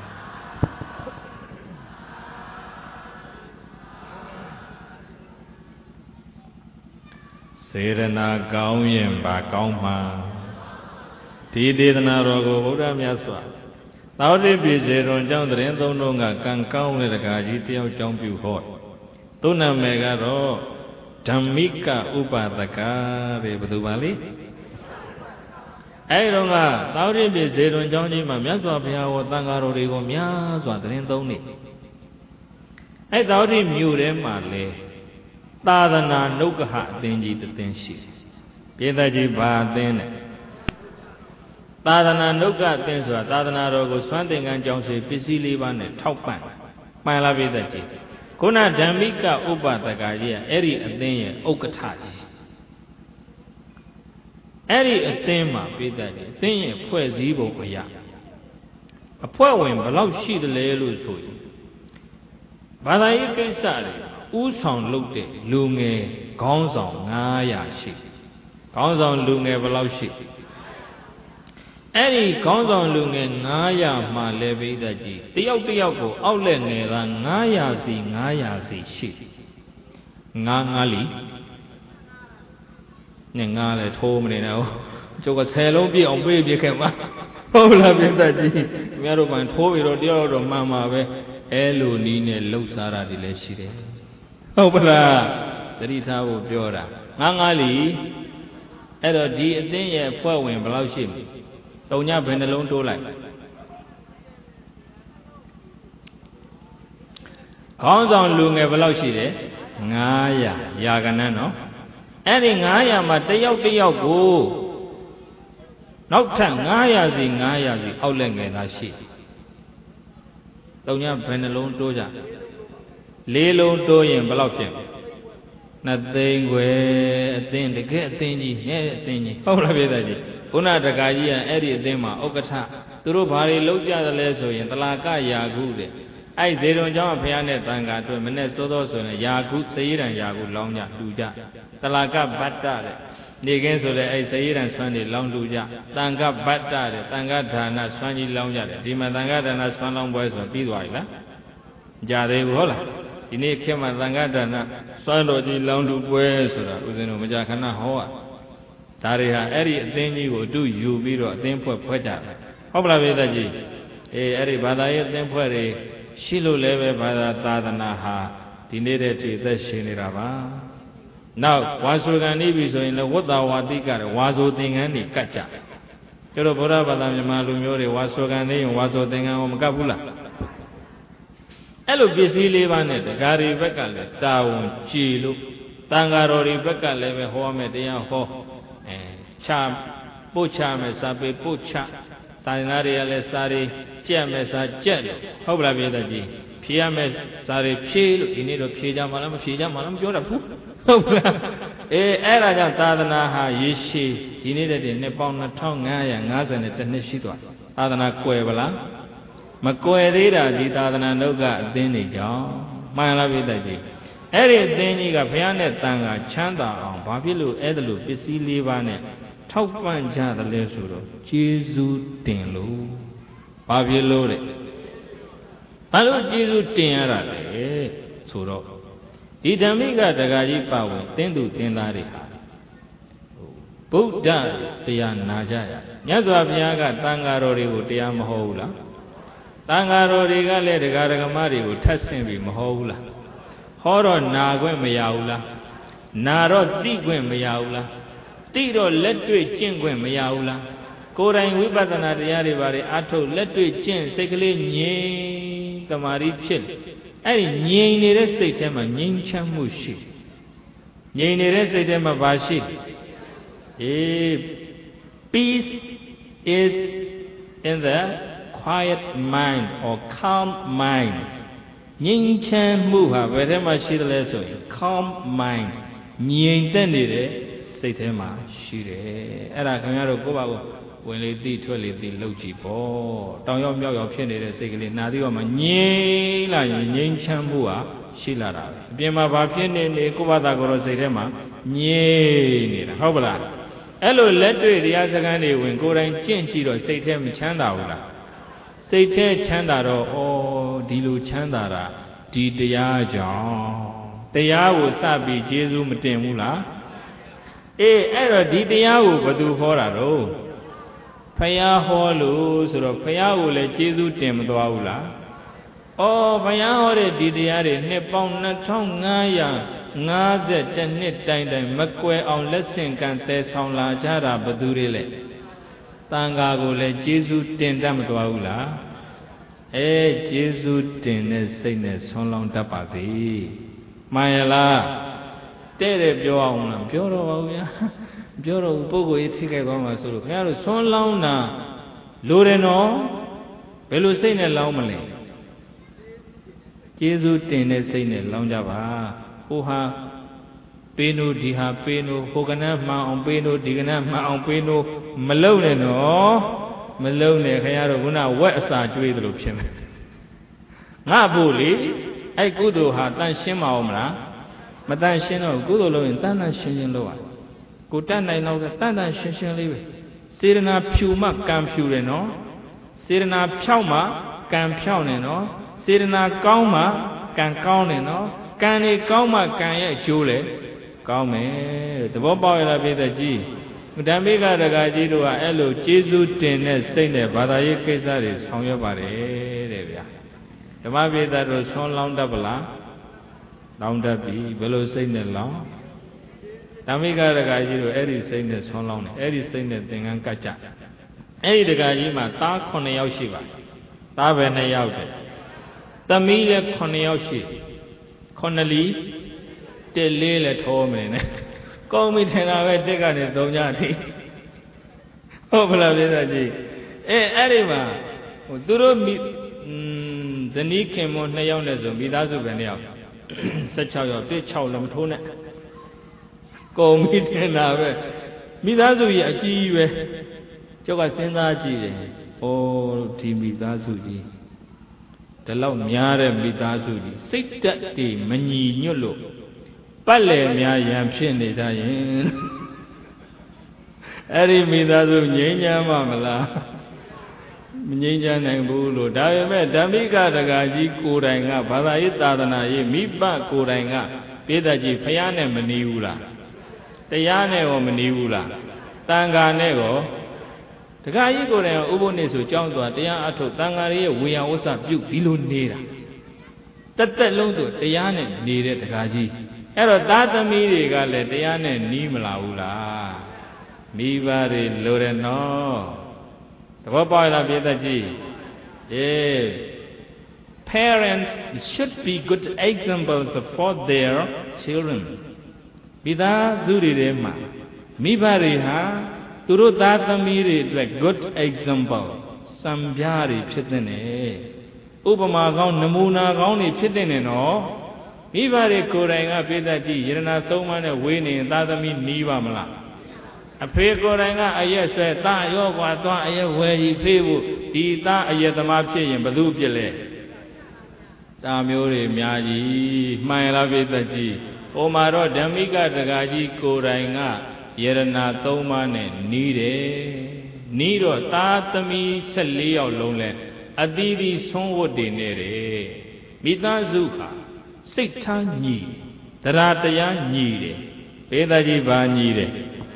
စေရနာကောင်းရင်ပါကောင်းမှာဒီဒေသနာတော်ကိုဗုဒ္ဓမြတ်စွာသောတိပိစေတော်ကျောင်းတရင်သုံးလုံးကကံကောင်းတဲ့တကားကြီးတယောက်ကျောင်းပြုဟောသူ့နာမည်ကတော့ဓမ္မိကဥပဒကတဲ့ဘယ်သူပါလဲအဲဒီတော့ကသောတိပိစေတော်ကျောင်းကြီးမှာမြတ်စွာဘုရားဟောသံဃာတော်တွေကိုများစွာတရင်သုံးနေအဲသောတိမြို့ထဲမှာလေသာသနာနုက္ခအသင်းကြီးတစ်သင်းရှိတယ်ပြည်သက်ကြီးဘာအသင်းလဲသာသနာနုက္ခအသင်းဆိုတာသာသနာတော်ကိုစွမ်းသင်္ကန်းကြောင်းစီပစ္စည်းလေးပါးနဲ့ထောက်ပံ့မှန်လားပြည်သက်ကြီးခုနဓမ္မိကဥပဒကကြီးကအဲ့ဒီအသင်းရဲ့ဥက္ကဋ္ဌကြီးအဲ့ဒီအသင်းမှာပြည်သက်ကြီးအသင်းရဲ့ဖွဲ့စည်းပုံအရာအဖွဲ့ဝင်ဘယ်လောက်ရှိတယ်လဲလို့ဆိုရင်ဘာသာရေးကိစ္စတွေဥဆောင်လုပ်တဲ့လူငယ်ခေါင်းဆောင်ငါးရာရှိခေါင်းဆောင်လူငယ်ဘယ်လောက်ရှိအဲ့ဒီခေါင်းဆောင်လူငယ်ငါးရာမှလည်းပိဋကကြီးတယောက်တယောက်ကိုအောက်လက်ငယ်သားငါးရာစီငါးရာစီရှိငါးငါးလီနဲ့ငါးလည်းထိုးမနေနဲ့ကျုပ်ကဆယ်လုံးပြည့်အောင်ပေးပြခဲ့မှာဟုတ်လားပိဋကကြီးခင်ဗျားတို့မှထိုးပြီးတော့တယောက်တော့မှန်ပါပဲအဲလိုနီးနဲ့လှုပ်ရှားတာတွေလည်းရှိတယ်ဟုတ်ပလားသတိထားဖို့ပြောတာငါးငါးလီအဲ့တော့ဒီအသင်းရဲ့အဖွဲ့ဝင်ဘယ်လောက်ရှိမလဲတုံညဘယ်နှလုံးတိုးလိုက်ခေါင်းဆောင်လူငယ်ဘယ်လောက်ရှိတယ်ငါးရာရာကနန်းနော်အဲ့ဒီငါးရာမှာတယောက်တယောက်ကိုနောက်ထပ်ငါးရာစီငါးရာစီအောက်လက်ငယ်သားရှိတုံညဘယ်နှလုံးတိုးကြလေးလုံးတိုးရင်ဘယ်လောက်ဖြစ်နှစ်သိန်းခွဲအသင်းတကယ်အသင်းကြီးဟဲ့အသင်းကြီးဟုတ်လားပြည်သားကြီးခုနတကာကြီးကအဲ့ဒီအသင်းမှာဥက္ကဋ္ဌသူတို့ဘာတွေလုပ်ကြသလဲဆိုရင်တလာကရာခုတဲ့အဲ့ဇေရုံကျောင်းဘုရားနဲ့တန်ခါတွေ့မနဲ့စိုးသောဆိုရင်ရာခုစည်ရန်ရာခုလောင်းကြလူကြတလာကဗတ္တတဲ့နေကင်းဆိုလဲအဲ့စည်ရန်ဆွမ်းတွေလောင်းလူကြတန်ခဗတ္တတဲ့တန်ခဌာနဆွမ်းကြီးလောင်းကြတယ်ဒီမှာတန်ခဌာနဆွမ်းလောင်းပွဲဆိုပြီးသွားပြီလားကြာသေးဘူးဟုတ်လားဒီနေ့ခေတ်မှာသံဃာဒါနစွမ်းတော်ကြီးလောင်းလူပွဲဆိုတာဦးဇင်းတို့မကြာခဏဟောอ่ะဒါတွေဟာအဲ့ဒီအသင်းကြီးကိုအတူယူပြီးတော့အသင်းဖွဲ့ဖွဲ့ကြတယ်ဟုတ်ပါလားပြည်သက်ကြီးအေးအဲ့ဒီဘာသာရေးအသင်းဖွဲ့တွေရှိလို့လည်းပဲဘာသာသာသနာဟာဒီနေ့တည်းထိသက်ရှင်နေတာပါနောက်ဝါဆိုကံနေပြီဆိုရင်လည်းဝတ္တဝါတိကဝါဆိုသင်္ကန်းတွေကတ်ကြကျတော့ဗုဒ္ဓဘာသာမြန်မာလူမျိုးတွေဝါဆိုကံနေရင်ဝါဆိုသင်္ကန်းကိုမကတ်ဘူးလားအဲ့လိုပစ္စည်းလေးပါးနဲ့တကားတွေဘက်ကလည်းတာဝန်ကြည်လို့တန်ဃာတော်တွေဘက်ကလည်းပဲဟောမယ်တရားဟောအဲချပို့ချမယ်စာပေပို့ချသာသနာတွေကလည်းစာတွေကြက်မယ်စာကြက်လို့ဟုတ်ပါလားပြည်သက်ကြီးဖြေရမယ်စာတွေဖြေလို့ဒီနေ့တော့ဖြေကြမှာလားမဖြေကြမှာလားမပြောတတ်ဘူးဟုတ်ပါလားအေးအဲ့ဒါကြောင့်သာသနာဟာရေရှည်ဒီနေ့တည်းနှစ်ပေါင်းနှစ်ထောင်ငါးရာငါးဆယ်နှစ်ရှိသွားသာသနာကွယ်ပါလားမကွယ်သေးတာဒီသာသနာ့တို့ကအသင်းတွေကြောင့်မှန်လားပြည်သက်ကြီးအဲ့ဒီအသင်းကြီးကဘုရားနဲ့တန်ခါချမ်းသာအောင်ဘာဖြစ်လို့အဲ့ဒါလို့ပစ္စည်းလေးပါးနဲ့ထောက်ပံ့ကြတယ်လဲဆိုတော့ကျေးဇူးတင်လို့ဘာဖြစ်လို့တဲ့ဘာလို့ကျေးဇူးတင်ရတာလဲဆိုတော့ဒီဓမ္မိကတက္ကကြီးပါဝင်သင်သူသင်သားတွေဟာဗုဒ္ဓတရားနာကြရမြတ်စွာဘုရားကတန်ခါတော်တွေကိုတရားမဟောဘူးလားတန်ဃာတော်တွေကလည်းတရားဓမ္မတွေကိုထပ်ဆင့်ပြီးမဟောဘူးလားဟောတော့နာခွင့်မရဘူးလားနာတော့သိခွင့်မရဘူးလားသိတော့လက်တွေ့ကျင့်ခွင့်မရဘူးလားကိုယ်တိုင်ဝိပဿနာတရားတွေဘာတွေအထုတ်လက်တွေ့ကျင့်စိတ်ကလေးငြိမ်သမာဓိဖြစ်အဲ့ဒီငြိမ်နေတဲ့စိတ်ထဲမှာငြိမ်ချမ်းမှုရှိငြိမ်နေတဲ့စိတ်ထဲမှာဘာရှိအေး peace is in the quiet mind or calm mind ငြိမ်ချမ်းမှုဟာဘယ်ထဲမှာရှိတယ်လဲဆိုရင် calm mind ငြိမ်သက်နေတဲ့စိတ်ထဲမှာရှိတယ်အဲ့ဒါခင်ဗျားတို့ကိုယ့်ဘာကိုဝင်လေသိထွက်လေသိလှုပ်ကြည့်ပေါ့တောင်ရောက်မြောက်ရောက်ဖြစ်နေတဲ့စိတ်ကလေးနာသီတော့မှငြိမ်လာရင်ငြိမ်ချမ်းမှုဟာရှိလာတာပဲအပြင်မှာဘာဖြစ်နေနေကိုယ့်ဘာသာကိုယ်တော်စိတ်ထဲမှာငြိမ်နေတာဟုတ်ပလားအဲ့လိုလက်တွေ့တရားစကားတွေဝင်ကိုယ်တိုင်ကျင့်ကြည့်တော့စိတ်ထဲမချမ်းသာဘူးလားစိတ်ထဲချမ်းသာတော့ဩဒီလိုချမ်းသာတာဒီတရားကြောင့်တရားကိုစပြီးကျေးဇူးမတင်ဘူးလားအေးအဲ့တော့ဒီတရားကိုဘယ်သူဟောတာတော့ဖယားဟောလို့ဆိုတော့ဖယားကိုလည်းကျေးဇူးတင်မသွားဘူးလားဩဖယားဟောတဲ့ဒီတရားတွေနှစ်ပေါင်းနှစ်ထောင်ငါးရာငါးสิบနှစ်တိုင်တိုင်မကွယ်အောင်လက်ဆင့်ကမ်းသယ်ဆောင်လာကြတာဘယ်သူတွေလဲတန်ဃာကိုလည်းကျေးဇူးတင်တတ်မသွားဘူးလားအဲကျေးဇူးတင်တဲ့စိတ်နဲ့ဆွမ်းလောင်းတတ်ပါစေမှန်ရလားတဲ့တဲ့ပြောအောင်လားပြောတော့ပါဘူးဗျာပြောတော့ပုဂ္ဂိုလ်ကြီးထိခိုက်သွားမှာဆိုလို့ခင်ဗျားတို့ဆွမ်းလောင်းတာလိုတယ်နော်ဘယ်လိုစိတ်နဲ့လောင်းမလဲကျေးဇူးတင်တဲ့စိတ်နဲ့လောင်းကြပါဟိုဟာပေးနိုးဒီဟာပေးနိုးဟိုကနန်းမှန်အောင်ပေးနိုးဒီကနန်းမှန်အောင်ပေးနိုးမလုံနဲ့နော်မလုံနဲ့ခင်ဗျားတို့ခုနဝက်အစာကျွေးသလိုဖြစ်မယ်ငါဖို့လေအဲ့ကုသိုလ်ဟာတန်ရှင်းမအောင်မလားမတန်ရှင်းတော့ကုသိုလ်လုပ်ရင်တန်တန်ရှင်းရှင်းလုပ်ရကိုတတ်နိုင်တော့တန်တန်ရှင်းရှင်းလေးပဲစေရနာဖြူမှကံဖြူတယ်နော်စေရနာဖြောက်မှကံဖြောက်နေနော်စေရနာကောင်းမှကံကောင်းနေနော်ကံနေကောင်းမှကံရဲ့အကျိုးလေကောင်းမယ်သဘောပေါက်ရလားပြည့်တဲ့ကြီးဓမ္မိကတက္ကကြီးတို့ကအဲ့လိုကျေးဇူးတင်တဲ့စိတ်နဲ့ဘာသာရေးကိစ္စတွေဆောင်ရွက်ပါတယ်တဲ့ဗျာဓမ္မပိသတို့ဆွမ်းလောင်းတတ်ပလားလောင်းတတ်ပြီဘယ်လိုစိတ်နဲ့လောင်းဓမ္မိကတက္ကကြီးတို့အဲ့ဒီစိတ်နဲ့ဆွမ်းလောင်းတယ်အဲ့ဒီစိတ်နဲ့သင်္ကန်းကတ်ကြအဲ့ဒီတကာကြီးမှာသားခုနှစ်ယောက်ရှိပါသားပဲနှစ်ယောက်တယ်သမီးလည်းခုနှစ်ယောက်ရှိခုနှစ်လီတက်လေးလည်းထောမယ်နဲ့ကောင်းပြီထင်တာပဲတက်ကနေသုံးကြအထိဟုတ်ပါလားပြည့်စုံကြီးအဲအဲ့ဒီမှာဟိုသူတို့မိဇနီးခင်မွန်နှစ်ယောက်နဲ့ဆိုမိသားစုပဲနှစ်ယောက်၁၆ယောက်တစ်၆လည်းမထိုးနဲ့ကောင်းပြီထင်တာပဲမိသားစုကြီးအကြီးကြီးပဲကျောက်ကစဉ်းစားကြည့်တယ်။အိုးဒီမိသားစုကြီးဒီလောက်များတဲ့မိသားစုကြီးစိတ်တက်တည်မညီညွတ်လို့ပတ်လည်များရန်ဖြစ်နေတာရင်အဲ့ဒီမိသားစုငြိမ်းချမ်းမှာမလားမငြိမ်းချမ်းနိုင်ဘူးလို့ဒါပေမဲ့ဓမ္မိကတကာကြီးကိုယ်တိုင်ကဘာသာရေးသာသနာရေးမိဘကိုယ်တိုင်ကပိဿကြီးဖယားနဲ့မနေဘူးလားတရားနဲ့ရောမနေဘူးလားတန်ခါနဲ့ရောတခါကြီးကိုယ်တိုင်ဥပုပ်နေဆိုကြောင်းသွားတရားအထုတ်တန်ဃာရဲ့ဝေယဝဆပြုတ်ဒီလိုနေတာတက်တက်လုံးဆိုတရားနဲ့နေတဲ့တခါကြီးအဲ့တော့သားသမီးတွေကလည်းတရားနဲ့နီးမလာဘူးလားမိဘတွေလိုတယ်နော်သဘောပေါက်လားပြည့်သက်ကြီးအေး parents should be good examples for their children မိသားစုတွေထဲမှာမိဘတွေဟာသူတို့သားသမီးတွေအတွက် good example စံပြတွေဖြစ်တဲ့နေဥပမာကောင်းနမူနာကောင်းတွေဖြစ်တဲ့နေနော်မိဘတွေကိုယ်တိုင်ကပိဿကြည့်ယရဏသုံးပါးနဲ့ဝေးနေရင်သားသမီးနီးပါမလားအဖေကိုယ်တိုင်ကအရက်ဆွဲသားရောကွာသွားအရက်ဝယ်ကြီးဖေးဖို့ဒီသားအရက်သမားဖြစ်ရင်ဘသူဖြစ်လဲတာမျိုးတွေအများကြီးမှန်လားပိဿကြည့်ဟိုမှာတော့ဓမ္မိကတကာကြီးကိုယ်တိုင်ကယရဏသုံးပါးနဲ့နီးတယ်နီးတော့သားသမီး၁၄ယောက်လုံးလဲအသီးသီးဆုံးဝတ်တွေနဲ့တယ်မိသားစုဟာစိတ်ထားညီတရားတရားညီတယ်ပိဿကြီးပါညီတယ်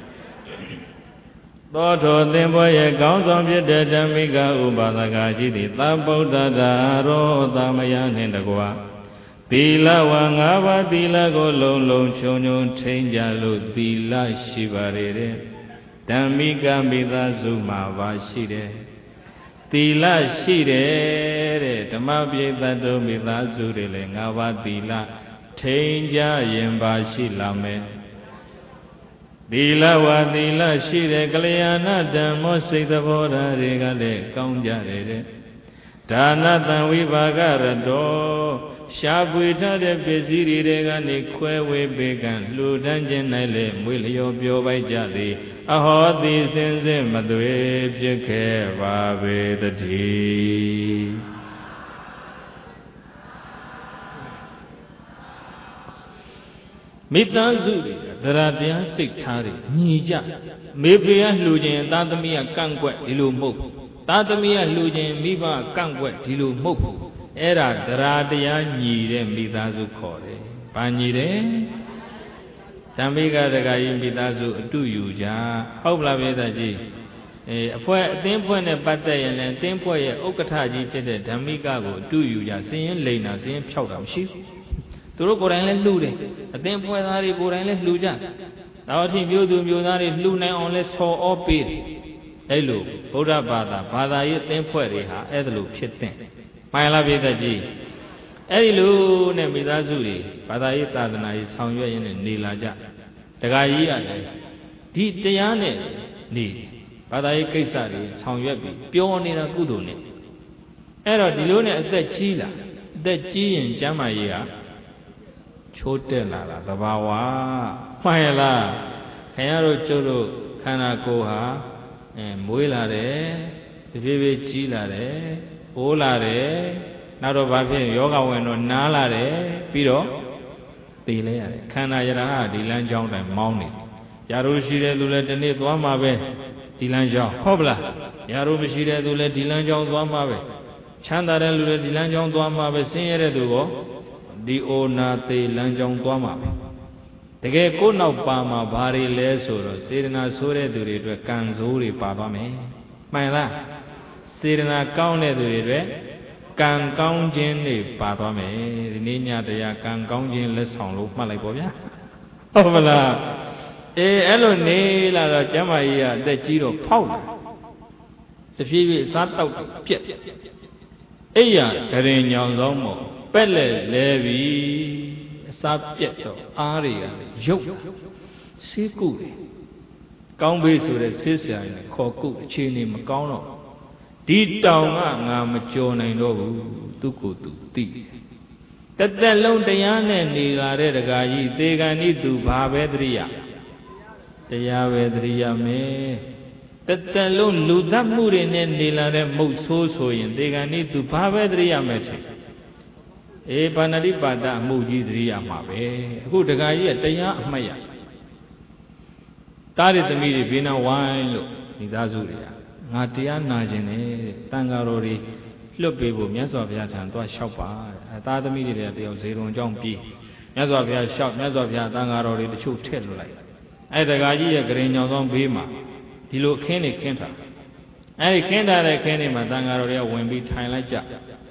သောထောသင်္ဘောရဲ့ကောင်းဆောင်ဖြစ်တဲ့ဓမ္မိကဥပါဒကရှိသည့်သဗ္ဗုဒ္ဓတာရောသမယနှင့်တကွာသီလဝါငါးပါးသီလကိုလုံးလုံးခြုံခြုံထိန်းကြလို့သီလရှိပါလေတဲ့ဓမ္မိကမိသားစုမှာပါရှိတယ်သီလရှိတယ်တဲ့ဓမ္မပိဋကတို့မိသားစုတွေလည်းငါးပါးသီလထိန်းကြရင်ပါရှိလာမယ်သီလဝါသီလရှိတဲ့ကလျာဏဓမ္မောစိတ်သဘောဓာတ်တွေကလည်းကောင်းကြတယ်တဲ့ဒါနတံဝိပါကရတောရှားပွေထားတဲ့ပစ္စည်းတွေကနေခွဲဝေပေးကံလှူဒန်းခြင်း၌လည်းမွေလျော်ပျော်ပိုက်ကြသည်အဟောတိစင်စစ်မသွေဖြစ်ခဲ့ပါပေတည်းမိသားစုတွေတရားတရားစိတ်ထားတွေညီကြမေဖေကလှူခြင်းသားသမီးကကန့်ကွက်ဒီလိုမဟုတ်သားသမီးကလှူခြင်းမိဘကန့်ကွက်ဒီလိုမဟုတ်အဲ့ဒါတရားတရားညီတဲ့မိသားစုခေါ်တယ်။ဘာညီတယ်။ဓမ္မိကတက္ကကြီးမိသားစုအတူယူကြဟုတ်လားပြေသားကြီး။အဲအဖွဲ့အသင်းဖွဲ့နဲ့ပတ်သက်ရင်လည်းအသင်းဖွဲ့ရဲ့ဥက္ကဋ္ဌကြီးဖြစ်တဲ့ဓမ္မိကကိုအတူယူကြစည်ရင်လိန်တာစည်ရင်ဖြောက်တာမရှိဘူး။သူတို့ကိုယ်တိုင်လည်းလှူတယ်။အသင်းဖွဲ့သားတွေကိုယ်တိုင်လည်းလှူကြ။နောက်အထိမျိုးသူမျိုးသားတွေလှူနိုင်အောင်လဲဆော်ဩပေးတယ်။အဲ့လိုဗုဒ္ဓဘာသာဘာသာရေးအသင်းဖွဲ့တွေဟာအဲ့ဒါလိုဖြစ်တဲ့မှန်လားပြည့်သက်ကြီးအဲ့ဒီလိုနဲ့မိသားစုတွေဘာသာရေးသာသနာရေးဆောင်ရွက်ရင်းနဲ့နေလာကြတခါကြီးရတယ်ဒီတရားနဲ့နေဘာသာရေးကိစ္စတွေဆောင်ရွက်ပြီးပြောနေတာကုသိုလ်နဲ့အဲ့တော့ဒီလိုနဲ့အသက်ကြီးလာအသက်ကြီးရင်ကျမ်းမာရေးဟာချိုးတက်လာတာသဘာဝမှန်ရလားခင်ဗျားတို့ကျုပ်တို့ခန္ဓာကိုယ်ဟာအဲမွေးလာတယ်တဖြည်းဖြည်းကြီးလာတယ်ိုးလာတယ်နောက်တော့ဘာဖြစ်ယောဂဝင်တော့နားလာတယ်ပြီးတော့သိလဲရတယ်ခန္ဓာယရဟဒီလမ်းကြောင်းတိုင်းမောင်းနေရာတို့ရှိတဲ့သူလည်းဒီနေ့သွားမှာပဲဒီလမ်းကြောင်းဟုတ်ပလားရာတို့မရှိတဲ့သူလည်းဒီလမ်းကြောင်းသွားမှာပဲချမ်းသာတဲ့လူလည်းဒီလမ်းကြောင်းသွားမှာပဲဆင်းရဲတဲ့သူကဒီအိုနာသေးလမ်းကြောင်းသွားမှာပဲတကယ်ကိုယ်နောက်ပါမှာဘာတွေလဲဆိုတော့စေတနာဆိုးတဲ့သူတွေအတွက်ကံဆိုးတွေပါပါမယ်မှန်လားစေတနာကောင်းတဲ့သူတွေအတွက်ကံကောင်းခြင်းတွေပါသွားမယ်ဒီနေ့ညတရားကံကောင်းခြင်းလက်ဆောင်လို့မှတ်လိုက်ပါဗျာဟုတ်မလားအေးအဲ့လိုနေလာတော့ကျမ်းမာကြီးကအသက်ကြီးတော့ဖောက်လာတဖြည်းဖြည်းစားတောက်ပြက်အိယာဂရင်ညောင်ဆောင်မို့ပက်လက်လဲပြီးအစားပြက်တော့အားတွေကရုပ်ဆေးကုတယ်ကောင်းဘေးဆိုတဲ့ဆေးဆရာကြီးခေါ်ကုအခြေအနေမကောင်းတော့ဒီတောင်ကငါမကြော်နိုင်တော့ဘူးသူ့ကိုယ်သူသိတသက်လုံးတရားနဲ့နေလာတဲ့တကာကြီးသေကံဤသူဘာပဲတရိယာတရားပဲတရိယာမယ်တသက်လုံးလူသတ်မှုတွေနဲ့နေလာတဲ့မုတ်ဆိုးဆိုရင်သေကံဤသူဘာပဲတရိယာမယ်ချင်းအေးပါဏတိပါဒအမှုကြီးတရိယာမှာပဲအခုတကာကြီးကတရားအမှတ်ရတားတဲ့သမီးတွေဘေးနားဝိုင်းလို့မိသားစုတွေကငါတရားနာခြင်းနဲ့တန်ဃာတော်တွေလွတ်ပေးဖို့မြတ်စွာဘုရားထံသွားလျှောက်ပါအဲသားသမီးတွေတယောက်ဇေရုံကြောင့်ပြီးမြတ်စွာဘုရားလျှောက်မြတ်စွာဘုရားတန်ဃာတော်တွေတချို့ထည့်လွတ်လိုက်အဲတကာကြီးရဲ့ဂရင်ညောင်ဆောင်ဘေးမှာဒီလိုခင်းနေခင်းထားအဲဒီခင်းထားတဲ့ခင်းနေမှာတန်ဃာတော်တွေကဝင်ပြီးထိုင်လိုက်ကြ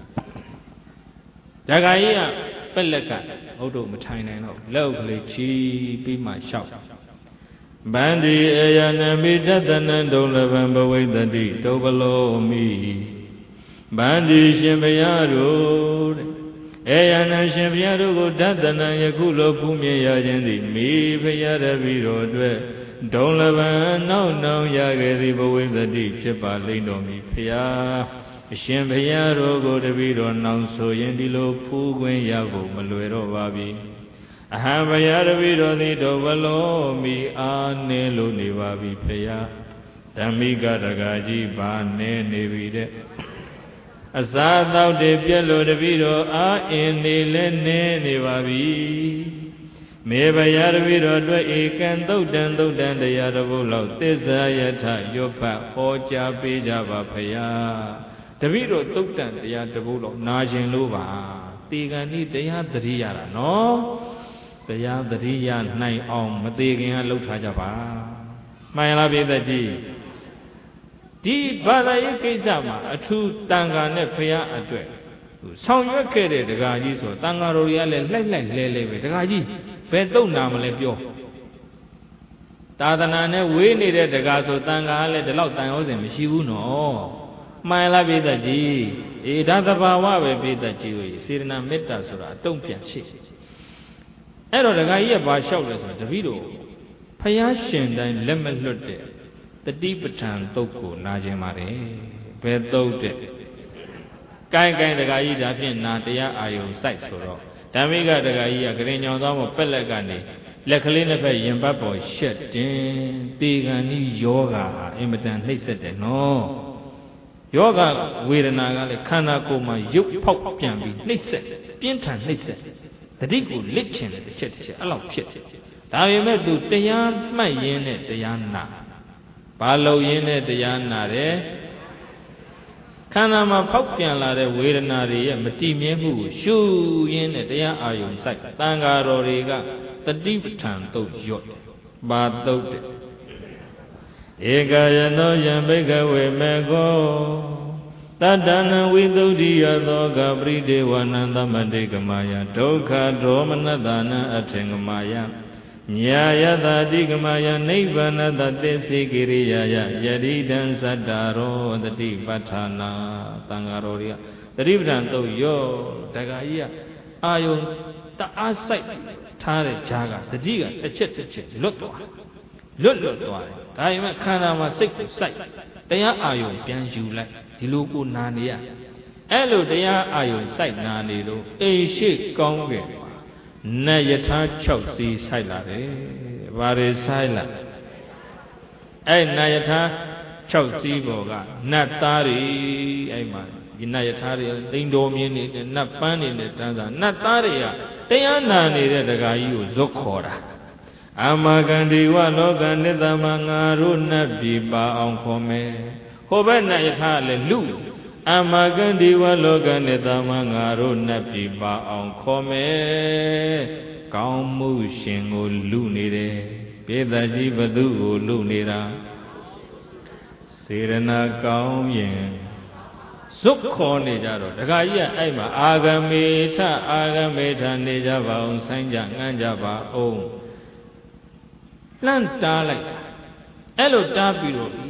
တကာကြီးကပက်လက်ကဟုတ်တော့မထိုင်နိုင်တော့လက်အုပ်ကလေးချီပြီးမှလျှောက်ဗန္တိအယနမိတတနံဒုလဗံဘဝိတတိတုပလောမိဗန္တိရှင်ဘုရားတို့တဲ့အယနရှင်ဘုရားတို့ကိုတတနံယခုလိုဖူးမြင်ရခြင်းသည်မိဘုရားတပည့်တော်အတွက်ဒုလဗံနောက်နောက်ရခဲ့သည်ဘဝိတတိဖြစ်ပါလိမ့်တော်မူဖုရားအရှင်ဘုရားတို့ကိုတပည့်တော်နောင်ဆိုရင်ဒီလိုဖူးခွင့်ရဖို့မလွယ်တော့ပါပြီအဟံဘုရားတပည့်တော်သည်တို့ဘလုံးမိအာနေလို့နေပါပြီဖရာဓမ္မိကတကာကြီးဘာနေနေပြီတဲ့အစာသောက်တွေပြက်လို့တပည့်တော်အာအင်းနေလဲနေနေပါပြီမေဘုရားတပည့်တော်အတွက်ဧကံသုတ်တံသုတ်တံတရားတစ်ပုဒ်လောက်သစ္စာယထရွတ်ဖတ်ဟောကြားပေးကြပါဖရာတပည့်တော်သုတ်တံတရားတစ်ပုဒ်လောက်နာကျင်လို့ပါတေဂန်ဤတရားတတိရတာနော်တရားတတိယနိုင်အောင်မသေးခင်ကလှုပ်ထားကြပါမှန်လားပြည့်သက်ကြီးဒီဘာသာရေးကိစ္စမှာအထူးတန်ခါနဲ့ဖရာအတွက်ဆောင်ရွက်ခဲ့တဲ့ဒကာကြီးဆိုတန်ခါတော်တွေကလည်းလှိုက်လှိုက်လဲလဲပဲဒကာကြီးဘယ်တုတ်နာမလဲပြောသာသနာနဲ့ဝေးနေတဲ့ဒကာဆိုတန်ခါကလည်းဒီလောက်တန်ရောစင်မရှိဘူးနော်မှန်လားပြည့်သက်ကြီးအေဒါသဘာဝပဲပြည့်သက်ကြီးကိုစေတနာမေတ္တာဆိုတာအတုံ့ပြန်ရှိအဲ့တော့ဒကာကြီးကဘာလျှောက်လဲဆိုတော့တပည့်တော်ဖယားရှင်တိုင်းလက်မလွတ်တဲ့တတိပဋ္ဌာန်သုတ်ကိုနာကျင်ပါတယ်ဘယ်သုတ်တဲ့ကိုင်းကိုင်းဒကာကြီးဒါဖြင့်နာတရားအာယုံစိုက်ဆိုတော့ဓမ္မိကဒကာကြီးကဂရင်ညောင်သောမပက်လက်ကနေလက်ကလေးနှစ်ဖက်ရင်ပတ်ပေါ်ရှက်တင်တေဂန်ဤယောဂါအင်မတန်နှိမ့်ဆက်တယ်နော်ယောဂဝေဒနာကလည်းခန္ဓာကိုယ်မှာရုပ်ဖောက်ပြန်ပြီးနှိမ့်ဆက်ပြင်းထန်နှိမ့်ဆက်တတိကိုလစ်ချင်တယ်တစ်ချက်တစ်ချက်အဲ့လောက်ဖြစ်ဒါပေမဲ့သူတရားမှတ်ရင်းနဲ့တရားနာဘာလို့ရင်းနဲ့တရားနာတယ်ခန္ဓာမှာဖောက်ပြန်လာတဲ့ဝေဒနာတွေရဲ့မတည်မြဲမှုကိုရှုရင်းနဲ့တရားအာယုံစိုက်တန်ဃာတော်တွေကတတိပဋ္ဌာန်သုတ်ရော့ဘာသုတ်တဲ့ဧကယနောယံဘိကဝေမေကောတတ္တနဝိသုဒ္ဓိယသောကပရိဒေဝနံသမတေကမာယဒုက္ခဒေါမနတနံအထင်ကမာယညာယတတိကမာယနိဗ္ဗာနတသစ္စေကိရိယာယယတိတံသတ္တရောတတိပဋ္ဌာနာတန်ဃာတော်တွေကတတိပဋ္ဌာန်သုတ်ရောတခါကြီးကအာယုံတအားစိုက်ထားတဲ့ဈာကတတိကတစ်ချက်တစ်ချက်လွတ်သွားလွတ်လွတ်သွားတယ်ဒါပေမဲ့ခန္ဓာမှာစိတ်ကိုစိုက်တရားအာယုံပြန်ယူလိုက်ဒီလိုကိုနာနေရအဲ့လိုတရားအာယုံစိုက်နာနေလို့အိမ်ရှိကောင်းခဲ့နတ်ယထာ၆စီးစိုက်လာတယ်ဘာတွေစိုက်လာအဲ့နတ်ယထာ၆စီးပေါ်ကနတ်သားတွေအဲ့မှာဒီနတ်ယထာတွေတိန်တော်မြင်းနေနတ်ပန်းနေနဲ့တန်းစားနတ်သားတွေကတရားနာနေတဲ့ဒကာကြီးကိုဇွတ်ခေါ်တာအမကံဒီဝလောကနိတ္တမငါတို့နတ်ပြည်ပါအောင်ခေါ်မယ်ဟိုဘက်နတ်ယထာလည်းလူအမကံဒီဝလောကနိတ္တမငါတို့နတ်ပြည်ပါအောင်ခေါ်မယ်ကောင်းမှုရှင်ကိုလူနေတယ်ပိသကြီးဘသူကိုလူနေတာစေရနာကောင်းရင်ဇွတ်ခေါ်နေကြတော့ဒကာကြီးကအဲ့မှာအာဂမေထအာဂမေထနေကြပါအောင်ဆိုင်းကြငန်းကြပါအောင်လှမ်းတားလိုက်တာအဲ့လိုတားပြီးတော့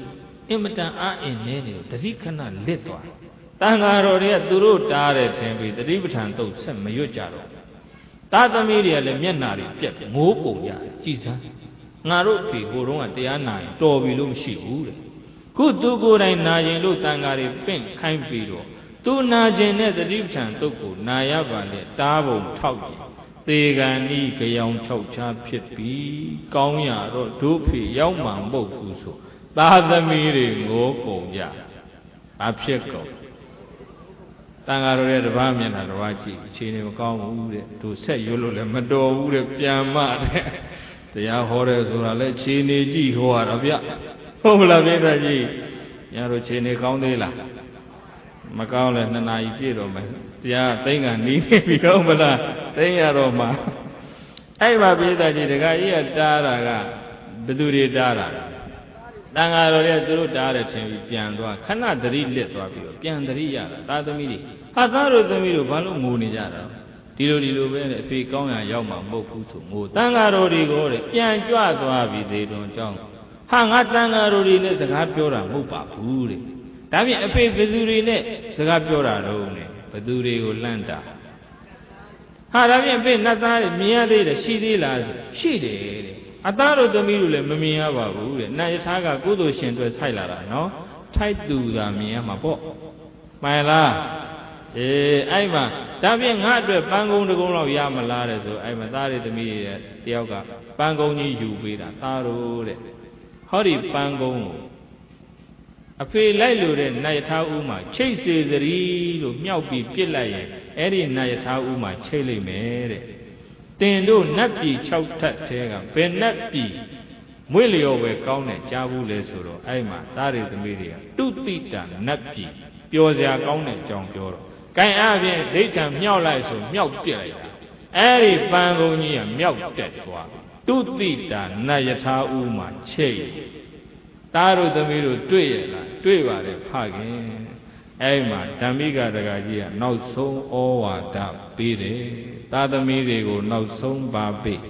အင်မတန်အားအင်းနေနေတတိခဏလစ်သွားတန်ဃာတော်တွေကသူတို့တားတယ်ထင်ပြီးတတိပဋ္ဌာန်တုတ်ဆက်မရွတ်ကြတော့သာသမီတွေကလည်းမျက်နာတွေပြက်ငိုးကုန်ကြကြည်စမ်းငါတို့ဖေဟိုတုန်းကတရားနာရင်တော်ပြီလို့မရှိဘူးတဲ့ခုသူကိုယ်တိုင်နာရင်လို့တန်ဃာတွေပင့်ခိုင်းပြီးတော့သူနာခြင်းနဲ့တတိပဋ္ဌာန်တုတ်ကိုနာရပါလေတားပုံထောက်ရင်သေကံဤကြောင်၆ချားဖြစ်ပြီးကောင်းရတော့ဒုဖေရောက်မှမဟုတ်ဘူးဆိုသာသမီတွေငိုးကုန်ကြအဖြစ်ကုန်တန်ဃာတော်ရဲ့တပားမျက်နှာတစ်ပါးကြည့်အခြေအနေမကောင်းဘူးတဲ့သူဆက်ရွလို့လည်းမတော်ဘူးတဲ့ပြန်မတဲ့တရားဟောတယ်ဆိုတာလည်းအခြေအနေကြည့်ဟောရတော့ဗျဟုတ်မလားပြည့်တဲ့ကြီးညာတို့အခြေအနေကောင်းသေးလားမကောင်းလဲနှစ်နာရီပြည့်တော့မယ်တရားသိမ့်ကနီးနေပြီဟုတ်မလားသိမ့်ရတော့မှအဲ့မှာပြည့်တဲ့ကြီးတခါကြီးကတားတာကဘယ်သူတွေတားတာတန်ဃာတော်ရဲ့သူတို့တားတယ်ထင်ပြီးပြန်သွားခဏတတိလစ်သွားပြီးတော့ပြန်တတိရတာသာသမီတွေဟာသားတို့သမီးတို့ဘာလို့ငိုနေကြတာဒီလိုဒီလိုပဲအဖေကောင်းရရောက်မှာမဟုတ်ဘူးဆိုငိုတန်ဃာတော်တွေကိုတဲ့ပြန်ကြွသွားပြီသေးတုံးကြောင်းဟာငါတန်ဃာတော်တွေနဲ့စကားပြောတာမဟုတ်ပါဘူးတဲ့ဒါပြင်အဖေဘယ်သူတွေနဲ့စကားပြောတာတော့နဲ့ဘယ်သူတွေကိုလန့်တာဟာဒါပြင်အဖေနတ်သားတွေမြင်ရသေးတယ်ရှိသေးလားရှိတယ်တဲ့အသားတို့သမီးတို့လည်းမမြင်ရပါဘူးတဲ့နတ်ယထာကကုသိုလ်ရှင်တွေဆိုက်လာတာနော်ထိုက်သူသာမြင်ရမှာပေါ့မှန်လားအေးအဲ့မှာဒါပြင်ငါအတွက်ပန်းကုန်းတကုန်းလောက်ရမလားတဲ့ဆိုအဲ့မှာသားတွေသမီးတွေတယောက်ကပန်းကုန်းကြီးယူပေးတာသားတို့တဲ့ဟောဒီပန်းကုန်းကိုအဖေလိုက်လို့တဲ့နတ်ယထာဥမှာချိတ်စေသရီလို့မြောက်ပြီးပြစ်လိုက်ရင်အဲ့ဒီနတ်ယထာဥမှာချိတ်လိုက်မယ်တဲ့တင်တို့နတ်ပြည်၆ထပ်ထဲကဘယ်နတ်ပြည်မွေ့လျော်ပဲကောင်းတဲ့ကြားဘူးလဲဆိုတော့အဲ့မှာသားတွေသမီးတွေကတုတိတနတ်ပြည်ပျော်စရာကောင်းတဲ့အကြောင်းပြောတော့ကင်အားဖြင့်ဒိဋ္ဌံမြောက်လိုက်ဆိုမြောက်ပြက်လိုက်တာအဲ့ဒီပန်းကုန်းကြီးကမြောက်တက်သွားတုတိတနတ်ယထာဥမှာချိတ်သားတို့သမီးတို့တွေ့ရလားတွေ့ပါတယ်ဖခင်အဲ့မှာဓမ္မိကတကကြီးကနောက်ဆုံးဩဝါဒပေးတယ်သာသမီတွေကိုနောက်ဆုံးပါပေး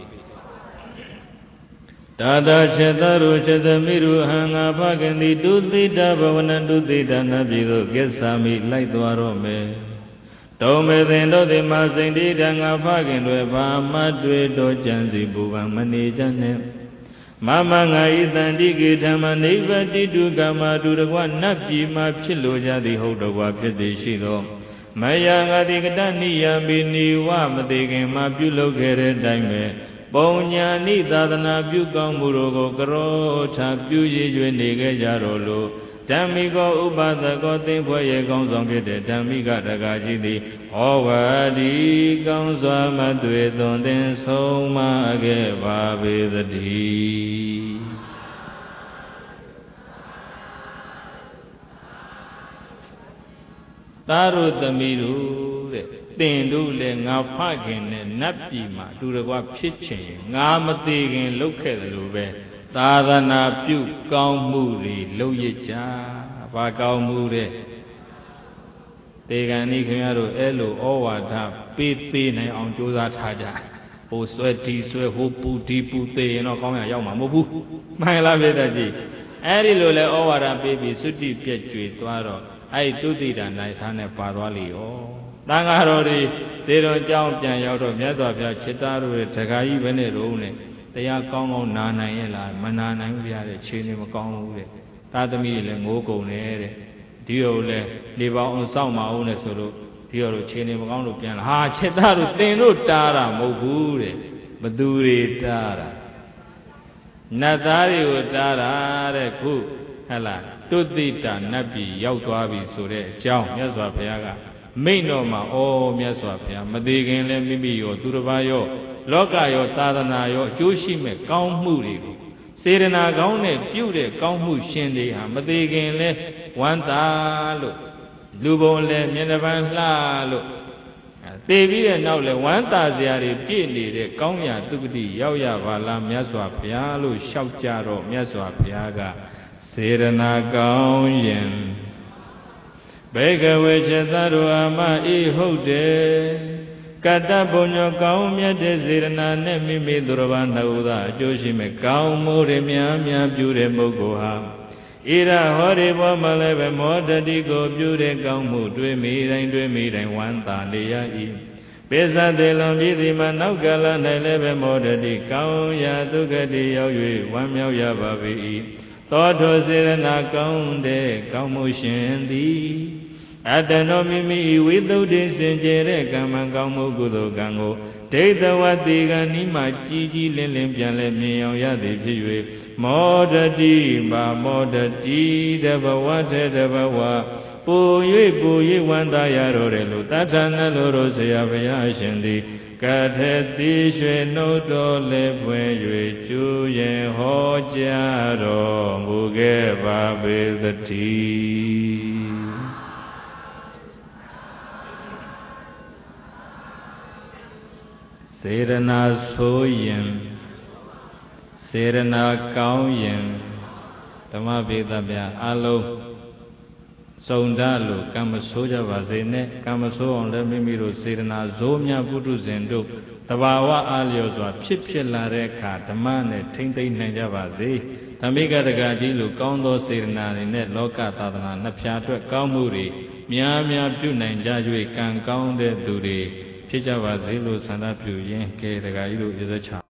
တာတာချက်သားတို့ချက်သမီးတို့ဟံငါဖခင်သည်တုတိတဘဝနတုတိတနပြည်သို့ကိစ္ဆာမိလိုက်သွားတော့မယ်တုံမေသင်တို့သည်မစိန်တိတံငါဖခင်တွေဘာမှတွေ့တော့ကြံစီပူပန်မနေကြနှင့်မမငါဤတန်တိကေဓမ္မနိဗ္ဗတိတုကမတုတကွနတ်ပြည်မှာဖြစ်လိုကြသည်ဟုတ်တော်ကွာဖြစ်သည်ရှိသောမယငါတိကတနိယံပိနိဝမတိခင်မှာပြုလုပ်ခဲ့တဲ့အတိုင်းပဲပုံညာနိသာသနာပြုကောင်းမှုတို့ကိုကရောထပြုရည်၍နေခဲ့ကြတော်လို့ဓမ္မိကောဥပဒကောသိမ့်ဖွဲ့ရဲ့ကောင်းဆောင်ဖြစ်တဲ့ဓမ္မိကတကားကြီးသည်ဩဝတိကောင်းစွာမသွေသွန်သင်ဆုံးမခဲ့ပါပေသတည်းသားတို့သမီးတို့တဲ့တင်တို့လည်းငါဖခင်နဲ့နတ်ပြည်မှာအတူတကွဖြစ်ချင်ငါမသေးခင်လုပ်ခဲ့တယ်လို့ပဲသာသနာပြုကောင်းမှုတွေလုပ်ရကြဘာကောင်းမှုတဲ့တေဂန်ဤခင်ဗျားတို့အဲ့လိုဩဝါဒပေးပေးနိုင်အောင်ကြိုးစားထားကြဟိုဆွဲဒီဆွဲဟိုပူဒီပူသေးရင်တော့ကောင်းရရောက်မှာမဟုတ်ဘူးမှန်လားပြည့်တတ်ကြီးအဲ့ဒီလိုလဲဩဝါဒပေးပြီးသုတိပြည့်ကျွေသွားတော့အဲ့တုတိတာနိုင်သားနဲ့ပါသွားလေရောတန်ဃာတော်တွေသေတော်ကြောင်းပြန်ရောက်တော့မြတ်စွာဘုရားခြေသားတို့ရဲ့တခါကြီးပဲနဲ့တော့နဲ့တရားကောင်းကောင်းနာနိုင်ရဲ့လားမနာနိုင်ဘူးဗျာတဲ့ခြေနေမကောင်းဘူးတဲ့သာသမီတွေလည်းငိုးကုန်တယ်တဲ့ဒီလိုလဲလေပေါင်းအောင်စောင့်မအောင်နဲ့ဆိုတော့ဒီလိုခြေနေမကောင်းလို့ပြန်လာဟာခြေသားတို့တင်တို့တားတာမဟုတ်ဘူးတဲ့ဘသူတွေတားတာနတ်သားတွေကိုတားတာတဲ့ခုဟဲ့လားတုတိတနတ်ပြည်ရောက်သွားပြီဆိုတဲ့အကြောင်းမြတ်စွာဘုရားကမိန့်တော်မှာဩမြတ်စွာဘုရားမသေးခင်လဲမိမိရောသူတစ်ပါးရောလောကရောသာသနာရောအကျိုးရှိမဲ့ကောင်းမှုတွေကိုစေရနာကောင်းနဲ့ပြုတဲ့ကောင်းမှုရှင်တွေဟာမသေးခင်လဲဝမ်းသာလို့လူပုံလဲမျက်နှာပန်းလှလို့သေပြီးတဲ့နောက်လဲဝမ်းသာစရာတွေပြည့်နေတဲ့ကောင်းရာသုဂတိရောက်ရပါလားမြတ်စွာဘုရားလို့လျှောက်ကြတော့မြတ်စွာဘုရားကစေရနာကောင်းရင်ဘေကဝေချက်သတ္တဝါမဤဟုတ်တယ်ကတ္တပုညောကောင်းမြတ်တဲ့စေရနာနဲ့မိမိသူတော်ဘာနှုတ်သာအကျိုးရှိမဲ့ကောင်းမှုတွေများများပြုတဲ့ပုဂ္ဂိုလ်ဟာဣ ra hó đi bó mà lê bè mô đa đi cô biu đê cao mù đuê mì đánh đuê mì đánh hoàn tà đi ya y bê sa tê lòng bí tì mà nóc ca la này lê bè mô đa đi cao ya tu ca đi yao yuê hoàn miao ya bà bì y tỏ thô sê ra na cao đê cao mùရှင်đi a tà nô mì mì wí tâu đê sinh chế rê ca mà cao mù cụ tô ca ngô đế tà wá tì ca ní mà chi chi lên lên pian lê miên yao ya tì phí yuê mô đa đi bà mô đa đi đà bà wá thê đà bà wá bù yuê bù yuê hoàn tà ya rô rê lô tát thà nà lô rô sê ya bè yaရှင်đi ca thê tí xuê nô tô lê phê yuê chú yên hô cha rô mù ghê bà bê tà thí Sê rà nà sô yên Sê rà nà cao yên Dhamma bê tà bia á lô Sông đá lô Kama sô chá bà sê nè Kama sô ông lê mì mì rô Sê rà nà dô mià bù tù sên đô Tà bà wá á liêu dòa Phít phít là rê khá Dhamma nè Thính tinh nè chá bà sê Dhammi gà đà gà jī lô Cao đô Sê rà nà nè Lô kà tà tà nà Nà phá tuệ cao mù rì Mià miàပြုနိုင်ကြ၍ကံကောင်းတဲ့သူတွေဖြစ်ကြပါစေလို့ဆန္ဒပြုရင်းကဲတခါကြီးတို့ရစချ